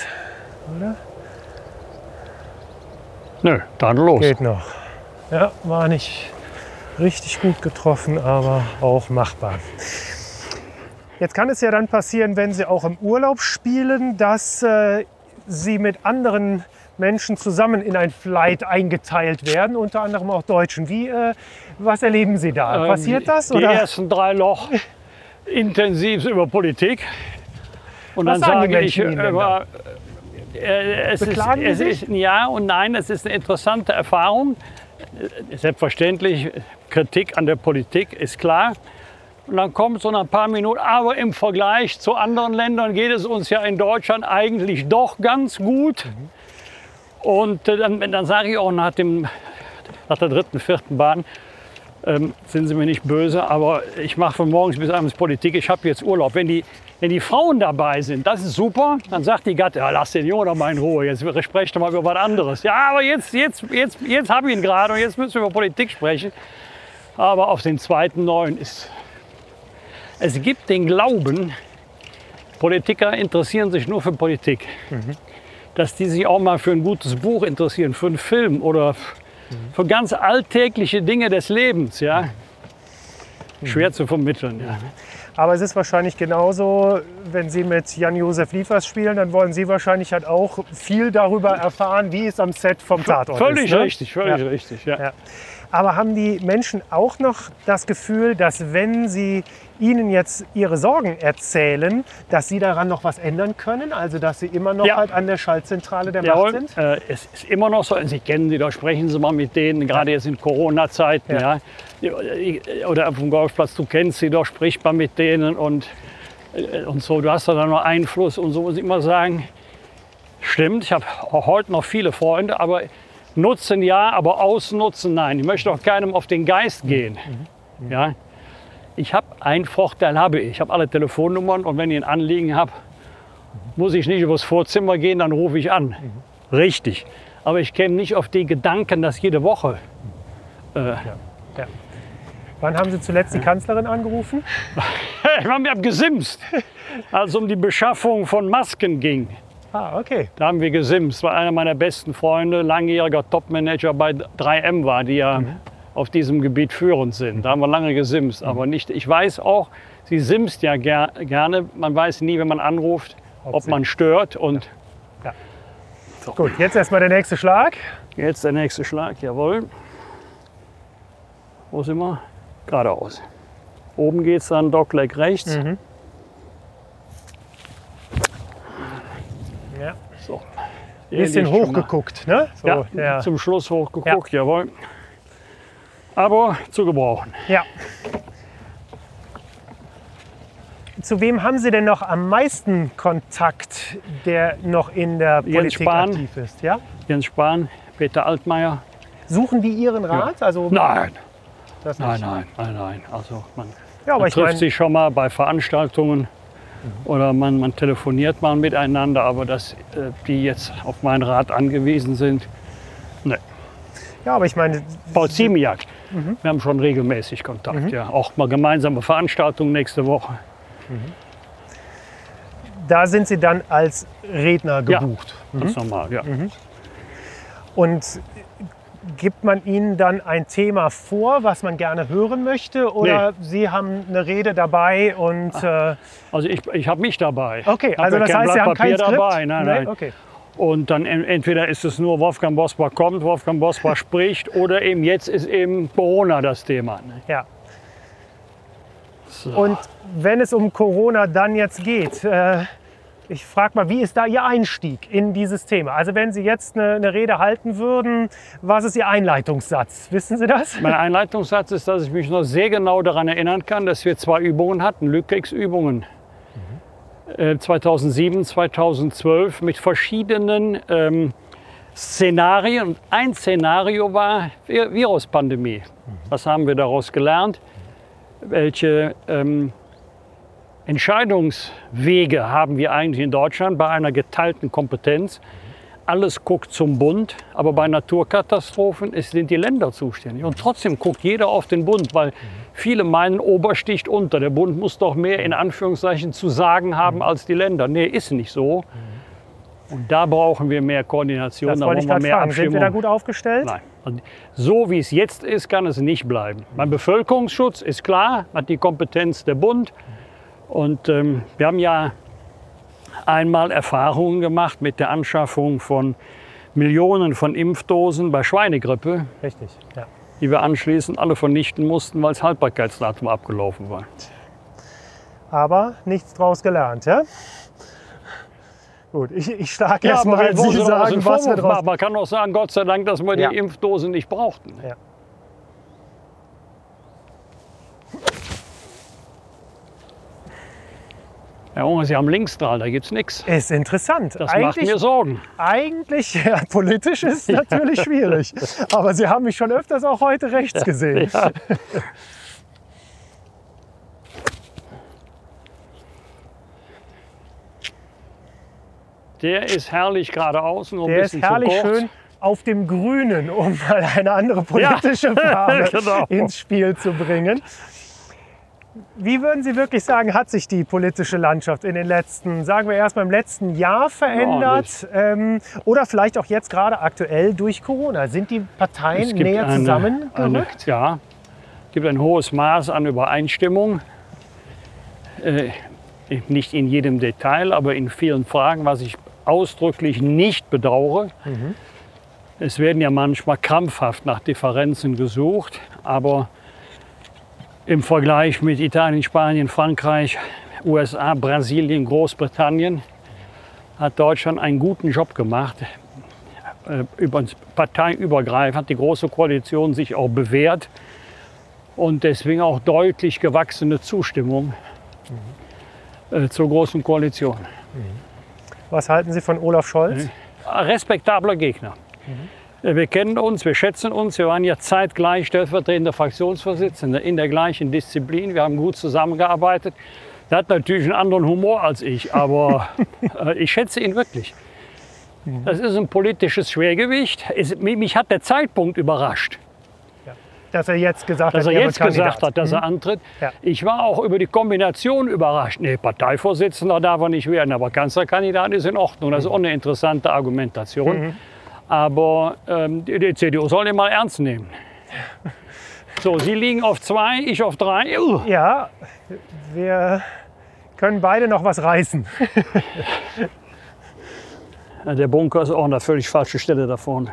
Nö, dann los. Geht noch. Ja, war nicht richtig gut getroffen, aber auch machbar. Jetzt kann es ja dann passieren, wenn Sie auch im Urlaub spielen, dass äh, Sie mit anderen Menschen zusammen in ein Flight eingeteilt werden, unter anderem auch Deutschen. Wie, äh, was erleben Sie da? Ähm, Passiert das? Die Oder? ersten drei Loch intensiv über Politik. Und Was dann sagen die sage ich Menschen Ihnen denn über, äh, es, ist, Beklagen die es sich? ist ja und nein, es ist eine interessante Erfahrung. Äh, Selbstverständlich, Kritik an der Politik ist klar. Und dann kommt so nach ein paar Minuten, aber im Vergleich zu anderen Ländern geht es uns ja in Deutschland eigentlich doch ganz gut. Mhm. Und äh, dann, dann sage ich auch nach, dem, nach der dritten, vierten Bahn, ähm, sind Sie mir nicht böse, aber ich mache von morgens bis abends Politik, ich habe jetzt Urlaub. Wenn die, wenn die Frauen dabei sind, das ist super, dann sagt die Gatte, ja, lass den Jungen doch mal in Ruhe, jetzt sprecht doch mal über was anderes. Ja, aber jetzt, jetzt, jetzt, jetzt habe ich ihn gerade und jetzt müssen wir über Politik sprechen. Aber auf den zweiten Neuen ist... Es gibt den Glauben, Politiker interessieren sich nur für Politik. Mhm. Dass die sich auch mal für ein gutes Buch interessieren, für einen Film oder für ganz alltägliche Dinge des Lebens. Ja? Schwer zu vermitteln. Ja. Aber es ist wahrscheinlich genauso, wenn Sie mit Jan-Josef Liefers spielen, dann wollen Sie wahrscheinlich halt auch viel darüber erfahren, wie es am Set vom Tatort Völlig ist. Ne? richtig, völlig Ja. richtig. Ja. Ja. Aber haben die Menschen auch noch das Gefühl, dass wenn sie Ihnen jetzt ihre Sorgen erzählen, dass Sie daran noch was ändern können? Also dass Sie immer noch Ja. halt an der Schaltzentrale der Jawohl, Macht sind? äh, es ist immer noch so, Sie kennen sie, da sprechen Sie mal mit denen, gerade jetzt in Corona-Zeiten. Ja. Ja. Oder auf dem Golfplatz, du kennst sie doch, sprich mal mit denen und, äh, und so. Du hast da noch Einfluss und so, muss ich immer sagen. Stimmt, ich habe auch heute noch viele Freunde, aber nutzen ja, aber ausnutzen nein. Ich möchte auch keinem auf den Geist gehen. Mhm. Ja. Ich habe einen Vorteil, habe ich. Ich habe alle Telefonnummern und wenn ich ein Anliegen habe, muss ich nicht übers Vorzimmer gehen, dann rufe ich an. Mhm. Richtig. Aber ich käme nicht auf die Gedanken, dass jede Woche. Äh, Ja. Ja. Wann haben Sie zuletzt die Kanzlerin angerufen? ich habe gesimst, als es um die Beschaffung von Masken ging. Ah, okay. Da haben wir gesimst. Das war einer meiner besten Freunde, langjähriger Topmanager bei drei M war, die ja mhm. auf diesem Gebiet führend sind. Da haben wir lange gesimst, mhm. aber nicht. Ich weiß auch, sie simst ja ger gerne. Man weiß nie, wenn man anruft, ob man stört. Und ja. Ja. So. Gut, jetzt erstmal der nächste Schlag. Jetzt der nächste Schlag, jawohl. Wo sind wir? Geradeaus. Oben geht es dann Dogleg rechts. Mhm. Ja. So. Bisschen hochgeguckt, ne? So, ja, ja, zum Schluss hochgeguckt, ja. Jawohl. Aber zu gebrauchen. Ja. Zu wem haben Sie denn noch am meisten Kontakt, der noch in der Jens Politik Spahn. aktiv ist? Ja? Jens Spahn, Peter Altmaier. Suchen die Ihren Rat? Ja. Also, Nein. das Nein, nicht. nein, nein, nein. Also man, Ja, aber man ich trifft mein- sich schon mal bei Veranstaltungen mhm. oder man, man telefoniert mal miteinander, aber dass äh, die jetzt auf meinen Rat angewiesen sind, ne. Ja, aber ich meine, Paul Ziemiak, mhm. wir haben schon regelmäßig Kontakt, Mhm. ja. Auch mal gemeinsame Veranstaltungen nächste Woche. da sind Sie dann als Redner Ja, gebucht. ganz normal, ja. Und gibt man Ihnen dann ein Thema vor, was man gerne hören möchte? Oder Sie haben eine Rede dabei und... Äh, Also ich, ich habe mich dabei. okay, Hab also ja das kein heißt, Sie Blatt haben kein Papier Skript? dabei. Nein, Nee? nein. Okay. Und dann en- entweder ist es nur Wolfgang Bosbach kommt, Wolfgang Bosbach spricht, oder eben jetzt ist eben Corona das Thema. Ne? Ja. So. Und wenn es um Corona dann jetzt geht, äh, ich frage mal, wie ist da Ihr Einstieg in dieses Thema? Also wenn Sie jetzt eine, eine Rede halten würden, was ist Ihr Einleitungssatz? Wissen Sie das? Mein Einleitungssatz ist, dass ich mich noch sehr genau daran erinnern kann, dass wir zwei Übungen hatten, Lückkriegsübungen. Äh, zweitausendsieben, zweitausendzwölf mit verschiedenen ähm, Szenarien. Und ein Szenario war Vi- Viruspandemie. Was haben wir daraus gelernt? Welche ähm, Entscheidungswege haben wir eigentlich in Deutschland bei einer geteilten Kompetenz? alles guckt zum Bund, aber bei Naturkatastrophen ist, sind die Länder zuständig. Und trotzdem guckt jeder auf den Bund, weil viele meinen, Ober sticht unter. Der Bund muss doch mehr in Anführungszeichen zu sagen haben als die Länder. Nee, ist nicht so. Und da brauchen wir mehr Koordination. Das da wollte ich brauchen wir gerade mehr fragen. Sind wir da Abstimmung. gut aufgestellt? Nein. Und so wie es jetzt ist, kann es nicht bleiben. Beim Bevölkerungsschutz ist klar, hat die Kompetenz der Bund. Und ähm, wir haben ja einmal Erfahrungen gemacht mit der Anschaffung von Millionen von Impfdosen bei Schweinegrippe, Richtig, ja. die wir anschließend alle vernichten mussten, weil das Haltbarkeitsdatum abgelaufen war. Aber nichts draus gelernt, ja? Gut, ich, ich schlage Ja, erst aber mal, wir wollen Sie daraus sagen, einen was wir Vorwurf draus... machen. Man kann auch sagen, Gott sei Dank, dass wir Ja. die Impfdosen nicht brauchten. Ja. Herr Unger, Sie haben Linksstrahl, da gibt es nichts. Ist interessant. Das macht mir Sorgen. Eigentlich, ja, politisch ist es natürlich schwierig. Aber Sie haben mich schon öfters auch heute rechts gesehen. Ja. Der ist herrlich geradeaus, nur ein Der ist bisschen herrlich zu kurz. schön auf dem Grünen, um mal eine andere politische Farbe genau. ins Spiel zu bringen. Wie würden Sie wirklich sagen, hat sich die politische Landschaft in den letzten, sagen wir erst mal im letzten Jahr verändert? ähm, oder vielleicht auch jetzt gerade aktuell durch Corona? Sind die Parteien Es gibt näher eine- zusammengerückt? eine- Ja, es gibt ein hohes Maß an Übereinstimmung. Äh, nicht in jedem Detail, aber in vielen Fragen, was ich ausdrücklich nicht bedauere. Mhm. Es werden ja manchmal krampfhaft nach Differenzen gesucht, aber im Vergleich mit Italien, Spanien, Frankreich, U S A, Brasilien, Großbritannien hat Deutschland einen guten Job gemacht. Äh, über, parteiübergreifend hat die Große Koalition sich auch bewährt und deswegen auch deutlich gewachsene Zustimmung äh, zur Großen Koalition. Was halten Sie von Olaf Scholz? Respektabler Gegner. Äh, Wir kennen uns, wir schätzen uns. Wir waren ja zeitgleich stellvertretender Fraktionsvorsitzender in der gleichen Disziplin. Wir haben gut zusammengearbeitet. Er hat natürlich einen anderen Humor als ich, aber äh, ich schätze ihn wirklich. Das ist ein politisches Schwergewicht. Es, mich hat der Zeitpunkt überrascht, Dass er jetzt gesagt dass hat, er er jetzt wird gesagt Kandidat. hat, dass er Mhm. antritt. Ja. Ich war auch über die Kombination überrascht. Nee, Parteivorsitzender darf er nicht werden, aber Kanzlerkandidat ist in Ordnung. Das ist auch eine interessante Argumentation. Aber ähm, die, die C D U soll den mal ernst nehmen. So, Sie liegen auf zwei, ich auf drei. Uh. Ja, wir können beide noch was reißen. Der Bunker ist auch an der völlig falschen Stelle da vorne.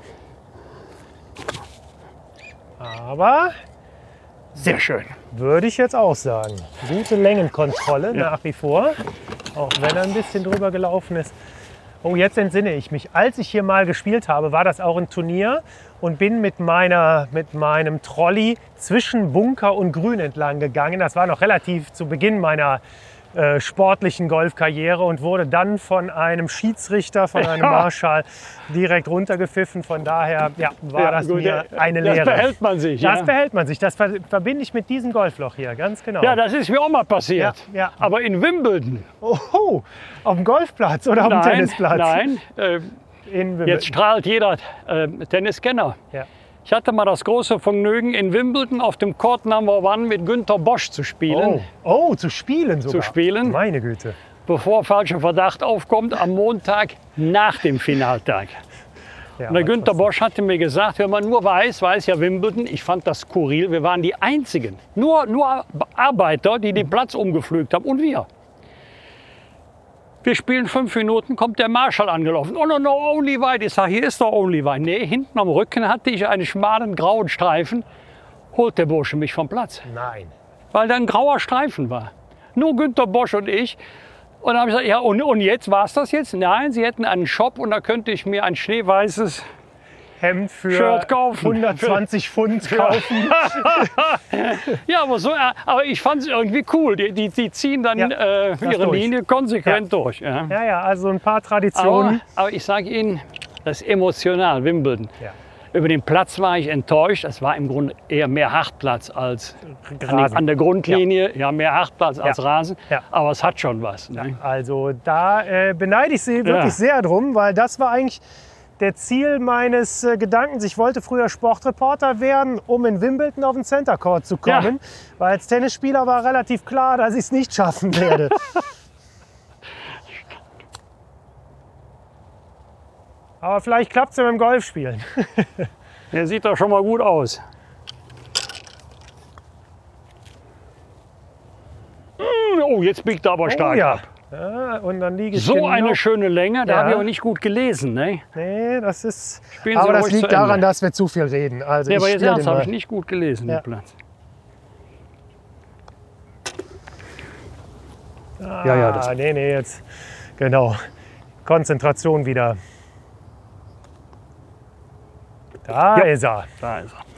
Aber Sehr schön. würde ich jetzt auch sagen. Gute Längenkontrolle Ja. nach wie vor, auch wenn er ein bisschen drüber gelaufen ist. Oh, jetzt entsinne ich mich. Als ich hier mal gespielt habe, war das auch ein Turnier und bin mit, meiner, mit meinem Trolley zwischen Bunker und Grün entlang gegangen. Das war noch relativ zu Beginn meiner äh, sportlichen Golfkarriere und wurde dann von einem Schiedsrichter, von einem Ja. Marschall direkt runtergepfiffen. Von daher ja, war Ja, das gut, mir das eine Lehre. behält man sich. Das Ja. behält man sich. Das ver verbinde ich mit diesem Golfloch hier, ganz genau. Ja, das ist mir auch mal passiert. Ja, ja. Aber in Wimbledon. Oh, auf dem Golfplatz oder auf dem Nein, Tennisplatz? nein. Äh, In Wimbledon. jetzt strahlt jeder äh, Tenniskenner. Ja. Ich hatte mal das große Vergnügen, in Wimbledon auf dem Court Number One mit Günter Bosch zu spielen. Oh. oh, zu spielen sogar. Zu spielen. Meine Güte. Bevor falscher Verdacht aufkommt, am Montag nach dem Finaltag. Ja, Und der was Günter das- Bosch hatte mir gesagt, wenn man nur weiß, weiß ja Wimbledon, ich fand das skurril, wir waren die Einzigen, nur, nur Arbeiter, die den Platz umgepflügt haben und wir. Wir spielen fünf Minuten, kommt der Marschall angelaufen. Oh no, no, Only White. Ich sage, hier ist doch Only White. Nee, hinten am Rücken hatte ich einen schmalen grauen Streifen. Holt der Bursche mich vom Platz, Nein. weil da ein grauer Streifen war. Nur Günter Bosch und ich. Und dann habe ich gesagt, ja, und, und jetzt war es das jetzt? Nein, sie hätten einen Shop und da könnte ich mir ein schneeweißes Hemd für Shirt kaufen. hundertzwanzig Pfund kaufen. Ja, aber, so, äh, aber ich fand es irgendwie cool. Die, die, die ziehen dann Ja, äh, das ihre durch. Linie konsequent durch. Ja. Ja, ja, also ein paar Aber, Traditionen. aber ich sage Ihnen, das ist emotional, Wimbledon. Ja. Über den Platz war ich enttäuscht. Es war im Grunde eher mehr Hartplatz als Rasen. an der Grundlinie. Ja, ja mehr Hartplatz als Ja. Rasen. Ja. Aber es hat schon was. Ne? Also da äh, beneide ich Sie wirklich Ja. sehr drum, weil das war eigentlich der Ziel meines äh, Gedankens. Ich wollte früher Sportreporter werden, um in Wimbledon auf den Center Court zu kommen. Ja. Weil als Tennisspieler war relativ klar, dass ich es nicht schaffen werde. Aber vielleicht klappt es ja beim Golfspielen. Der sieht doch schon mal gut aus. Hm, Oh, jetzt biegt er aber stark Oh ja. ab. Ja, und dann liege ich So genau. eine schöne Länge, da Ja. habe ich aber nicht gut gelesen. Ne? Nee, das ist. Spielen Sie aber das ruhig liegt zu Ende. daran, dass wir zu viel reden. Also Nee, ich aber jetzt spiele den ernst habe mal. ich nicht gut gelesen, Ja. den Platz. Ah, Ja, ja, das- nee, nee, jetzt. Genau. Konzentration wieder. Da Ja. ist er. Da ist er.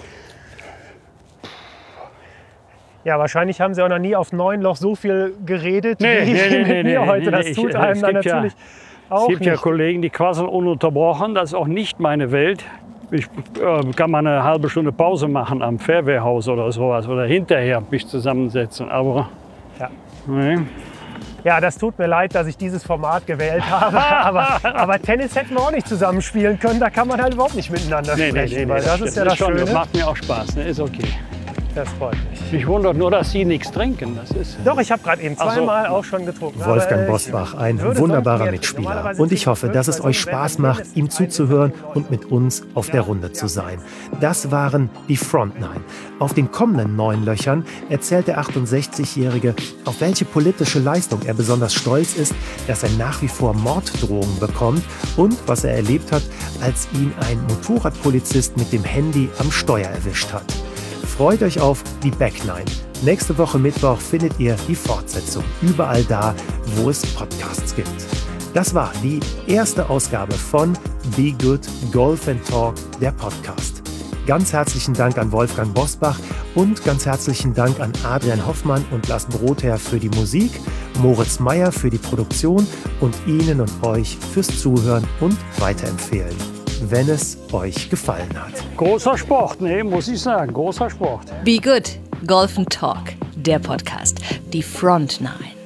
Ja, wahrscheinlich haben Sie auch noch nie auf neun Loch so viel geredet Nee, wie nee, nee, mit nee, mir nee, heute. nee, Das nee, tut ich- einem es dann gibt ja- natürlich auch Es gibt ja nicht. Kollegen, die quasseln ununterbrochen. Das ist auch nicht meine Welt. Ich äh, kann mal eine halbe Stunde Pause machen am Fairway-Haus oder sowas. Oder hinterher mich zusammensetzen. Aber Ja. nee. Ja, das tut mir leid, dass ich dieses Format gewählt habe. aber, aber Tennis hätten wir auch nicht zusammen spielen können. Da kann man halt überhaupt nicht miteinander Nee, nee, sprechen. nee, nee, weil das, stimmt. ist ja das schon, Schöne. Das macht mir auch Spaß. Ne? Ist okay. Das freut mich. Mich wundert nur, dass Sie nichts trinken. Das ist Doch, ich habe gerade eben Ach so. zweimal auch schon getrunken. Wolfgang aber, äh, Bosbach, ein würde wunderbarer sonst mehr Mitspieler. trinken. Und ich Normalerweise hoffe, dass es trinke ich euch zwölf, Spaß weil macht, mindestens ihm eine zuzuhören Minute und mit uns auf der Runde zu sein. Das waren die Front Nine. Auf den kommenden neun Löchern erzählt der achtundsechzigjährige, auf welche politische Leistung er besonders stolz ist, dass er nach wie vor Morddrohungen bekommt und was er erlebt hat, als ihn ein Motorradpolizist mit dem Handy am Steuer erwischt hat. Freut euch auf die Back Nine. Nächste Woche Mittwoch findet ihr die Fortsetzung überall da, wo es Podcasts gibt. Das war die erste Ausgabe von Be Good Golf and Talk, der Podcast. Ganz herzlichen Dank an Wolfgang Bosbach und ganz herzlichen Dank an Adrian Hoffmann und Lars Brotherr für die Musik, Moritz Meyer für die Produktion und Ihnen und euch fürs Zuhören und Weiterempfehlen, wenn es euch gefallen hat. großer Sport, ne? Muss ich sagen. Großer Sport. Be Good, Golf and Talk, der Podcast, die Front Nine.